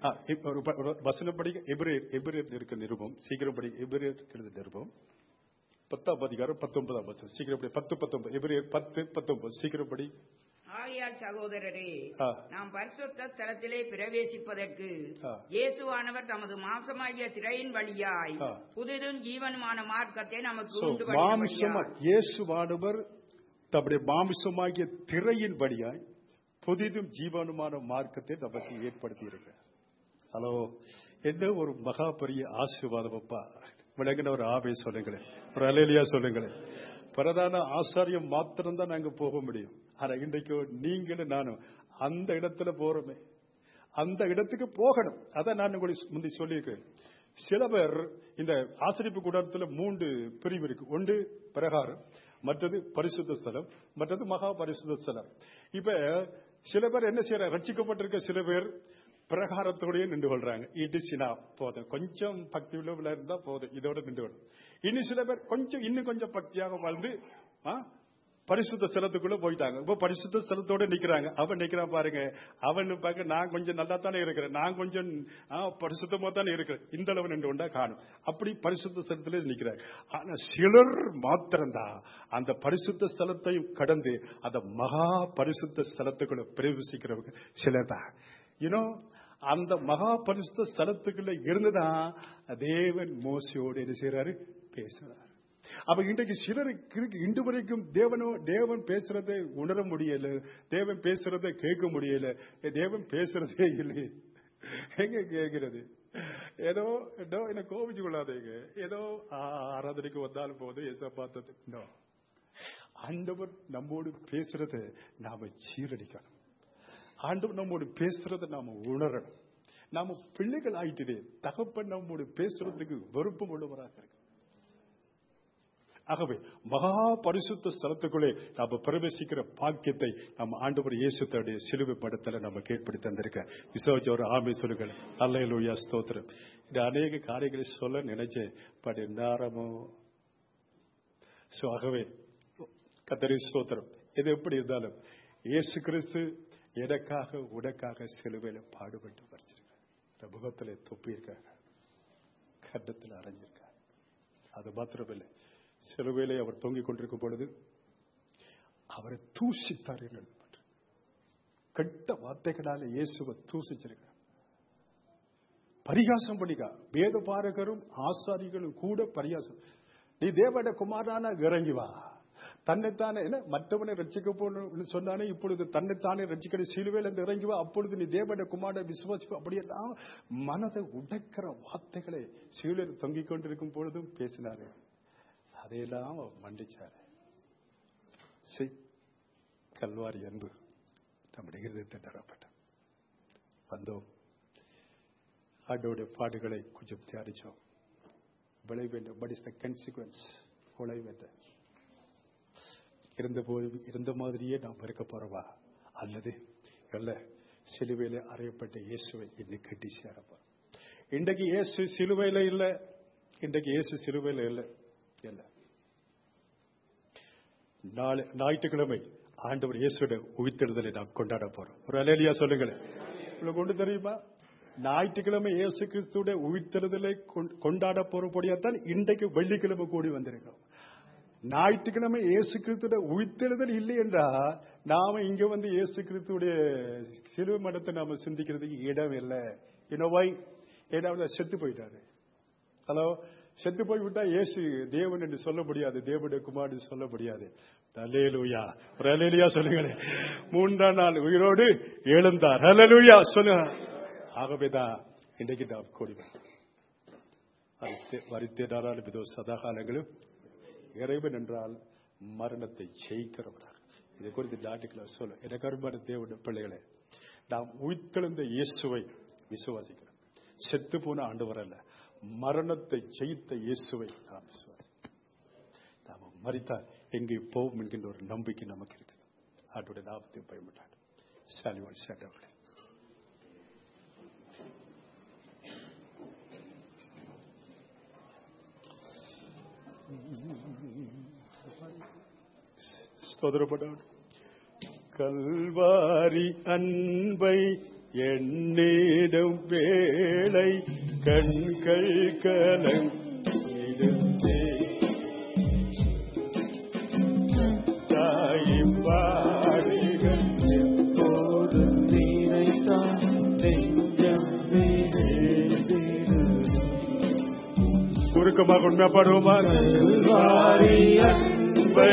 வசனம் படிக்க எபிரேயர் எபிரேயர் இருக்க நிருபம். சீக்கிரம் படிக்க எபிரேயர் நிருபம் பத்தாம் அதிகாரம் பத்தொன்பதாம் வசனம். சீக்கிரம் படி. பத்து பத்தொன்பது எபிரேயர் பத்து பத்தொன்பது. சீக்கிரம் படி. ஆகையால் சகோதரரே, நாம் பரிசுத்த ஸ்தலத்திலே பிரவேசிப்பதற்கு இயேசுவானவர் தமது மாம்சமாகிய திரையின் வழியாய் புதிதும் ஜீவனுமான மார்க்கத்தை நமக்கு உண்டு பண்ணினார். இயேசுவானவர் தம்முடைய மாம்சமாகிய திரையின் வழியாய் புதிதும் ஜீவனுமான மார்க்கத்தை நமக்கு ஏற்படுத்தி இருக்கிறார். ஹலோ, என்ன ஒரு மகா பெரிய ஆசீர்வாதம் அப்பா. விளங்கின ஒரு ஆவே சொல்லுங்களேன், ஒரு அல்லேலூயா சொல்லுங்களேன். பிரதான ஆசாரியம் மாத்திரம்தான் நாங்க போக முடியும். ஆனா இன்றைக்கு நீங்களும் நானும் அந்த இடத்துல போறோமே, அந்த இடத்துக்கு போகணும். அதான் நான் உங்களுக்கு முந்தி சொல்லியிருக்கேன். சில பேர் இந்த ஆசரிப்பு கூடாரத்தில் மூன்று பிரிவு இருக்கு. ஒன்று பிரகாரம், மற்றது பரிசுத்த ஸ்தலம், மற்றது மகா பரிசுத்த ஸ்தலம். இப்ப சில பேர் என்ன செய்யற, ரட்சிக்கப்பட்டிருக்க சில பேர் பிரகாரத்தோடய நின்று கொள்றாங்க. இது சினா போதும், கொஞ்சம் பக்தி உள்ள இருந்தா போதும், இதோட நின்று கொள்ளும். இன்னும் சில பேர் கொஞ்சம் இன்னும் கொஞ்சம் பக்தியாக வாழ்ந்து பரிசுத்த ஸ்தலத்துக்குள்ள போயிட்டாங்க. இப்ப பரிசுத்த ஸ்தலத்தோட நிக்கிறாங்க. அவன் நிக்கிறான் பாருங்க, அவன் பார்க்க நான் கொஞ்சம் நல்லா தானே இருக்கிறேன், நான் கொஞ்சம் பரிசுத்தமா தானே இருக்கிறேன், இந்த அளவு நின்று கொண்டா காணும். அப்படி பரிசுத்த ஸ்தலத்திலே நிக்கிறாங்க. ஆனா சிலர் மாத்திரம்தான் அந்த பரிசுத்த ஸ்தலத்தையும் கடந்து அந்த மகா பரிசுத்த ஸ்தலத்துக்குள்ள பிரவேசிக்கிறவங்க சிலர் தான். யூனோ, அந்த மகா பரிசுத்த ஸ்தலத்துக்குள்ள இருந்துதான் தேவன் மோசையோடு என்ன செய்யறாரு, பேசுறாரு. அப்ப இன்றைக்கு சிலருக்கு இன்று வரைக்கும் தேவனோ தேவன் பேசுறதை உணர முடியல, தேவன் பேசுறதை கேட்க முடியல, தேவன் பேசுறதே இல்லை. எங்க கேட்கிறது? ஏதோ ஏதோ என்ன கோபிச்சு கொள்ளாதீங்க, ஏதோ ஆராதனைக்கு வந்தாலும் போது எச பார்த்தது. ஆண்டவர் நம்மோடு பேசுறதை நாம சீரடிக்கணும். ஆண்டவர் நம்மோடு பேசுறதை நாம உணரணும். நாம பிள்ளைகள் ஆயிட்டே தகப்பன் நம்மோடு பேசுறதுக்கு விருப்பம் உள்ளவராக இருக்கு. ஆகவே மகா பரிசுத்த ஸ்தலத்துக்குள்ளே நாம பிரவேசிக்கிற பாக்கியத்தை நம்ம ஆண்டவர் இயேசு தன்னுடைய சிலுவை படத்துல நம்ம கேட்படி தந்திருக்க. விசுவாச ஒரு ஆமை சொல்லுங்கள். அல்லேலூயா, ஸ்தோத்திரம். இந்த அநேக காரியங்களை சொல்ல நினைச்சேன், பட் நேரமோ. சோ ஆகவே கர்த்தரே ஸ்தோத்திரம். இது எப்படி இருந்தாலும் இயேசு கிறிஸ்து எனக்காக உனக்காக சிலுவையில பாடுபட்டு வச்சிருக்கார். முகத்துல தொப்பியிருக்காங்க, கண்டத்தில் அரைஞ்சிருக்காங்க. அது மாத்திரமில்லை, சிலுவையிலே அவர் தொங்கிக் கொண்டிருக்கும் பொழுது அவரை தூசித்தார். கெட்ட வார்த்தைகளால இயேசுவை தூசிச்சிருக்கார், பரிகாசம் பண்ணிக்கா. வேத பாரகரும் ஆசாரிகளும் கூட பரிகாசம். நீ தேவட குமாரான இறங்கி வா, தன்னைத்தானே என்ன மற்றவனை ரட்சிக்க போன்னு சொன்னானே, இப்பொழுது தன்னைத்தானே ரட்சிக்கிற சிலுவையில் இருந்து இறங்கி வா, அப்பொழுது நீ தேவட குமார விசுவாசிப்பா. அப்படியெல்லாம் மனதை உடைக்கிற வார்த்தைகளை சிலுவையில் தொங்கிக் கொண்டிருக்கும் பொழுதும் பேசினாரு. அதையெல்லாம் மன்னிச்சாரு. கல்வாரி அன்பு நம்முடைய இருதயத்தை நிரப்பட்ட வந்தோம். ஆண்டோடைய பாடுகளை கொஞ்சம் தியானிச்சோம். விளைவு என்ன? What is the consequence? விளைவு என்ன? இருந்த போது இருந்த மாதிரியே நாம் இருக்க போறவா, அல்லது அல்ல சிலுவையில அறையப்பட்ட இயேசுவை இன்னைக்கு கட்டி சேரப்போம். இன்றைக்கு இயேசு சிலுவையில இல்ல, இன்றைக்கு இயேசு சிலுவையில இல்ல இல்ல நாளை ஞாயிற்றுக்கிழமை ஆண்டவர் இயேசுடைய உயிர்த்தெழுதலை நாம் கொண்டாட போறோம். ஒரு அல்லேலூயா சொல்லுங்களேன். உங்களுக்கு ஒன்று தெரியுமா? ஞாயிற்றுக்கிழமை இயேசு கிறிஸ்துடைய உயிர்த்தெழுதலை கொண்டாட போறபடியாத்தான் இன்றைக்கு வெள்ளிக்கிழமை கூடி வந்திருக்கோம். ஞாயிற்றுக்கிழமை இயேசு கிறிஸ்துடைய உயிர்த்தெழுதல் இல்லை என்றா நாம இங்க வந்து இயேசு கிறிஸ்துடைய சிலுவை மடத்தை நாம சிந்திக்கிறதுக்கு இடம் இல்லை. இனோவாய் ஏதாவது செத்து போயிட்டாரு. ஹலோ, செத்து போய் விட்டா இயேசு தேவன் என்று சொல்ல முடியாது, தேவனுடைய குமாரன் சொல்ல முடியாது. அல்லேலூயா, ஒரு அல்லேலூயா சொல்லுங்களேன். மூன்றாம் நாள் உயிரோடு எழுந்தார். அல்லேலூயா சொல்லுங்க. ஆகவேதான் இன்றைக்கு நாம் கூடி வரித்தேனாலும் இதோ சதாகாலங்களும் இறைவன் என்றால் மரணத்தை ஜெயிக்கிறவரார். இதை குறித்து நாட்டுக்களை சொல்ல எனக்கு அருமையான தேவனுடைய பிள்ளைகளே, நாம் உயிர்த்தெழுந்த இயேசுவை விசுவாசிக்கிறோம். செத்து போன ஆண்டவர் அல்ல, மரணத்தை ஜெயித்த இயேசுவை நாம் விசுவாசிக்கிறோம். நாம மரித்தால் எங்கே போவோம் என்கின்ற ஒரு நம்பிக்கை நமக்கு இருக்குது. ஆண்டுடைய நாமத்தை பயன்பட்டார். சாலிவான் சேட்டவர்களே, ஸ்தோத்திரப்பட்டார். கல்வாரி அன்பை எண்ணிடும் வேளை கண்கள் கலங்கிடுதே, தாய் பாடுகள் எப்போது நினைத்தான் நெஞ்சம் சுருக்கமாக உண்மைப்படுவோமா? கல்வாரி அன்பை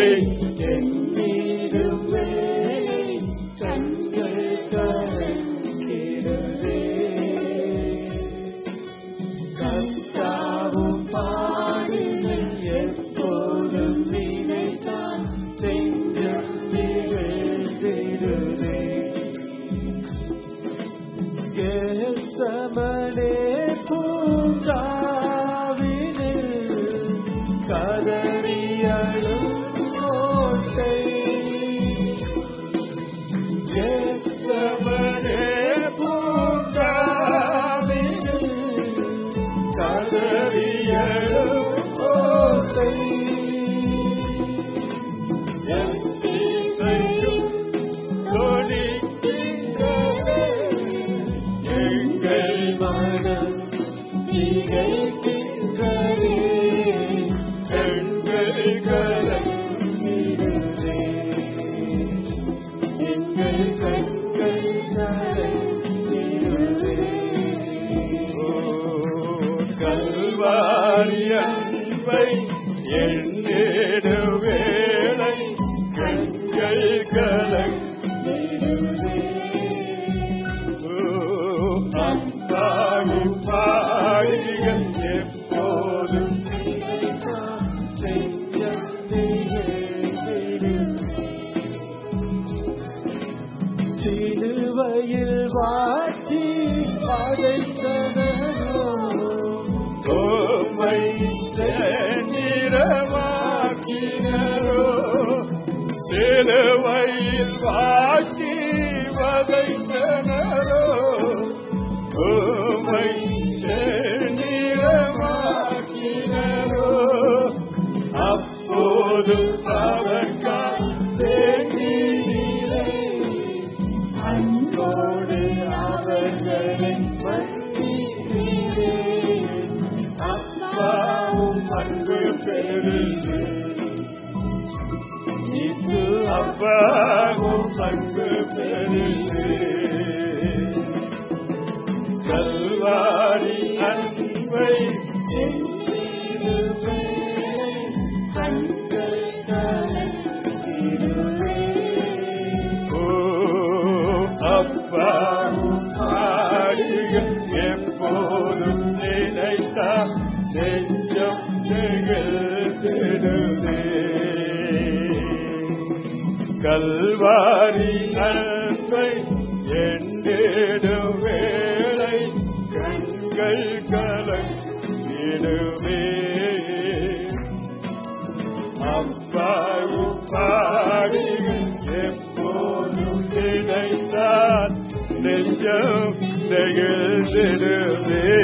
கல்வாரி அன்பை எண்ணிடும் வேளை கண்கள் கலங்கிடுமே, அப்பாவும் அதிசயம் நிகழ்ந்திடுமே.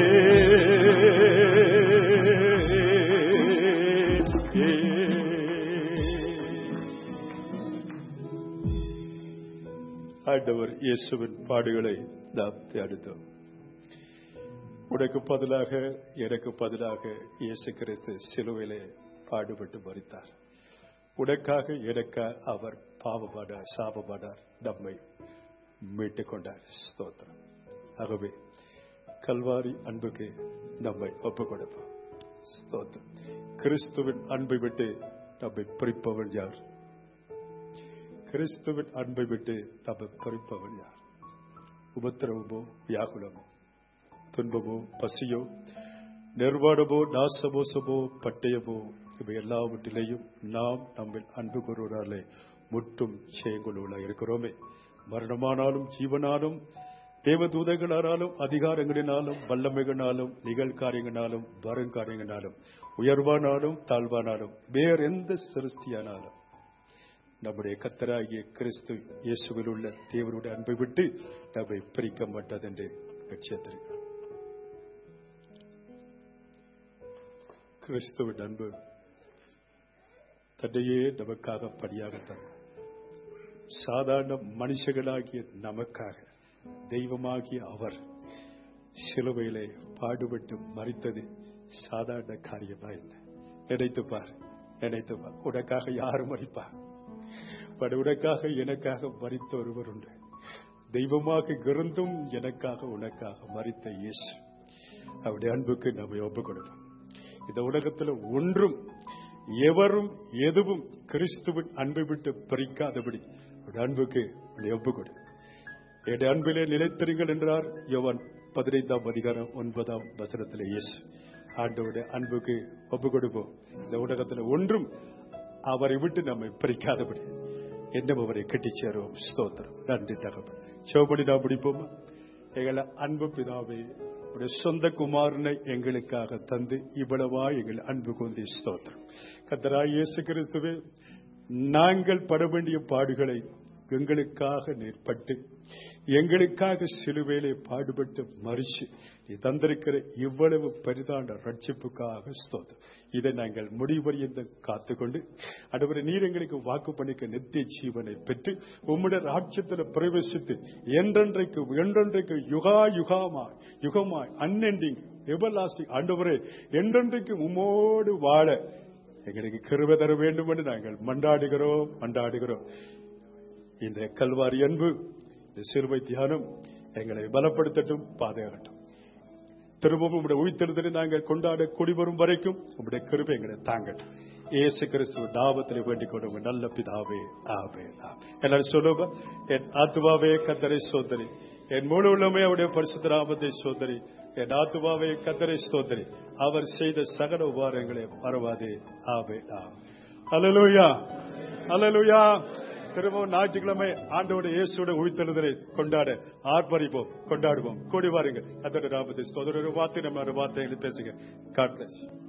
ஆண்டவர் இயேசுவின் பாடுகளை நாம் தியானித்தோம். உனக்கு பதிலாக எனக்கு பதிலாக இயேசு கிறிஸ்து சிலுவையிலே பாடுபட்டு மரித்தார். உனக்காக எனக்காக அவர் பாவமானார், சாபமானார், நம்மை மீட்டுக் கொண்டார். ஸ்தோத்திரம். ஆகவே கல்வாரி அன்புக்கு நம்மை ஒப்புக் கொடுப்போம். ஸ்தோத்திரம். கிறிஸ்துவின் அன்பை விட்டு நம்மை பிரிப்பவன் யார்? கிறிஸ்துவின் அன்பை விட்டு நம்மை பிரிப்பவன் யார்? உபத்திரவமோ, வியாகுலமோ, துன்பமோ, பசியோ, நிர்வாணமோ, நாசமோசமோ, பட்டயமோ, இவை எல்லாவற்றிலேயும் நாம் நம்மில் அன்பு கூறுவதாலே முற்றும் செயங்குழுவலாக இருக்கிறோமே. மரணமானாலும் ஜீவனாலும் தேவதூதர்களாலும் அதிகாரங்களினாலும் வல்லமைகளாலும் நிகழ்காரியங்களாலும் வருங்காரியங்களாலும் உயர்வானாலும் தாழ்வானாலும் வேற எந்த சிருஷ்டியானாலும் நம்முடைய கர்த்தராகிய கிறிஸ்து இயேசுவில் உள்ள தேவனுடைய அன்பை விட்டு நம்மை பிரிக்க மாட்டது என்று நிச்சயத்திருக்கிறோம். கிறிஸ்துவின் அன்பு தன்னையே நமக்காக பலியாக தரும். சாதாரண மனுஷர்களாகிய நமக்காக தெய்வமாகிய அவர் சிலுவையிலே பாடுபட்டு மரித்தது சாதாரண காரியமா இல்லை. நினைத்து பார், நினைத்து பார். உனக்காக யாரும் மரிப்பார்? உனக்காக எனக்காக மரித்த ஒருவர் உண்டு. தெய்வமாக இருந்தும் எனக்காக உனக்காக மரித்த இயேசு. அவருடைய அன்புக்கு நம்மை ஒப்புக் கொடுப்போம். இந்த உலகத்தில் ஒன்றும் எவரும் எதுவும் கிறிஸ்துவின் அன்பை விட்டு பறிக்காதபடி அன்புக்கு ஒப்புக் கொடு. என்னுடைய அன்பிலே நிலைத்திருங்கள் என்றார் யோவான் பதினைந்தாம் அதிகாரம் ஒன்பதாம் வசனத்திலே இயேசு. ஆண்டவருடைய அன்புக்கு ஒப்புக் கொடுப்போம். இந்த உலகத்தில் ஒன்றும் அவரை விட்டு நம்மை பறிக்காதபடி என்னும் அவரை கட்டி சேருவோம். ஸ்தோத்திரம். நன்றி தகப்பன். சிவபடி நாம் பிடிப்போமா? எங்களை அன்பு பிதாவே, உடைய சொந்த குமாரனை எங்களுக்காக தந்து இவ்வளவா எங்கள் அன்பு கொண்டு ஸ்தோத்திரம். கர்த்தராகிய இயேசு கிறிஸ்துவே, நாங்கள் பட வேண்டிய பாடுகளை எங்களுக்காக நேர்பட்டு எங்களுக்காக சிலுவையிலே பாடுபட்டு மரிச்சு நீ தந்திருக்கிற இவ்வளவு பரிதான ரட்சிப்புக்காக ஸ்தோத்திரம். இதை நாங்கள் முடிவறிந்த காத்துக்கொண்டு அடுத்த நீர் எங்களுக்கு வாக்கு பண்ணிக்க நித்திய ஜீவனை பெற்று உம்முடைய ராஜ்யத்தில் பிரவேசித்து என்றென்றைக்கு என்றென்றைக்கு யுகா யுகமாய் யுகமாய் அன்எண்டிங் எவர்லாஸ்டிங் ஆண்டவரே என்றென்றைக்கு உம்மோடு வாழ எங்களுக்கு கிருபை தர வேண்டும் என்று நாங்கள் மண்டாடுகிறோம் மண்டாடுகிறோம். இந்த கல்வாரி அன்பு, இந்த சிலுவை தியானம் எங்களை பலப்படுத்தட்டும், பாதுகாக்கட்டும். திரும்பவும் உங்களுடைய உயிர்த்தெழுதலை நாங்கள் கொண்டாட கூடி வரும் வரைக்கும் உங்களுடைய கிருபை எங்களை தாங்கட்டும். இயேசு கிறிஸ்துவ நாமத்திலே வேண்டிக் கொண்டு நல்ல பிதாவே, ஆமென். எல்லாரும் சொல்லுங்க. என் ஆத்துமாவே கர்த்தரை ஸ்தோத்திரி, என் முழு உள்ளமே அவருடைய பரிசுத்த நாமத்தை ஸ்தோத்திரி. என் ஆத்துமாவே கர்த்தரை ஸ்தோத்திரி, அவர் செய்த சகல உபகாரங்களை மறவாதே. ஆமென். அல்லேலூயா, அல்லேலூயா. திரும்பவும் ஞாயிற்றுக்கிழமை ஆண்டவருடைய இயேசுவோட உயிர்த்தெழுதலை கொண்டாட ஆர்ப்பரிப்போம், கொண்டாடுவோம். கூடி வாருங்கள். அதோட நாமத்தை ஸ்தோத்திர. ஒரு வார்த்தை நம்ம ஒரு வார்த்தைகளை பேசுங்க. God plus.